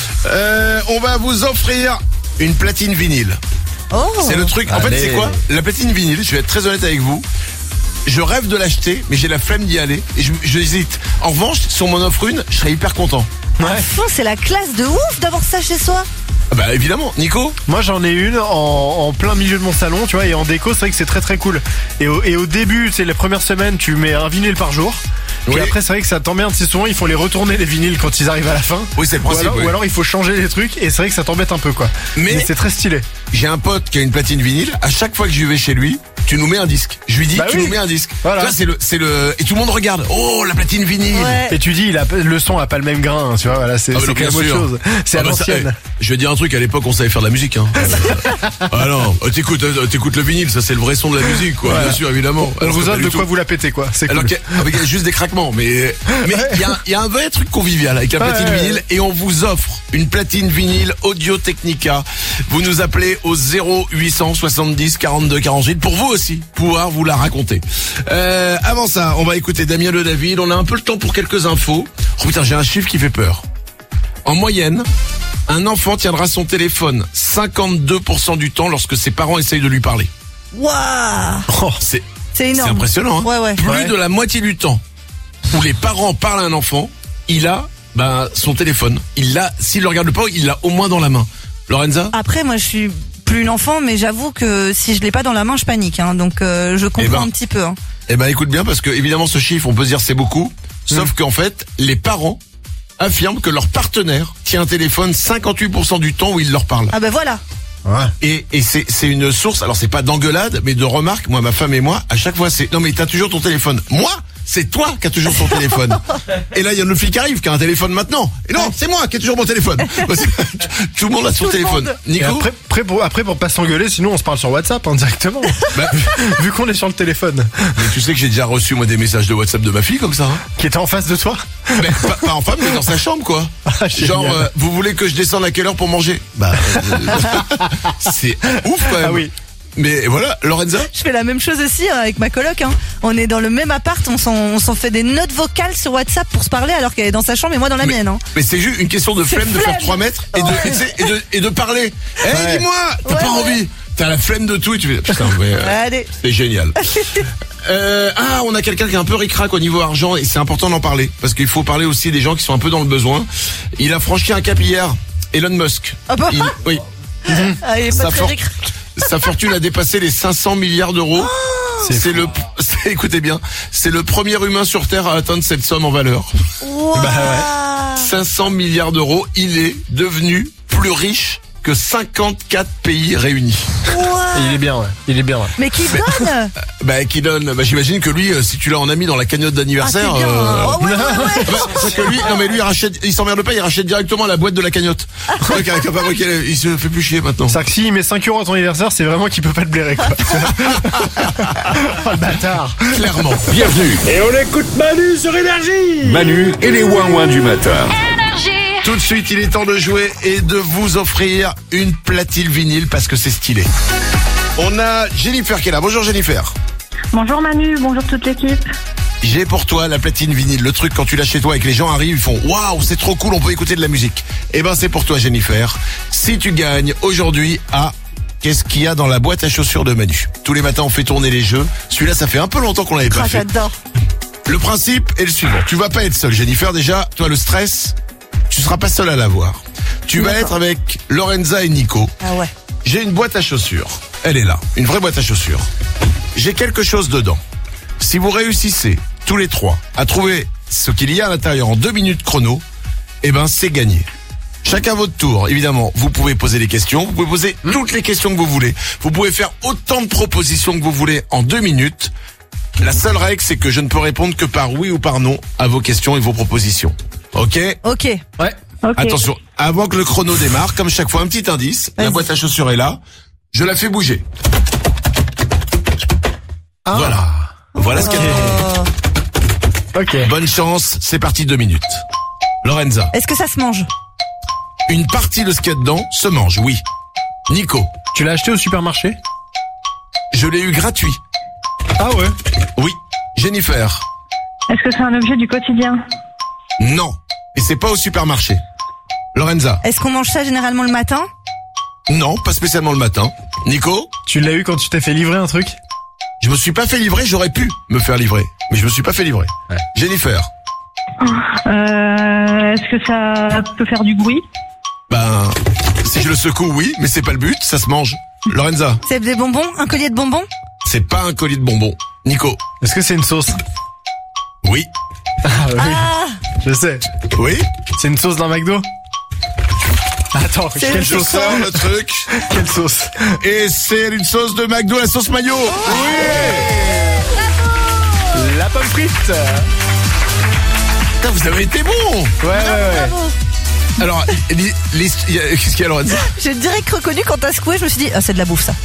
Euh, on va vous offrir une platine vinyle. Oh. C'est le truc. En fait, Allez. c'est quoi? La platine vinyle, je vais être très honnête avec vous. Je rêve de l'acheter, mais j'ai la flemme d'y aller. Et je, je hésite. En revanche, si on m'en offre une, je serais hyper content. Ouais. Oh, c'est la classe de ouf d'avoir ça chez soi. Ah bah évidemment. Nico? Moi j'en ai une en, en plein milieu de mon salon, tu vois, et en déco c'est vrai que c'est très très cool. Et au, et au début, c'est les premières semaines, tu mets un vinyle par jour. Puis Oui. après c'est vrai que ça t'emmerde, c'est souvent il faut les retourner les vinyles quand ils arrivent à la fin. Oui, c'est le Ou principe. alors, oui. ou alors il faut changer les trucs et c'est vrai que ça t'embête un peu quoi. Mais- Mais c'est très stylé. J'ai un pote qui a une platine vinyle. À chaque fois que je vais chez lui, tu nous mets un disque. Je lui dis, Bah tu oui. nous mets un disque. Voilà. Ça, c'est le, c'est le, et tout le monde regarde. Oh, la platine vinyle. Ouais. Et tu dis il a, le son a pas le même grain, hein, tu vois, voilà, c'est Ah bah c'est non, quand même bien autre sûr. chose. C'est Ah à bah ça, l'ancienne. eh, je vais dire un truc, à l'époque on savait faire de la musique hein. Ah non, euh, t'écoutes, euh, t'écoutes le vinyle, ça c'est le vrai son de la musique quoi, Voilà. bien sûr évidemment. On Alors vous que pas offre du de tout. quoi vous la péter quoi, c'est cool. Alors qu'il y a- avec juste des craquements, mais mais il y a, il y a un vrai truc convivial avec la Ouais, platine ouais, vinyle et on vous offre une platine vinyle Audio Technica. Vous nous appelez au zéro huit cent soixante-dix quarante-deux quarante-huit pour vous aussi pouvoir vous la raconter. Euh, avant ça, on va écouter Damien Le David. On a un peu le temps pour quelques infos. Oh putain, j'ai un chiffre qui fait peur. En moyenne, un enfant tiendra son téléphone cinquante-deux pour cent du temps lorsque ses parents essayent de lui parler. Waouh. Oh, c'est C'est énorme. c'est impressionnant. Hein. Ouais, ouais. Plus Ouais. de la moitié du temps où les parents parlent à un enfant, il a ben, son téléphone. Il l'a, s'il le regarde pas, il l'a au moins dans la main. Lorenza? Après, moi, je suis plus une enfant, mais j'avoue que si je l'ai pas dans la main, je panique. Hein, donc, euh, je comprends Eh ben. un petit peu. Hein. Eh ben écoute bien parce que évidemment ce chiffre on peut se dire c'est beaucoup, sauf qu'en fait les parents affirment que leur partenaire tient un téléphone cinquante-huit pour cent du temps où il leur parle. Ah ben voilà. Et, et c'est, c'est une source, alors c'est pas d'engueulade, mais de remarques. Moi, ma femme et moi, à chaque fois, c'est non mais t'as toujours ton téléphone. Moi, c'est toi qui as toujours ton téléphone. Et là, il y a une fille qui arrive qui a un téléphone maintenant. Et non, c'est moi qui ai toujours mon téléphone. Parce que tout le monde a son Tout le téléphone. monde. Et Nico, après, après, pour, après pour pas s'engueuler, sinon on se parle sur WhatsApp hein, directement. bah, Vu qu'on est sur le téléphone. mais tu sais que j'ai déjà reçu moi des messages de WhatsApp de ma fille comme ça. Hein. Qui était en face de toi. Mais pas, pas en femme, mais dans sa chambre quoi. Ah, génial. Genre, euh, vous voulez que je descende à quelle heure pour manger? Bah, euh, c'est ouf quand même. Ah oui. Mais voilà, Lorenza. Je fais la même chose aussi hein, avec ma coloc. Hein. On est dans le même appart, on s'en, on s'en fait des notes vocales sur WhatsApp pour se parler alors qu'elle est dans sa chambre et moi dans la Mais, mienne. Hein. mais c'est juste une question de C'est flemme de faire flemme. trois mètres et de, et, tu sais, et de, et de parler. Eh, Ouais. dis-moi, t'as Ouais, pas ouais. envie. T'as la flemme de tout et tu fais, putain, mais, euh, Allez. c'est génial. Euh, ah, on a quelqu'un qui est un peu ric-rac au niveau argent et c'est important d'en parler parce qu'il faut parler aussi des gens qui sont un peu dans le besoin. Il a franchi un cap hier, Elon Musk. Ah bah. Il- oui. Ah, il est Sa pas très for- ric-rac. Sa fortune a dépassé les cinq cents milliards d'euros. C'est le, c'est- écoutez bien, c'est le premier humain sur Terre à atteindre cette somme en valeur. Waouh. cinq cents milliards d'euros. Il est devenu plus riche que cinquante-quatre pays réunis. Waouh. Et il est bien, ouais. Il est bien, ouais. Mais qui donne? Bah, qui donne, bah, j'imagine que lui, euh, si tu l'as en ami dans la cagnotte d'anniversaire, Ah, c'est bien. Oh, ouais, ouais, ouais. bah, c'est que lui, non mais lui, il rachète, il s'emmerde pas, il rachète directement la boîte de la cagnotte. Ouais, qui a- qui a fabriqué la- il se fait plus chier maintenant. C'est-à-dire que s'il met cinq euros à ton anniversaire, c'est vraiment qu'il peut pas te blairer, quoi. Oh, le bâtard. Clairement. Bienvenue, Et on écoute Manu sur Énergie. Manu et les ouin-ouin du matin. Tout de suite, il est temps de jouer et de vous offrir une platine vinyle parce que c'est stylé. On a Jennifer qui est là. Bonjour Jennifer. Bonjour Manu, bonjour toute l'équipe. J'ai pour toi la platine vinyle, le truc quand tu l'as chez toi et que les gens arrivent, ils font waouh, c'est trop cool, on peut écouter de la musique. Eh ben c'est pour toi Jennifer. Si tu gagnes aujourd'hui à qu'est-ce qu'il y a dans la boîte à chaussures de Manu. Tous les matins on fait tourner les jeux. Celui-là ça fait un peu longtemps qu'on l'avait pas Ah, fait. j'adore. Le principe est le suivant. Tu vas pas être seul Jennifer déjà, toi le stress, tu seras pas seul à l'avoir. Tu vas être avec Lorenza et Nico. Ah ouais. J'ai une boîte à chaussures. Elle est là, une vraie boîte à chaussures. J'ai quelque chose dedans. Si vous réussissez, tous les trois, à trouver ce qu'il y a à l'intérieur en deux minutes chrono, eh ben c'est gagné. Chacun votre tour, évidemment. Vous pouvez poser des questions, vous pouvez poser toutes les questions que vous voulez. Vous pouvez faire autant de propositions que vous voulez en deux minutes. La seule règle, c'est que je ne peux répondre que par oui ou par non à vos questions et vos propositions. Ok ? Ok. Ouais. Ok. Attention, avant que le chrono démarre, comme chaque fois, un petit indice. La Vas-y. boîte à chaussures est là. Je la fais bouger. Ah. Voilà. Voilà ce qu'il y a dedans. Oh. Ok. Bonne chance, c'est parti deux minutes. Lorenza. Est-ce que ça se mange? Une partie de ce qu'il y a dedans se mange, oui. Nico. Tu l'as acheté au supermarché? Je l'ai eu gratuit. Ah ouais? Oui. Jennifer. Est-ce que c'est un objet du quotidien? Non. Et c'est pas au supermarché. Lorenza. Est-ce qu'on mange ça généralement le matin? Non, pas spécialement le matin. Nico. Tu l'as eu quand tu t'es fait livrer un truc? Je me suis pas fait livrer, j'aurais pu me faire livrer. Mais je me suis pas fait livrer. Ouais. Jennifer. Euh, est-ce que ça peut faire du bruit? Ben, si je le secoue, oui, mais c'est pas le but, ça se mange. Lorenza. C'est des bonbons? Un collier de bonbons? C'est pas un collier de bonbons. Nico. Est-ce que c'est une sauce? Oui. Ah oui. Ah. Je sais. Oui. C'est une sauce d'un McDo? Attends, c'est quelle sauce? Je sors le truc. Quelle sauce? Et c'est une sauce de McDo, la sauce mayo. Oh oui. Bravo. La pomme frite. Putain, vous avez été bon. Ouais, ouais, ouais. Bravo. Alors, les, les, qu'est-ce qu'il y a, Lorenza? J'ai direct reconnu quand t'as secoué, je me suis dit, ah, c'est de la bouffe, ça.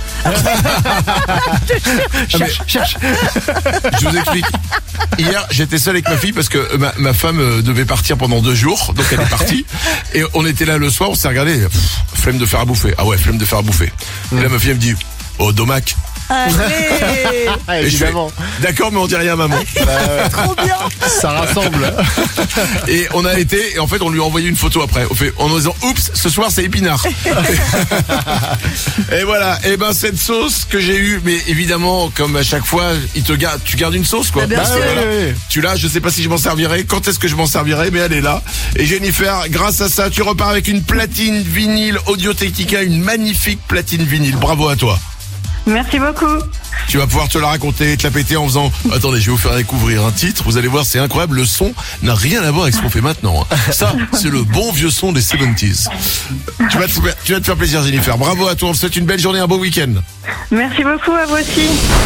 Cherche, cherche. Je vous explique. Hier, j'étais seul avec ma fille parce que ma, ma femme devait partir pendant deux jours, donc elle est partie. Et on était là le soir, on s'est regardé, pff, flemme de faire à bouffer. Ah ouais, flemme de faire à bouffer. Et là, ma fille, elle me dit, oh, domac. Allez. Ah, évidemment. D'accord, mais on dit rien, maman. Bah, trop bien. Ça rassemble. Et on a été, et en fait, on lui a envoyé une photo après. On fait, en nous disant, oups, ce soir, c'est épinard. Et voilà. Et ben, cette sauce que j'ai eue, mais évidemment, comme à chaque fois, il te garde, tu gardes une sauce, quoi. Bah, bien bah, sûr. Voilà. Tu l'as, je sais pas si je m'en servirai. Quand est-ce que je m'en servirai? Mais elle est là. Et Jennifer, grâce à ça, tu repars avec une platine vinyle Audio-Technica, une magnifique platine vinyle. Bravo à toi. Merci beaucoup. Tu vas pouvoir te la raconter, te la péter en faisant « Attendez, je vais vous faire découvrir un titre. Vous allez voir, c'est incroyable. Le son n'a rien à voir avec ce qu'on fait maintenant. Ça, c'est le bon vieux son des soixante-dix. Tu vas te, tu vas te faire plaisir, Jennifer. Bravo à toi. On te souhaite une belle journée, un beau week-end. Merci beaucoup, à vous aussi.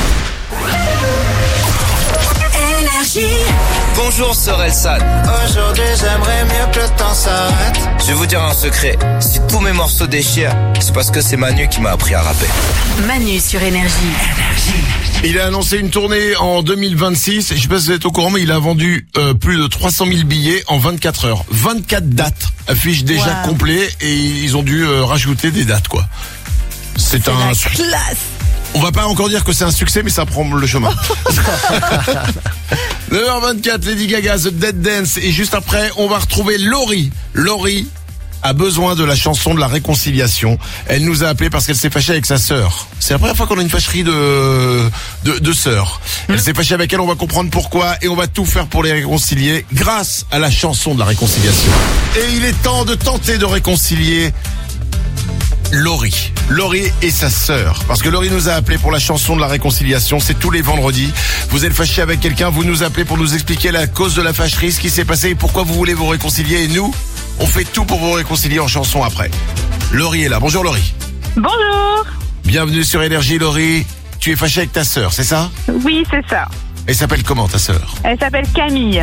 Bonjour Sorel San. Aujourd'hui j'aimerais mieux que le temps s'arrête. Je vais vous dire un secret. Si tous mes morceaux déchirent, c'est parce que c'est Manu qui m'a appris à rapper. Manu sur Énergie. Il a annoncé une tournée en deux mille vingt-six. Je sais pas si vous êtes au courant, mais il a vendu euh, plus de trois cent mille billets en vingt-quatre heures. vingt-quatre dates affichent déjà wow. complet et ils ont dû euh, rajouter des dates, quoi. C'est, c'est un la classe. On va pas encore dire que c'est un succès, mais ça prend le chemin. neuf heures vingt-quatre, Lady Gaga, The Dead Dance. Et juste après, on va retrouver Laurie. Laurie a besoin de la chanson de la réconciliation. Elle nous a appelé parce qu'elle s'est fâchée avec sa sœur. C'est la première fois qu'on a une fâcherie de, de, de sœur. Elle s'est fâchée avec elle, on va comprendre pourquoi. Et on va tout faire pour les réconcilier grâce à la chanson de la réconciliation. Et il est temps de tenter de réconcilier Laurie. Laurie et sa sœur. Parce que Laurie nous a appelé pour la chanson de la réconciliation. C'est tous les vendredis. Vous êtes fâché avec quelqu'un, vous nous appelez pour nous expliquer la cause de la fâcherie, ce qui s'est passé et pourquoi vous voulez vous réconcilier. Et nous, on fait tout pour vous réconcilier en chanson après. Laurie est là. Bonjour Laurie. Bonjour. Bienvenue sur Énergie Laurie. Tu es fâché avec ta sœur, c'est ça? Oui, c'est ça. Elle s'appelle comment ta sœur? Elle s'appelle Camille.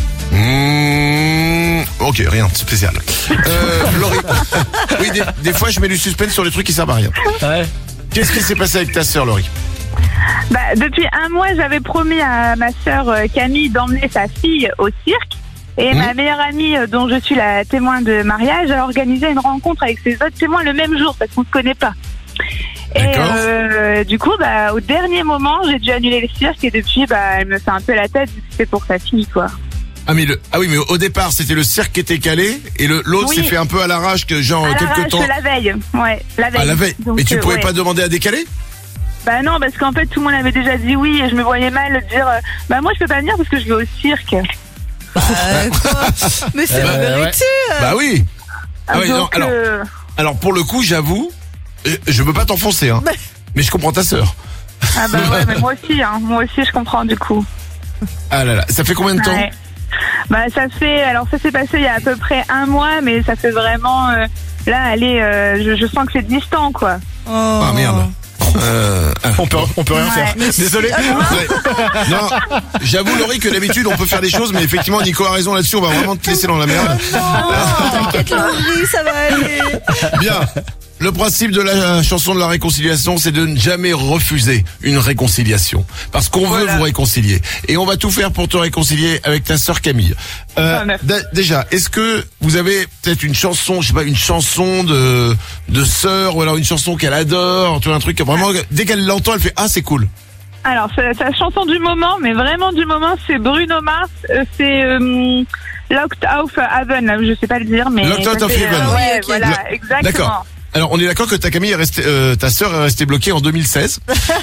Mmh, ok, rien de spécial. Euh, Laurie. Oui, des, des fois je mets du suspense sur les trucs qui servent à rien. Ouais. Qu'est-ce qui s'est passé avec ta sœur Laurie? Bah, depuis un mois, j'avais promis à ma sœur Camille d'emmener sa fille au cirque. Et mmh. ma meilleure amie, dont je suis la témoin de mariage, a organisé une rencontre avec ses autres témoins le même jour, parce qu'on ne se connaît pas. Et euh, du coup, bah, au dernier moment, j'ai dû annuler le cirque et depuis, bah, elle me fait un peu la tête vu que c'était pour sa fille, quoi. Ah, mais le, ah oui, mais au départ, c'était le cirque qui était calé et le, l'autre oui. s'est fait un peu à l'arrache que genre à quelques temps. la veille, ouais, la veille. Ah, la veille. Donc, mais tu euh, pouvais ouais. pas demander à décaler? Bah non, parce qu'en fait, tout le monde avait déjà dit oui et je me voyais mal dire, euh, bah moi je peux pas venir parce que je vais au cirque. Bah, quoi mais c'est la euh, vérité. Ouais. Bah oui. Ah, ah oui, donc, non, alors, euh... alors pour le coup, j'avoue, je veux pas t'enfoncer, hein, bah... mais je comprends ta sœur. Ah bah ouais, mais moi aussi, hein, moi aussi je comprends du coup. Ah là là, ça fait combien de temps? Ouais. Bah ça fait, alors ça s'est passé il y a à peu près un mois, mais ça fait vraiment, euh, là, allez, euh, je, je sens que c'est distant, quoi. Oh, ah merde. Euh, on peut, on peut rien ouais. faire. Désolé. Ouais. Non, j'avoue Laurie que d'habitude on peut faire des choses, mais effectivement Nico a raison là-dessus. On va vraiment te laisser dans la merde. Oh non, t'inquiète Laurie, ça va aller. Bien. le principe de la chanson de la réconciliation, c'est de ne jamais refuser une réconciliation. Parce qu'on veut vous réconcilier. Et on va tout faire pour te réconcilier avec ta sœur Camille. Euh, Ah, d- déjà, est-ce que vous avez peut-être une chanson, je sais pas, une chanson de, de sœur, ou alors une chanson qu'elle adore, tu vois, un truc que vraiment, dès qu'elle l'entend, elle fait, ah, c'est cool. Alors, c'est c'est la chanson du moment, mais vraiment du moment, c'est Bruno Mars, euh, c'est euh, Locked Out of Heaven, là, je sais pas le dire, mais... Locked Out ça of fait, Heaven. euh, ouais, Ok. voilà, Le- exactement. D'accord. Alors, on est d'accord que ta Camille est restée, euh, ta sœur est restée bloquée en deux mille seize.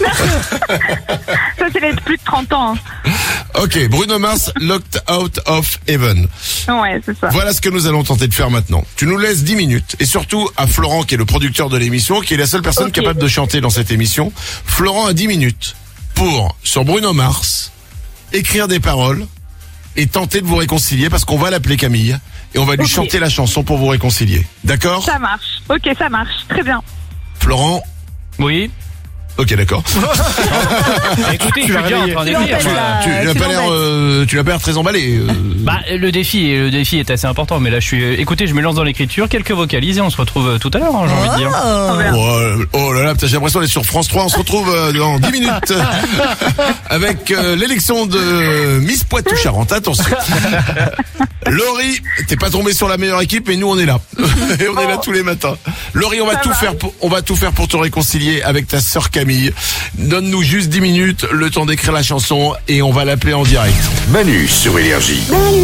Ça, c'est les plus de trente ans. hein. Ok, Bruno Mars, Locked Out of Heaven. Ouais, c'est ça. Voilà ce que nous allons tenter de faire maintenant. Tu nous laisses dix minutes. Et surtout à Florent, qui est le producteur de l'émission, qui est la seule personne Ok. capable de chanter dans cette émission. Florent a dix minutes pour, sur Bruno Mars, écrire des paroles et tenter de vous réconcilier, parce qu'on va l'appeler Camille et on va lui Ok. chanter la chanson pour vous réconcilier. D'accord? Ça marche. Ok, ça marche. Très bien. Florent? Oui. Ok, d'accord. Écoutez, Tu je l'as suis bien en réveillé. train Tu d'écrire. l'embêtes, moi. là. tu tu n'as pas l'air, l'embêtes. euh, tu n'as pas l'air très emballé. euh. Bah, le défi, le défi est assez important, mais là, je suis. Écoutez, je me lance dans l'écriture, quelques vocalises et on se retrouve euh, tout à l'heure, hein, j'ai envie de dire. Oh. Oh, euh, oh là là, putain, j'ai l'impression d'être sur France trois. On se retrouve euh, dans dix minutes avec euh, l'élection de Miss Poitou-Charentes. Attention. Laurie, t'es pas tombé sur la meilleure équipe, mais nous on est là. Et on est là tous les matins. Laurie, on va Ça tout va. faire pour, on va tout faire pour te réconcilier avec ta sœur Camille. Donne-nous juste dix minutes, le temps d'écrire la chanson et on va l'appeler en direct. Manu sur Énergie.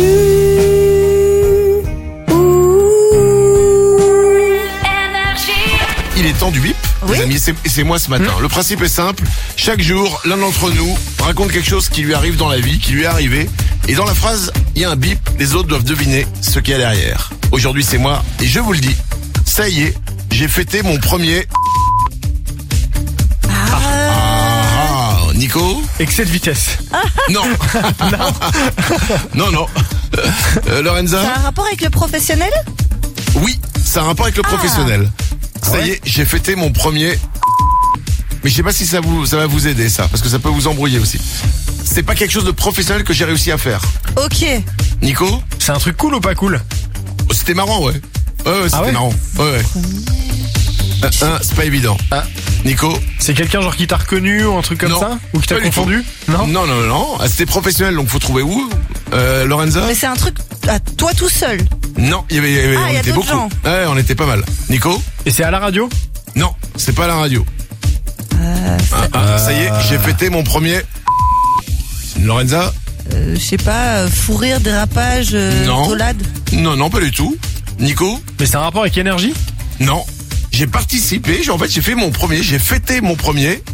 Il est temps du bip, Oui. les amis, c'est c'est moi ce matin. Le principe est simple, chaque jour, l'un d'entre nous raconte quelque chose qui lui arrive dans la vie, qui lui est arrivé, et dans la phrase, il y a un bip, les autres doivent deviner ce qu'il y a derrière. Aujourd'hui c'est moi, et je vous le dis, ça y est, j'ai fêté mon premier... Ah, Nico? Excès de vitesse. Non. non, non. Euh, Lorenza? Ça a un rapport avec le professionnel? Oui, ça a un rapport avec le professionnel. Ça y est, j'ai fêté mon premier... Mais je sais pas si ça vous, ça va vous aider, ça, parce que ça peut vous embrouiller aussi. C'est pas quelque chose de professionnel que j'ai réussi à faire. Ok. Nico? C'est un truc cool ou pas cool? Oh, c'était marrant, ouais. Ouais, ouais, c'était Ah ouais marrant. Ouais, ouais. Un, un, c'est pas évident. Ah. Nico? C'est quelqu'un genre qui t'a reconnu ou un truc comme Non. ça? Ou qui t'a Pas du confondu? Non. Non, non, non. Ah, c'était professionnel, donc faut trouver où? Euh, Lorenza? Mais c'est un truc à toi tout seul. Non, il y avait, il y avait- Ah, on il y a était d'autres beaucoup. gens. Ouais, on était pas mal. Nico? Et c'est à la radio? Non, c'est pas à la radio. Euh, Ah, ah, ça y est, j'ai fêté mon premier... Lorenza? euh, je sais pas, euh, fou rire, dérapage, euh, Non. roulade. Non, non, pas du tout. Nico? Mais c'est un rapport avec énergie? Non. J'ai participé, j'ai- en fait j'ai fait mon premier, j'ai fêté mon premier.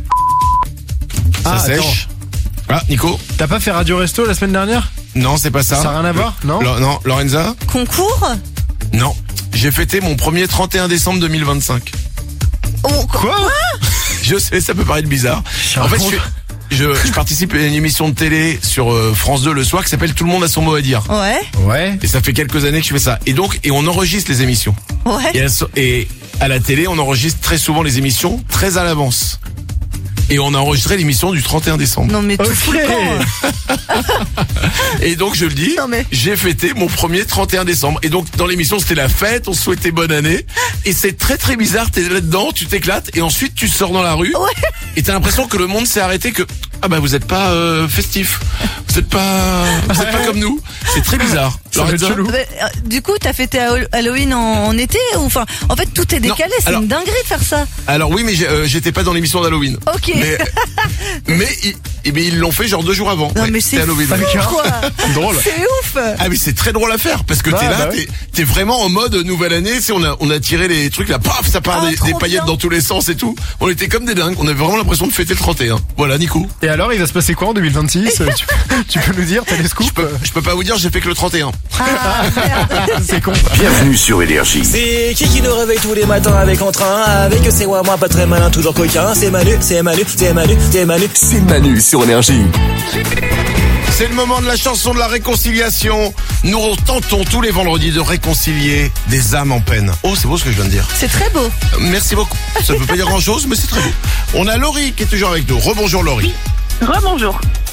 Ça Ah, sèche. Ah, Nico? T'as pas fait Radio Resto la semaine dernière? Non, c'est pas ça. Ça a rien à voir, non? Lo- Non, Lorenza? Concours? Non. J'ai fêté mon premier trente et un décembre deux mille vingt-cinq. Oh, Quoi? Je sais, ça peut paraître bizarre. Je En fait, je, raconte. suis- je, je participe à une émission de télé sur euh, France deux le soir qui s'appelle Tout le monde a son mot à dire. Ouais, Ouais. Et ça fait quelques années que je fais ça. Et donc, et on enregistre les émissions. ouais. Et, elles sont- et à la télé, on enregistre très souvent les émissions très à l'avance. Et on a enregistré l'émission du trente et un décembre. Non mais tout Ok. fout le camp. Et donc je le dis, Non, mais- j'ai fêté mon premier trente et un décembre. Et donc dans l'émission c'était la fête, on se souhaitait bonne année. Et c'est très très bizarre, t'es là-dedans, tu t'éclates et ensuite tu sors dans la rue. Ouais. Et t'as l'impression que le monde s'est arrêté, que ah bah vous êtes pas euh, festif, vous êtes pas, vous êtes pas comme nous. C'est très bizarre. Ça va être Lorenza? chelou. Mais, euh, du coup, t'as fêté Hall- Halloween en, en été ou enfin, en fait, tout est décalé. C'est alors- une dinguerie de faire ça. Alors oui, mais j'ai- euh, j'étais pas dans l'émission d'Halloween. Ok. Mais, mais, ils- eh ben, ils l'ont fait genre deux jours avant. Non Ouais, mais c'était c'est Halloween. fou quoi. Drôle. C'est ouf. Ah mais c'est très drôle à faire parce que Bah, t'es là, bah t'es, oui. t'es vraiment en mode nouvelle année. Tu sais, on a on a tiré les trucs là, paf, ça part Ah, des, trop des paillettes bien. dans tous les sens et tout. On était comme des dingues. On avait vraiment l'impression de fêter le trente et un. Voilà, Nico. Et alors, il va se passer quoi en deux mille vingt-six? Euh, tu, peux- tu peux nous dire, t'as des scoops? Je peux, je peux pas vous dire, j'ai fait que le trente et un. Ah merde. C'est con. Bienvenue sur Énergie. C'est qui qui nous réveille tous les matins avec entrain? Avec c'est moi, moi pas très malin, toujours coquin. C'est Manu, c'est Manu, c'est Manu, c'est Manu. C'est Manu sur Énergie. C'est le moment de la chanson de la réconciliation. Nous tentons tous les vendredis de réconcilier des âmes en peine. Oh, c'est beau ce que je viens de dire. C'est très beau. Euh, Merci beaucoup. Ça ne veut pas dire grand chose, mais c'est très beau. On a Laurie qui est toujours avec nous. Rebonjour Laurie. Rebonjour.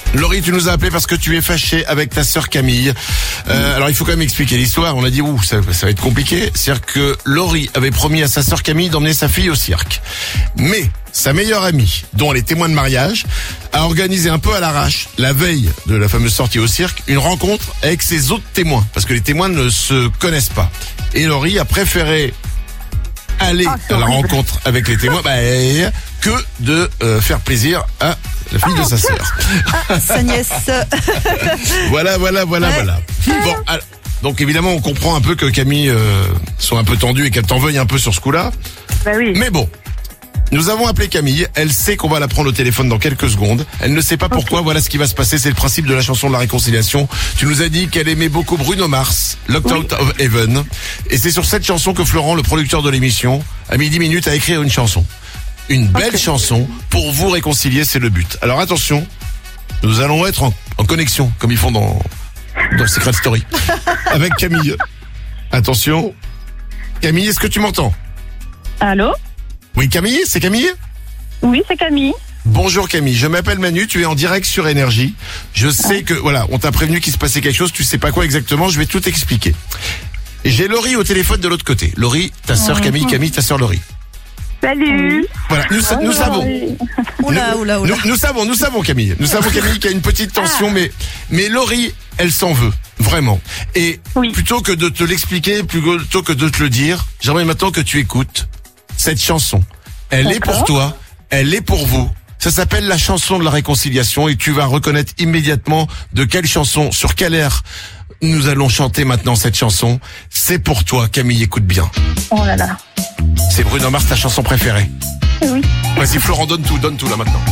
Laurie, tu nous as appelé parce que tu es fâché avec ta sœur Camille. Euh, alors il faut quand même expliquer l'histoire. On a dit ouh, ça, ça va être compliqué. C'est-à-dire que Laurie avait promis à sa sœur Camille d'emmener sa fille au cirque. Mais sa meilleure amie, dont elle est témoin de mariage, a organisé un peu à l'arrache, la veille de la fameuse sortie au cirque, une rencontre avec ses autres témoins. Parce que les témoins ne se connaissent pas. Et Laurie a préféré aller Ah, c'est à la horrible. rencontre avec les témoins bah, que de euh, faire plaisir à la fille de sa sœur. Ah, sa nièce. Voilà, voilà, voilà, Ouais. voilà. Bon, alors, donc évidemment, on comprend un peu que Camille euh, soit un peu tendue et qu'elle t'en veuille un peu sur ce coup-là. Bah oui. Mais bon, nous avons appelé Camille. Elle sait qu'on va la prendre au téléphone dans quelques secondes. Elle ne sait pas pourquoi. Voilà ce qui va se passer. C'est le principe de la chanson de la réconciliation. Tu nous as dit qu'elle aimait beaucoup Bruno Mars, Locked Out of Heaven. Et c'est sur cette chanson que Florent, le producteur de l'émission, a mis dix minutes à écrire une chanson. Une belle Ok. chanson pour vous réconcilier, c'est le but. Alors attention, nous allons être en, en connexion, comme ils font dans, dans Secret Story, avec Camille. Attention. Camille, est-ce que tu m'entends? Allô? Oui, Camille, c'est Camille? Oui, c'est Camille. Bonjour Camille, je m'appelle Manu, tu es en direct sur Énergie. Je sais que, voilà, on t'a prévenu qu'il se passait quelque chose, tu sais pas quoi exactement, je vais tout expliquer. J'ai Laurie au téléphone de l'autre côté. Laurie, ta sœur Camille, Camille, ta sœur Laurie. Salut. Voilà, nous, sa- nous savons. Oula, Nous- oula, oula. Nous, nous savons, nous savons Camille. Nous savons Camille qu'il y a une petite tension, mais, mais Laurie, elle s'en veut. Vraiment. Et plutôt que de te l'expliquer, plutôt que de te le dire, j'aimerais maintenant que tu écoutes cette chanson. Elle est pour D'accord. toi, elle est pour vous. Ça s'appelle la chanson de la réconciliation et tu vas reconnaître immédiatement de quelle chanson, sur quel air nous allons chanter maintenant cette chanson. C'est pour toi, Camille, écoute bien. Oh là là. C'est Bruno Mars, ta chanson préférée. Oui. Vas-y Florent, donne tout, donne tout là maintenant.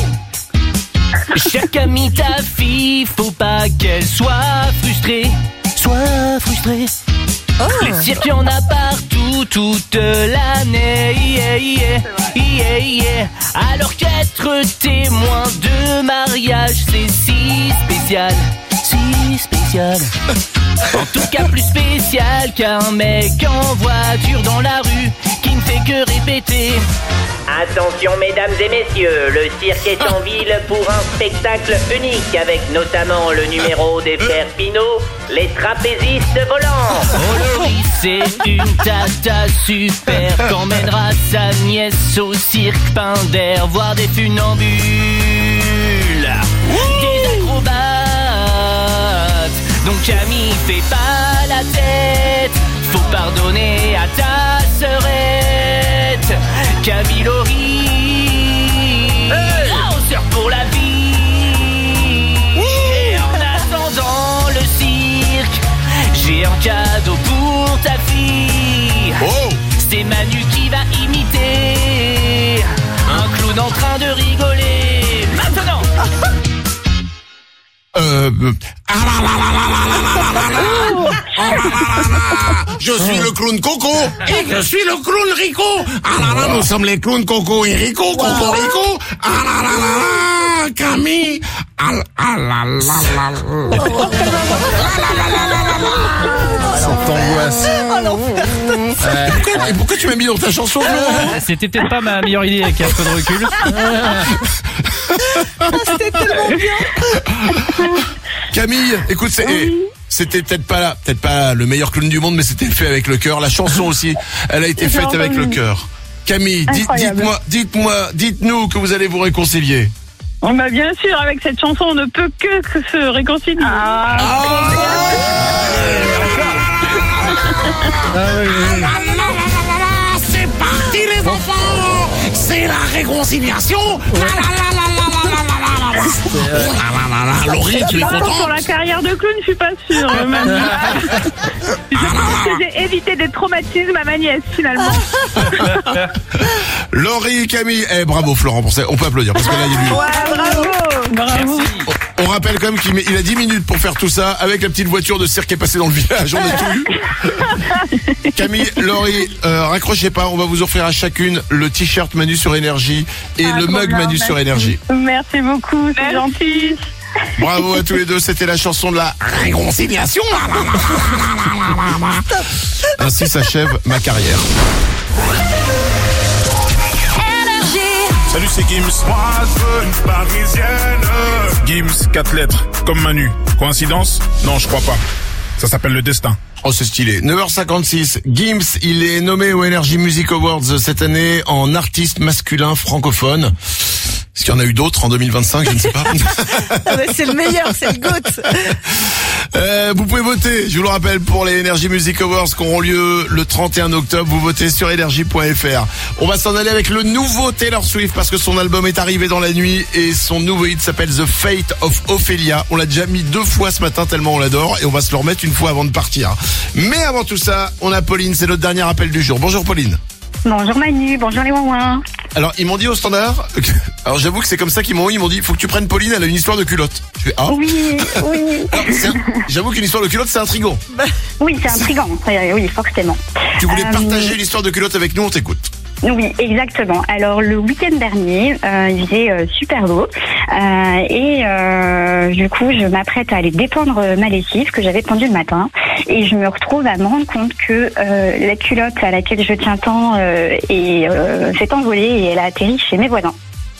Chère Camille, ta fille, faut pas qu'elle soit frustrée. Sois frustrée. Les cirques, y en a partout, toute l'année. Yeah, yeah, yeah, yeah. Alors qu'être témoin de mariage, c'est si spécial. Si spécial. En tout cas plus spécial qu'un mec en voiture dans la rue qui ne fait que répéter. Attention mesdames et messieurs, le cirque est en ville pour un spectacle unique avec notamment le numéro des frères Pinot, les trapézistes volants. Oh Laurie, c'est une tata super qu'emmènera sa nièce au cirque Pinder voir des funambules, des acrobates. Donc Camille, fais pas la tête, faut pardonner à ta sœurette. Camille Laurie, oh, sœur pour la vie. Et en attendant le cirque, j'ai un cadeau pour ta fille. C'est Manu qui va imiter un clown en train de rigoler. Maintenant. Euh, ah là là là là là là là là là. Ah là là là là. Je suis le clown Coco et je suis le clown Rico. Ah là là, nous sommes les clowns Coco et Rico, Coco Rico. Ah là là là là, Camille. Ah là ah là là là là. Cette angoisse. Et pourquoi, et pourquoi tu m'as mis dans ta chanson, Flo? C'était peut-être pas ma meilleure idée avec un peu de recul. C'était tellement bien. Camille, écoute, c'est, eh, c'était peut-être pas là, peut-être pas le meilleur clown du monde, mais c'était fait avec le cœur. La chanson aussi, elle a été J'ai faite avec le entendu. cœur. Camille, dites, Incroyable. dites-moi, dites-moi, dites-nous que vous allez vous réconcilier. Oh, bah, bien sûr, avec cette chanson, on ne peut que, que se réconcilier. Ah, C'est parti les enfants, c'est la réconciliation. Laurie, tu es Par contre, contente? sur la carrière de clown, je suis pas sûre. euh, Manu. Je pense que j'ai évité des traumatismes à ma nièce, finalement. Laurie, Camille, eh bravo Florent pour ça. On peut applaudir parce que là il y a du. Ouais, bravo. Bravo. On rappelle quand même qu'il met- il a dix minutes pour faire tout ça avec la petite voiture de cirque qui est passée dans le village. On a tout eu. Camille, Laurie, euh, raccrochez pas, on va vous offrir à chacune le t-shirt Manu sur Énergie et Ah, le trop mug bien, Manu sur merci. Énergie. Merci beaucoup, c'est gentil. Bravo à tous les deux, c'était la chanson de la réconciliation. Ainsi s'achève ma carrière. Salut, c'est Gims. Moi, je veux une parisienne. Gims. Gims, quatre lettres, comme Manu. Coïncidence? Non, je crois pas. Ça s'appelle le destin. Oh, c'est stylé. neuf heures cinquante-six. Gims, il est nommé aux Energy Music Awards cette année en artiste masculin francophone. Est-ce qu'il y en a eu d'autres en deux mille vingt-cinq? Je ne sais pas. Ah bah c'est le meilleur, c'est le GOAT. Euh, vous pouvez voter, je vous le rappelle, pour les Energy Music Awards qui auront lieu le trente et un octobre. Vous votez sur energy point f r. On va s'en aller avec le nouveau Taylor Swift parce que son album est arrivé dans la nuit et son nouveau hit s'appelle The Fate of Ophelia. On l'a déjà mis deux fois ce matin tellement on l'adore et on va se le remettre une fois avant de partir. Mais avant tout ça, on a Pauline, c'est notre dernier appel du jour. Bonjour Pauline. Bonjour Manu, bonjour les ouin-ouin. Alors, ils m'ont dit au standard, alors j'avoue que c'est comme ça qu'ils m'ont eu, ils m'ont dit, il faut que tu prennes Pauline, elle a une histoire de culotte. Je fais, ah. Oui, oui. Alors, c'est un- j'avoue qu'une histoire de culotte, c'est intriguant. Oui, c'est intriguant, euh, oui, forcément. Tu voulais Euh, partager l'histoire de culotte avec nous, on t'écoute. Oui, exactement. Alors le week-end dernier, euh, il faisait euh, super beau euh, et euh, du coup je m'apprête à aller dépendre ma lessive que j'avais pendue le matin et je me retrouve à me rendre compte que euh, la culotte à laquelle je tiens tant euh, est, euh, s'est envolée et elle a atterri chez mes voisins.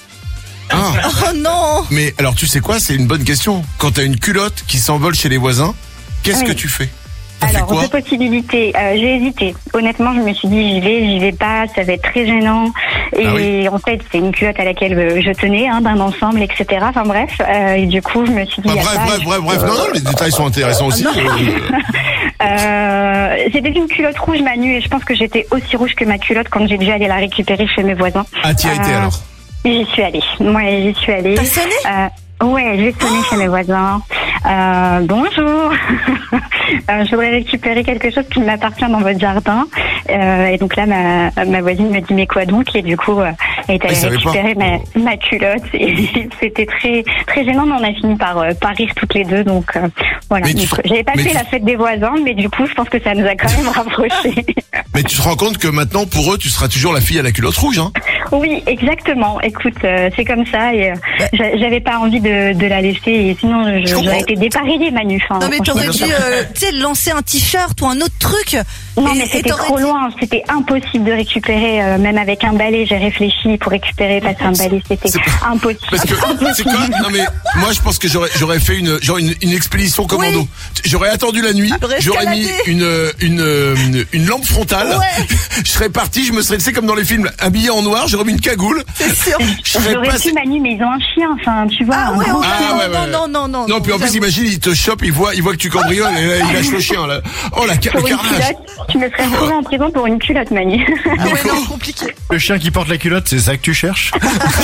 Ah. Oh non. Mais alors, tu sais quoi, c'est une bonne question. Quand t'as une culotte qui s'envole chez les voisins, qu'est-ce Oui. que tu fais? T'as fait Alors, quoi? deux possibilités. Euh, j'ai hésité. Honnêtement, je me suis dit, j'y vais, j'y vais pas, ça va être très gênant. Et Ah oui. en fait, c'est une culotte à laquelle euh, je tenais, hein, d'un ensemble, et cetera. Enfin bref, euh, et du coup, je me suis dit... Bah, y a bref, pas- bref, bref, bref. Non, non, les détails sont intéressants aussi. Non. Euh, Euh, c'était une culotte rouge, Manu, et je pense que j'étais aussi rouge que ma culotte quand j'ai dû aller la récupérer chez mes voisins. Ah, t'y as été alors? J'y suis allée. Ouais, j'y suis allée. T'as sonné? euh, Ouais, j'ai sonné chez mes voisins. Euh, bonjour. euh, je voudrais récupérer quelque chose qui m'appartient dans votre jardin. Euh, et donc là, ma, ma voisine me dit mais quoi donc? Et du coup, euh, elle est allée Elle savait récupérer ma, ma culotte. Et c'était très très gênant, mais on a fini par euh, par rire toutes les deux. Donc euh, voilà. Mais tu Donc, te- j'avais pas mais fait tu- la fête des voisins, mais du coup, je pense que ça nous a quand même rapprochés. Mais tu te rends compte que maintenant, pour eux, tu seras toujours la fille à la culotte rouge, hein? Oui, exactement. Écoute, euh, c'est comme ça et euh, j'a- j'avais pas envie de, de la laisser et sinon je- Je comprends. j'aurais été dépareillée, Manu. Enfin, Non mais franchement. t'aurais dû, euh, tu sais, lancer un t-shirt ou un autre truc. Non Et- mais et c'était t'aurais trop dit- loin, c'était impossible de récupérer, euh, même avec un balai, j'ai réfléchi pour récupérer, passer un balai, c'était impossible. Parce que, c'est quoi? Non mais, moi, je pense que j'aurais, j'aurais fait une, genre une, une expédition commando. J'aurais attendu la nuit, J'aurais j'aurais mis escaladé. une, une, une, une lampe frontale. Ouais. Je serais parti, je me serais, tu sais, comme dans les films, habillé en noir, j'aurais mis une cagoule. C'est sûr. Je serais J'aurais passé- pu, Manu, mais ils ont un chien, enfin, tu vois. Ah un ouais, gros oh, chien. Ah, ouais, ouais, non, ouais. non, non, non. Non, puis en plus, j'avoue. imagine, il te chope, il voit, il voit que tu cambrioles et là, il lâche le chien, là. Oh, la, ca- Pour le une carnage. culotte, tu me serais retrouvé en prison pour une culotte, Manu. Ah ouais, non, compliqué. Le chien qui porte la culotte, c'est ça que tu cherches?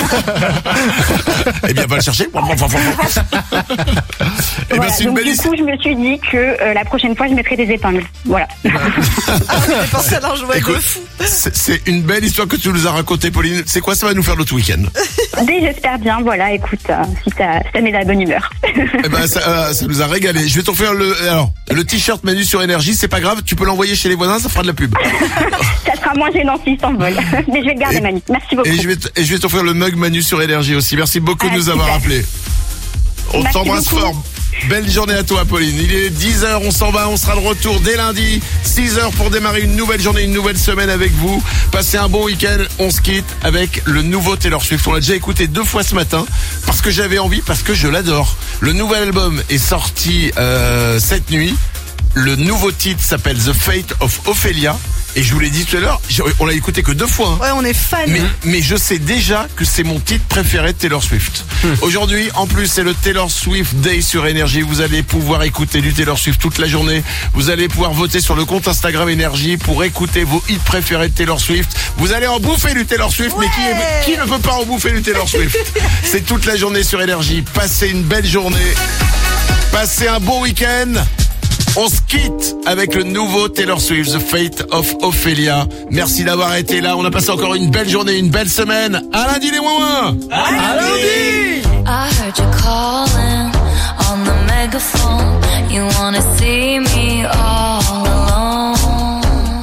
Eh bien, va le chercher. Eh ben, Voilà, c'est une donc belle du histoire. coup, je me suis dit que euh, la prochaine fois, je mettrai des épingles. Voilà. Ah oui, j'ai pensé à un jouet de Écoute, fou. c'est c'est une belle histoire que tu nous as racontée, Pauline. C'est quoi, ça va nous faire notre week-end? Dès j'espère bien, voilà, écoute, euh, si ça, si ça met la bonne humeur. Eh ben, ça, euh, ça nous a régalé. Je vais t'offrir le, alors, le t-shirt Manu sur Énergie, c'est pas grave, tu peux l'envoyer chez les voisins, ça fera de la pub. Ça sera moins gênant s'il s'envole. Mais je vais le garder, Manu. Merci beaucoup. Et je vais, t- et je vais t'offrir le mug Manu sur Énergie aussi. Merci beaucoup de Ah, nous avoir super. appelés. On Merci t'embrasse beaucoup. fort. Belle journée à toi, Pauline. Il est dix heures, on s'en va, on sera de retour dès lundi. six heures pour démarrer une nouvelle journée, une nouvelle semaine avec vous. Passez un bon week-end. On se quitte avec le nouveau Taylor Swift. On l'a déjà écouté deux fois ce matin parce que j'avais envie, parce que je l'adore. Le nouvel album est sorti euh, cette nuit. Le nouveau titre s'appelle The Fate of Ophelia. Et je vous l'ai dit tout à l'heure, j'ai- on l'a écouté que deux fois. hein. Ouais, on est fan. Mais, mais je sais déjà que c'est mon titre préféré de Taylor Swift. Aujourd'hui, en plus, c'est le Taylor Swift Day sur Énergie. Vous allez pouvoir écouter du Taylor Swift toute la journée. Vous allez pouvoir voter sur le compte Instagram Énergie pour écouter vos hits préférés de Taylor Swift. Vous allez en bouffer du Taylor Swift, mais qui, est- qui ne veut pas en bouffer du Taylor Swift? C'est toute la journée sur Énergie. Passez une belle journée. Passez un bon week-end. On se quitte avec le nouveau Taylor Swift, The Fate of Ophelia. Merci d'avoir été là. On a passé encore une belle journée, une belle semaine. À lundi les ouin-ouin. À lundi. I heard you calling on the megaphone. You wanna see me all alone.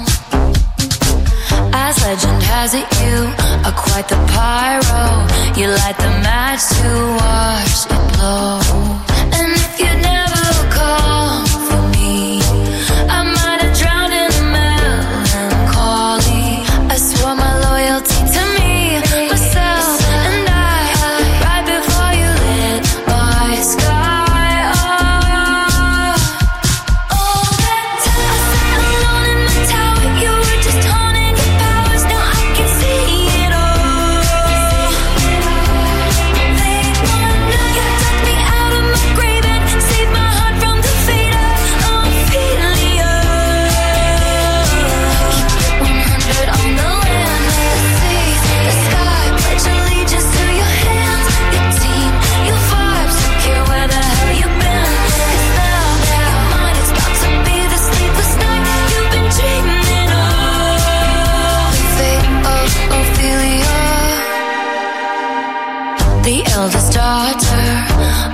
As legend has it, you are quite the pyro. You light the match to watch it blow. And if you never call for me, I might have drowned in melancholy. I swore my loyalty to me, myself, and I. Right before you lit my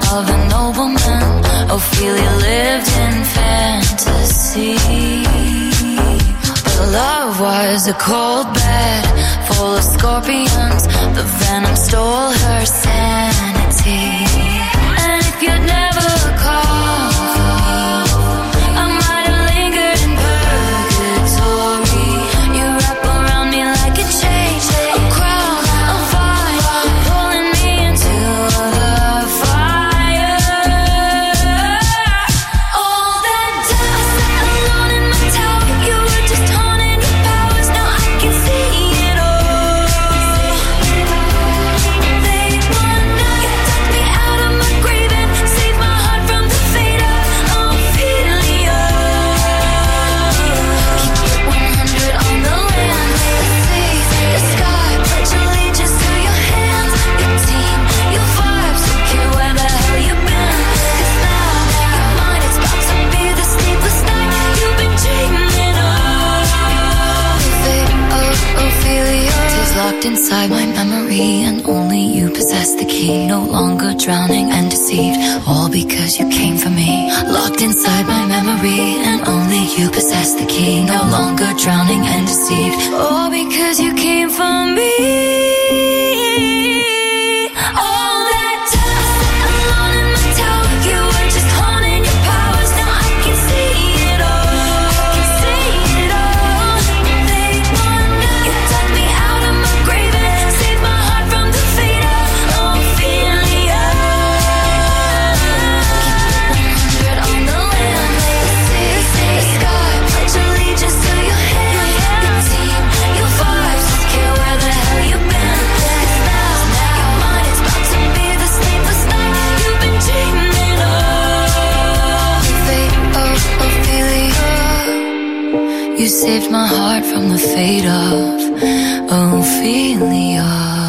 of a nobleman. Ophelia lived in fantasy. But love was a cold bed full of scorpions. The venom stole her sanity. And if you'd never called for me, I might have lingered in purgatory. You wrap around me like a chain, a crown, a vine, pulling me into the fire. All that time I sat alone in my tower, you were just haunting your powers. Now I can see it all. They won, you took me out of my grave and saved my heart from the fate of Ophelia. Keep it one hundred on the land, the sea, the sky. Pledge allegiance to your hands, your team, your vibes. Don't care where the hell you've been. 'Cause now you're mine. It's about to be the sleepless night you've been dreaming of. Fate of Ophelia is locked inside my memory, and only you possess the key. No longer drowning and deceived, all because you came for me. Locked inside my memory, and only you possess the key. No longer drowning and deceived, all because you came for me. All that time I sat alone in my tower, you were just haunting your powers. Now I can see it all. I can see it all. They won, you took me out of my grave and saved my heart from the fate of Ophelia. Keep it one hundred on the land, the sea, the sky. Pledge allegiance to your hands, your team, your vibes. Don't care where the hell you've been. 'Cause now you're mine. It's about to be the sleepless night you've been dreaming of. Fate of Ophelia, you saved my heart from the fate of Ophelia.